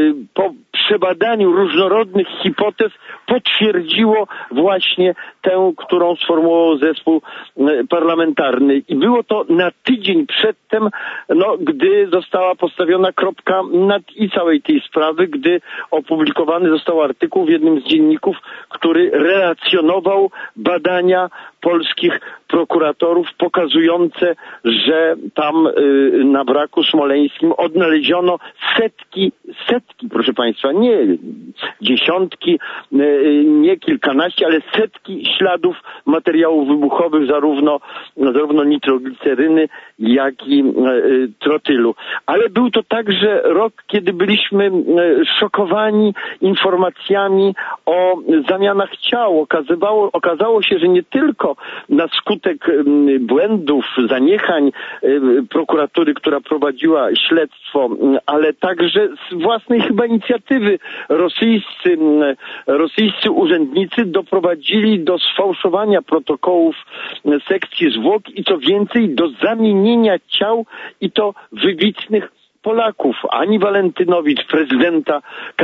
po przebadaniu różnorodnych hipotez potwierdziło właśnie tę, którą sformułował zespół parlamentarny. I było to na tydzień przedtem, no, gdy została postawiona kropka nad i całej tej sprawy, gdy opublikowany został artykuł w jednym z dzienników, który relacjonował badania polskich prokuratorów pokazujące, że tam y, na wraku smoleńskim odnaleziono setki, setki, proszę Państwa, nie dziesiątki, y, nie kilkanaście, ale setki śladów materiałów wybuchowych, zarówno, zarówno nitrogliceryny, jak i y, trotylu. Ale był to także rok, kiedy byliśmy y, szokowani informacjami o zamianach ciał. Okazywało, okazało się, że nie tylko na skutek błędów, zaniechań prokuratury, która prowadziła śledztwo, ale także z własnej chyba inicjatywy rosyjscy, rosyjscy urzędnicy doprowadzili do sfałszowania protokołów sekcji zwłok i co więcej do zamienienia ciał i to wybitnych Polaków, Ani Walentynowicz, prezydenta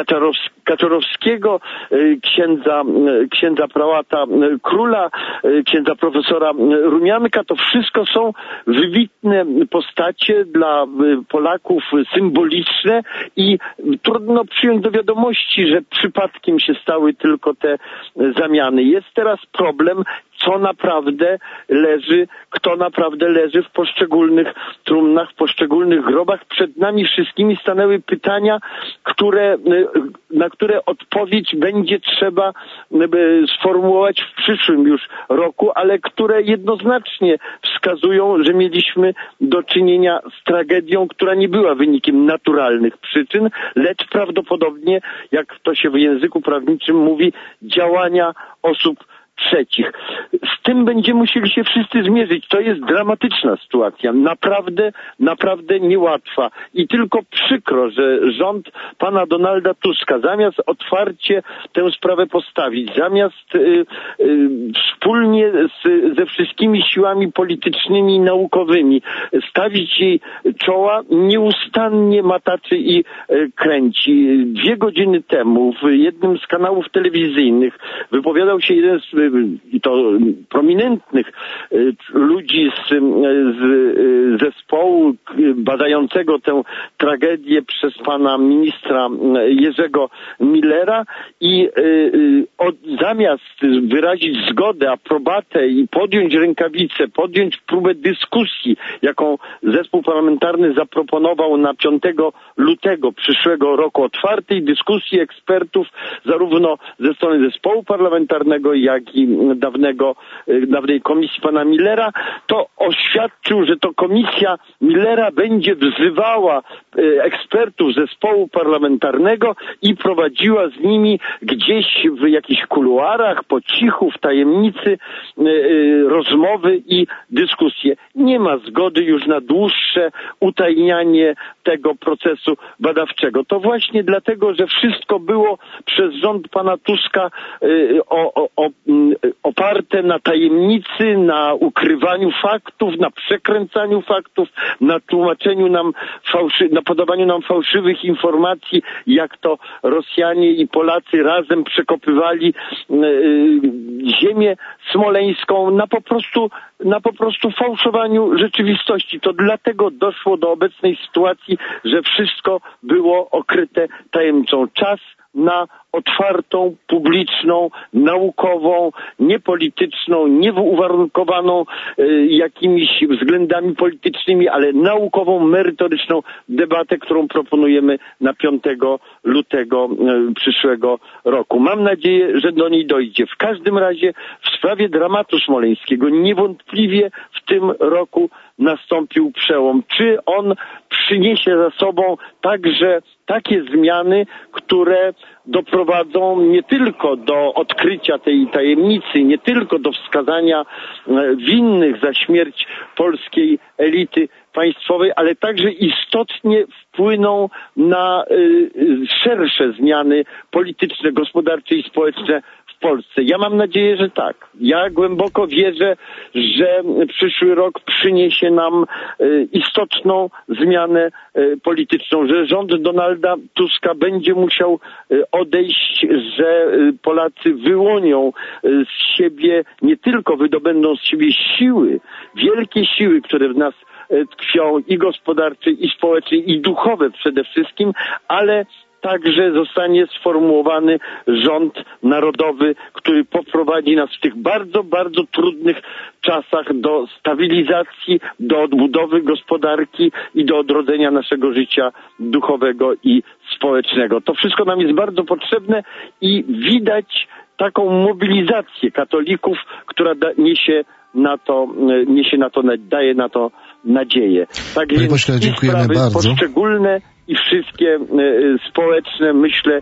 Kaczorowskiego, księdza, księdza prałata Króla, księdza profesora Rumianka. To wszystko są wybitne postacie dla Polaków, symboliczne i trudno przyjąć do wiadomości, że przypadkiem się stały tylko te zamiany. Jest teraz problem, co naprawdę leży, kto naprawdę leży w poszczególnych trumnach, w poszczególnych grobach. Przed nami nami wszystkimi stanęły pytania, które, na które odpowiedź będzie trzeba sformułować w przyszłym już roku, ale które jednoznacznie wskazują, że mieliśmy do czynienia z tragedią, która nie była wynikiem naturalnych przyczyn, lecz prawdopodobnie, jak to się w języku prawniczym mówi, działania osób trzecich. Z tym będziemy musieli się wszyscy zmierzyć. To jest dramatyczna sytuacja. Naprawdę, naprawdę niełatwa. I tylko przykro, że rząd pana Donalda Tuska zamiast otwarcie tę sprawę postawić, zamiast y, y, wspólnie z, ze wszystkimi siłami politycznymi i naukowymi stawić jej czoła, nieustannie mataczy i y, kręci. Dwie godziny temu w jednym z kanałów telewizyjnych wypowiadał się jeden z i to prominentnych ludzi z, z zespołu badającego tę tragedię przez pana ministra Jerzego Millera i od, zamiast wyrazić zgodę, aprobatę i podjąć rękawice, podjąć próbę dyskusji, jaką zespół parlamentarny zaproponował na piątego lutego przyszłego roku, otwartej dyskusji ekspertów zarówno ze strony zespołu parlamentarnego, jak i dawnego, dawnej komisji pana Millera, to oświadczył, że to komisja Millera będzie wzywała ekspertów zespołu parlamentarnego i prowadziła z nimi gdzieś w jakichś kuluarach, po cichu, w tajemnicy rozmowy i dyskusje. Nie ma zgody już na dłuższe utajnianie tego procesu badawczego. To właśnie dlatego, że wszystko było przez rząd pana Tuska o, o, o, oparte na tajemnicy, na ukrywaniu faktów, na przekręcaniu faktów, na tłumaczeniu nam fałszy, na podawaniu nam fałszywych informacji, jak to Rosjanie i Polacy razem przekopywali yy, ziemię smoleńską, na po prostu na po prostu fałszowaniu rzeczywistości. To dlatego doszło do obecnej sytuacji, że wszystko było okryte tajemnicą. Czas na otwartą, publiczną, naukową, niepolityczną, nieuwarunkowaną y, jakimiś względami politycznymi, ale naukową, merytoryczną debatę, którą proponujemy na piątego lutego y, przyszłego roku. Mam nadzieję, że do niej dojdzie. W każdym razie w sprawie dramatu smoleńskiego niewątpliwie w tym roku nastąpił przełom. Czy on przyniesie za sobą także takie zmiany, które doprowadzą nie tylko do odkrycia tej tajemnicy, nie tylko do wskazania winnych za śmierć polskiej elity państwowej, ale także istotnie wpłyną na y, szersze zmiany polityczne, gospodarcze i społeczne w Polsce. Ja mam nadzieję, że tak. Ja głęboko wierzę, że przyszły rok przyniesie nam y, istotną zmianę y, polityczną, że rząd Donalda Tuska będzie musiał y, odejść, że y, Polacy wyłonią y, z siebie, nie tylko wydobędą z siebie siły, wielkie siły, które w nas tkwią i gospodarcze, i społeczne, i duchowe przede wszystkim, ale także zostanie sformułowany rząd narodowy, który poprowadzi nas w tych bardzo, bardzo trudnych czasach do stabilizacji, do odbudowy gospodarki i do odrodzenia naszego życia duchowego i społecznego. To wszystko nam jest bardzo potrzebne i widać taką mobilizację katolików, która da, niesie na to, niesie na to, daje na to nadzieję. Tak Panie więc pośle, dziękujemy sprawy bardzo. Poszczególne i wszystkie y, społeczne, myślę,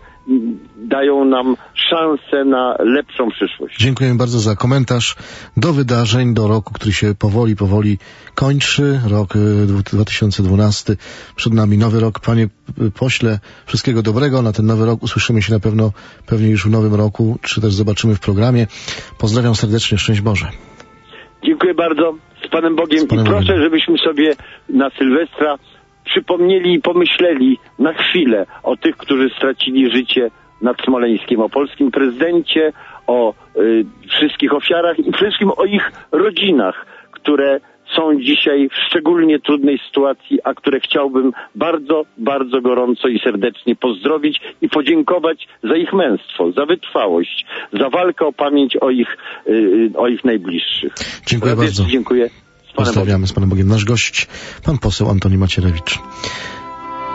dają nam szansę na lepszą przyszłość. Dziękujemy bardzo za komentarz do wydarzeń, do roku, który się powoli, powoli kończy. Rok dwa tysiące dwunasty. Przed nami nowy rok. Panie pośle, wszystkiego dobrego. Na ten nowy rok usłyszymy się na pewno, pewnie już w nowym roku, czy też zobaczymy w programie. Pozdrawiam serdecznie. Szczęść Boże. Dziękuję bardzo. Z Panem Bogiem. Z Panem I proszę, Bogiem. Żebyśmy sobie na Sylwestra przypomnieli i pomyśleli na chwilę o tych, którzy stracili życie nad Smoleńskiem, o polskim prezydencie, o y, wszystkich ofiarach i przede wszystkim o ich rodzinach, które są dzisiaj w szczególnie trudnej sytuacji, a które chciałbym bardzo, bardzo gorąco i serdecznie pozdrowić i podziękować za ich męstwo, za wytrwałość, za walkę o pamięć o ich, y, o ich najbliższych. Dziękuję Raz bardzo. Dziękuję. Z Panem Pozdrawiamy Bogiem. z Panem Bogiem. Nasz gość, pan poseł Antoni Macierewicz.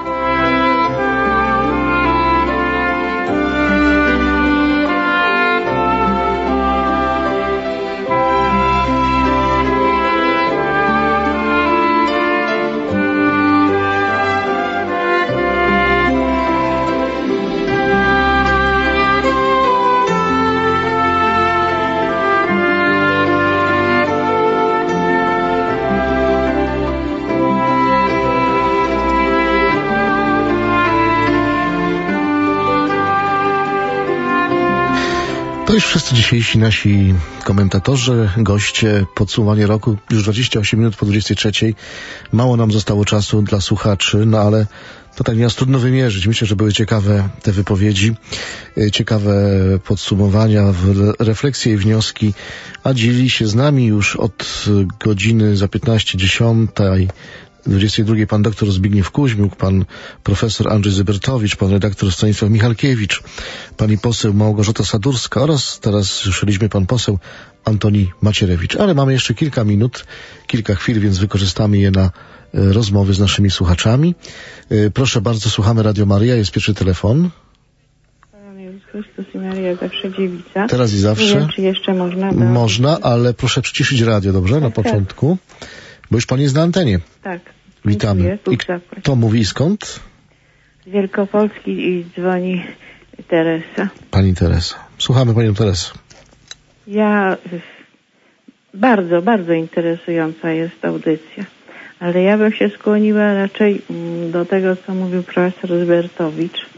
To już wszyscy dzisiejsi nasi komentatorzy, goście, podsumowanie roku, już dwadzieścia osiem minut po dwudziestej trzeciej. Mało nam zostało czasu dla słuchaczy, no ale to tak nieraz trudno wymierzyć. Myślę, że były ciekawe te wypowiedzi, ciekawe podsumowania, refleksje i wnioski, a dzieli się z nami już od godziny za piętnaście, dziesiątej, dwudziestej drugiej pan doktor Zbigniew Kuźmiuk, pan profesor Andrzej Zybertowicz, pan redaktor Stanisław Michalkiewicz, pani poseł Małgorzata Sadurska oraz teraz słyszeliśmy pan poseł Antoni Macierewicz. Ale mamy jeszcze kilka minut, kilka chwil, więc wykorzystamy je na rozmowy z naszymi słuchaczami. Proszę bardzo, słuchamy Radio Maryja, jest pierwszy telefon. Jezus Chrystus i Maria zawsze dziewica. Teraz i zawsze. Nie wiem, czy jeszcze można? Do... Można, ale proszę przyciszyć radio, dobrze? Tak, na początku. Tak. Bo już pani jest na antenie. Tak. Witamy. I kto mówi i skąd? Z Wielkopolski i dzwoni Teresa. Pani Teresa. Słuchamy panią Teresę. Ja... Bardzo, bardzo interesująca jest audycja. Ale ja bym się skłoniła raczej do tego, co mówił profesor Zybertowicz,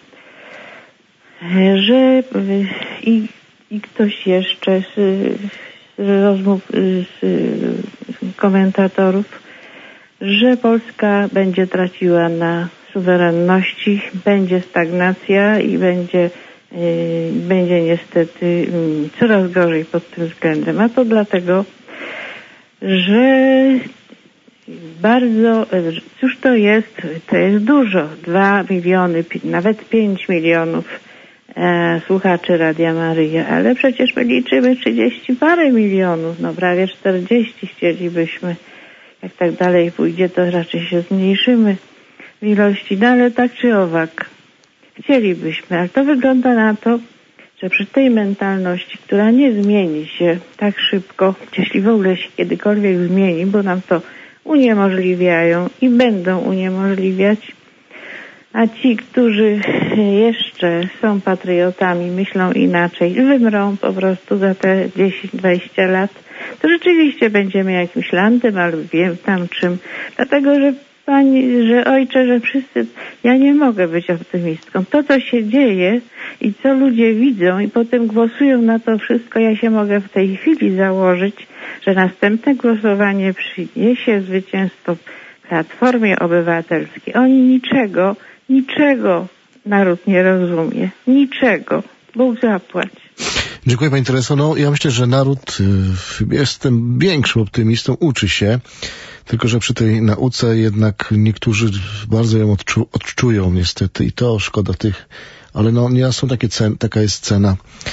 że i, i ktoś jeszcze z, z rozmów z komentatorów, że Polska będzie traciła na suwerenności, będzie stagnacja i będzie, y, będzie niestety y, coraz gorzej pod tym względem. A to dlatego, że bardzo, cóż to jest? To jest dużo. Dwa miliony, nawet pięć milionów e, słuchaczy Radia Maryja, ale przecież my liczymy trzydzieści parę milionów, no prawie czterdzieści chcielibyśmy. Jak tak dalej pójdzie, to raczej się zmniejszymy w ilości, no ale tak czy owak chcielibyśmy, ale to wygląda na to, że przy tej mentalności, która nie zmieni się tak szybko, jeśli w ogóle się kiedykolwiek zmieni, bo nam to uniemożliwiają i będą uniemożliwiać, a ci, którzy jeszcze są patriotami, myślą inaczej, wymrą po prostu za te dziesięć dwadzieścia lat, to rzeczywiście będziemy jakimś landem albo wiem tam czym. Dlatego, że Pani, że ojcze, że wszyscy, ja nie mogę być optymistką. To, co się dzieje i co ludzie widzą i potem głosują na to wszystko, ja się mogę w tej chwili założyć, że następne głosowanie przyniesie zwycięstwo Platformie Obywatelskiej. Oni niczego, niczego naród nie rozumie. Niczego. Bóg zapłać. Dziękuję pani Tereso. No, ja myślę, że naród, jestem większym optymistą, uczy się, tylko że przy tej nauce jednak niektórzy bardzo ją odczu, odczują niestety i to szkoda tych, ale no nie są takie cen, taka jest cena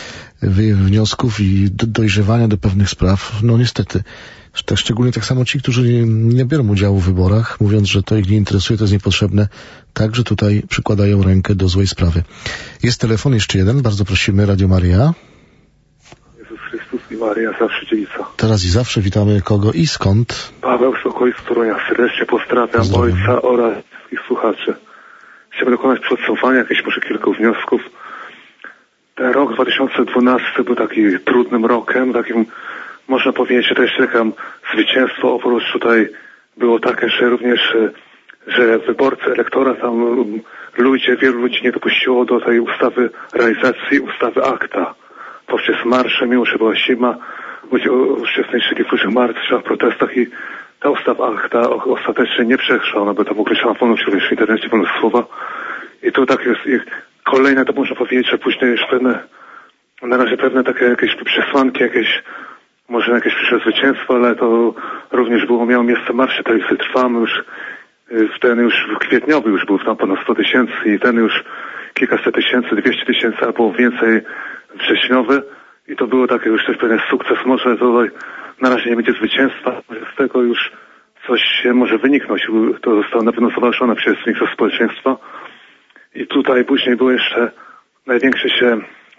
wniosków i do, dojrzewania do pewnych spraw. No niestety, tak, szczególnie tak samo ci, którzy nie, nie biorą udziału w wyborach, mówiąc, że to ich nie interesuje, to jest niepotrzebne, także tutaj przykładają rękę do złej sprawy. Jest telefon, jeszcze jeden, bardzo prosimy, Radio Maryja. Jezus Chrystus i Maria, zawsze dziewica. Teraz i zawsze witamy kogo i skąd? Paweł z okolic Torunia. Serdecznie pozdrawiam ojca oraz wszystkich słuchaczy. Chciałbym dokonać podsumowania, jakieś może kilku wniosków. Ten rok dwa tysiące dwunasty był takim trudnym rokiem, takim, można powiedzieć, że to jest takie zwycięstwo, oprócz tutaj było takie, że również, że wyborcy elektora, tam ludzie, wielu ludzi nie dopuściło do tej ustawy realizacji ustawy akta. Poprzez marsze, mimo że była zima, ludzie uczestniczyli w różnych marszach, protestach i ta ustawa akta ostatecznie nie przeszła, ona by tam określała wolność również w internecie, wolność słowa. I to tak jest, i kolejne to można powiedzieć, że później już pewne, na razie pewne takie jakieś przesłanki, jakieś, może jakieś przyszłe zwycięstwo, ale to również było, miało miejsce marsze, teraz trwamy już, w ten już w kwietniowy już był tam ponad sto tysięcy i ten już kilkaset tysięcy, dwieście tysięcy albo więcej wrześniowy i to było takie już też pewien sukces, może tutaj na razie nie będzie zwycięstwa, z tego już coś się może wyniknąć, to zostało na pewno zawalczone przez większość społeczeństwa i tutaj później było jeszcze największe się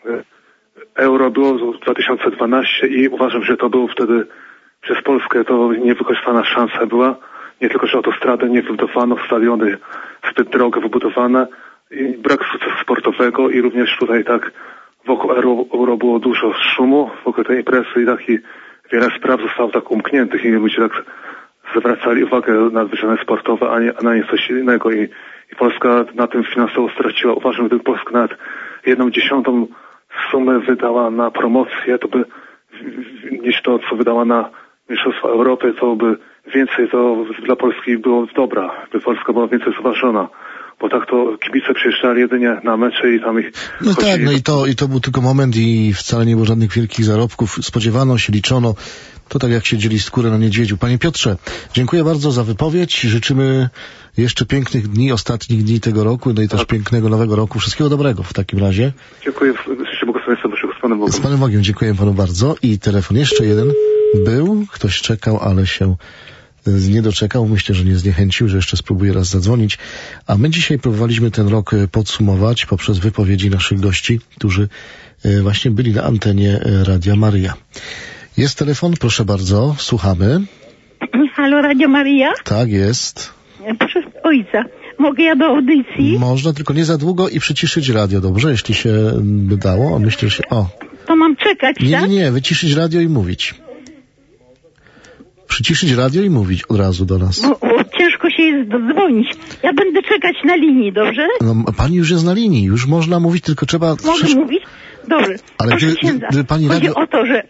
euro było w dwa tysiące dwunastym i uważam, że to było wtedy przez Polskę to niewykorzystana szansa była, nie tylko, że autostrady nie wybudowano, stadiony zbyt drogo wybudowane i brak sukcesu sportowego i również tutaj tak wokół euro, euro było dużo szumu, wokół tej imprezy i tak i wiele spraw zostało tak umkniętych i ludzie tak zwracali uwagę na wydarzenia sportowe, a, nie, a na nie coś innego i, i Polska na tym finansowo straciła. Uważam, że gdyby Polska nawet jedną dziesiątą sumę wydała na promocję, to by niż to, co wydała na Mistrzostwa Europy, to by więcej to dla Polski było dobra, by Polska była więcej zważona. Bo tak to kibice przyjeżdżali jedynie na mecze i tam ich... No chodzili. tak, no i to, i to był tylko moment i wcale nie było żadnych wielkich zarobków. Spodziewano się, liczono. To tak jak się dzieli skórę na niedźwiedziu. Panie Piotrze, dziękuję bardzo za wypowiedź. Życzymy jeszcze pięknych dni, ostatnich dni tego roku, no i też tak. pięknego nowego roku. Wszystkiego dobrego w takim razie. Dziękuję. Życzę błogosławieństwa Bożego z Panem Bogiem. Z Panem Bogiem, dziękuję panu bardzo. I telefon jeszcze jeden był. Ktoś czekał, ale się nie doczekał. Myślę, że nie zniechęcił, że jeszcze spróbuję raz zadzwonić. A my dzisiaj próbowaliśmy ten rok podsumować poprzez wypowiedzi naszych gości, którzy właśnie byli na antenie Radia Maryja. Jest telefon, proszę bardzo, słuchamy. Halo, Radio Maryja? Tak, jest. Proszę ojca, mogę ja do audycji? Można, tylko nie za długo i przyciszyć radio, dobrze? Jeśli się by dało, myślę, że się... O. To mam czekać, nie, tak? Nie, nie, wyciszyć radio i mówić. Przyciszyć radio i mówić od razu do nas. Bo, bo ciężko się jest dodzwonić. Ja będę czekać na linii, dobrze? No, pani już jest na linii, już można mówić, tylko trzeba... Mogę Przecież... mówić? Dobrze. Ale proszę gdy, księdza, gdy pani chodzi radio... o to, że...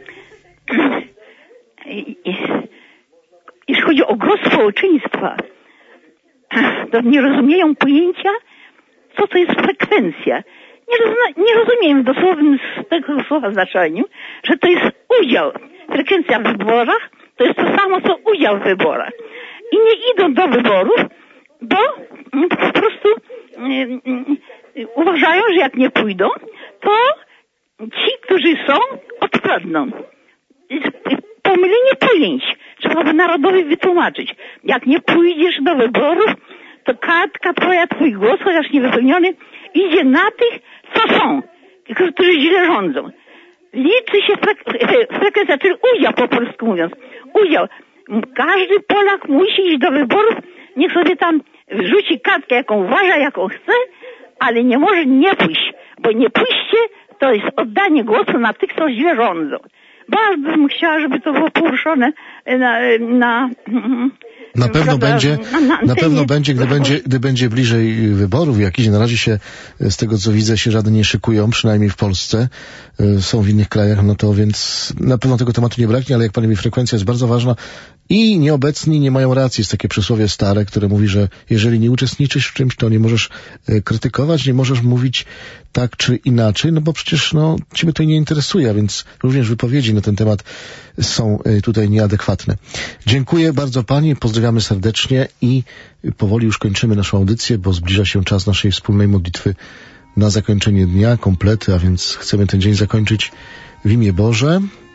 Jeśli chodzi o gros społeczeństwa, to nie rozumieją pojęcia, co to jest frekwencja. Nie, rozna- nie rozumiem w dosłownym z tego słowa znaczeniu, że to jest udział. Frekwencja w wyborach to jest to samo, co udział w wyborach. I nie idą do wyborów, bo po prostu yy, yy, uważają, że jak nie pójdą, to ci, którzy są, odpadną. Pomylenie pojęć. Trzeba by narodowi wytłumaczyć. Jak nie pójdziesz do wyborów, to kartka twoja, twój głos, chociaż niewypełniony, idzie na tych, co są, którzy źle rządzą. Liczy się frek- frekwencja, czyli udział, po polsku mówiąc. Udział. Każdy Polak musi iść do wyborów, niech sobie tam wrzuci kartkę, jaką uważa, jaką chce, ale nie może nie pójść, bo nie pójście to jest oddanie głosu na tych, co źle rządzą. Bardzo bym chciała, żeby to było poruszone na... na Na pewno prawda, będzie, na, na, na pewno będzie, gdy będzie, gdy będzie bliżej wyborów jakiś. Na razie się, z tego co widzę, się żadne nie szykują, przynajmniej w Polsce. Są w innych krajach, no to więc na pewno tego tematu nie braknie, ale jak pan mówi, frekwencja jest bardzo ważna i nieobecni nie mają racji. Jest takie przysłowie stare, które mówi, że jeżeli nie uczestniczysz w czymś, to nie możesz krytykować, nie możesz mówić tak czy inaczej, no bo przecież no ciebie to nie interesuje, a więc również wypowiedzi na ten temat są tutaj nieadekwatne. Dziękuję bardzo pani, pozdrawiamy serdecznie i powoli już kończymy naszą audycję, bo zbliża się czas naszej wspólnej modlitwy na zakończenie dnia, komplety, a więc chcemy ten dzień zakończyć w imię Boże.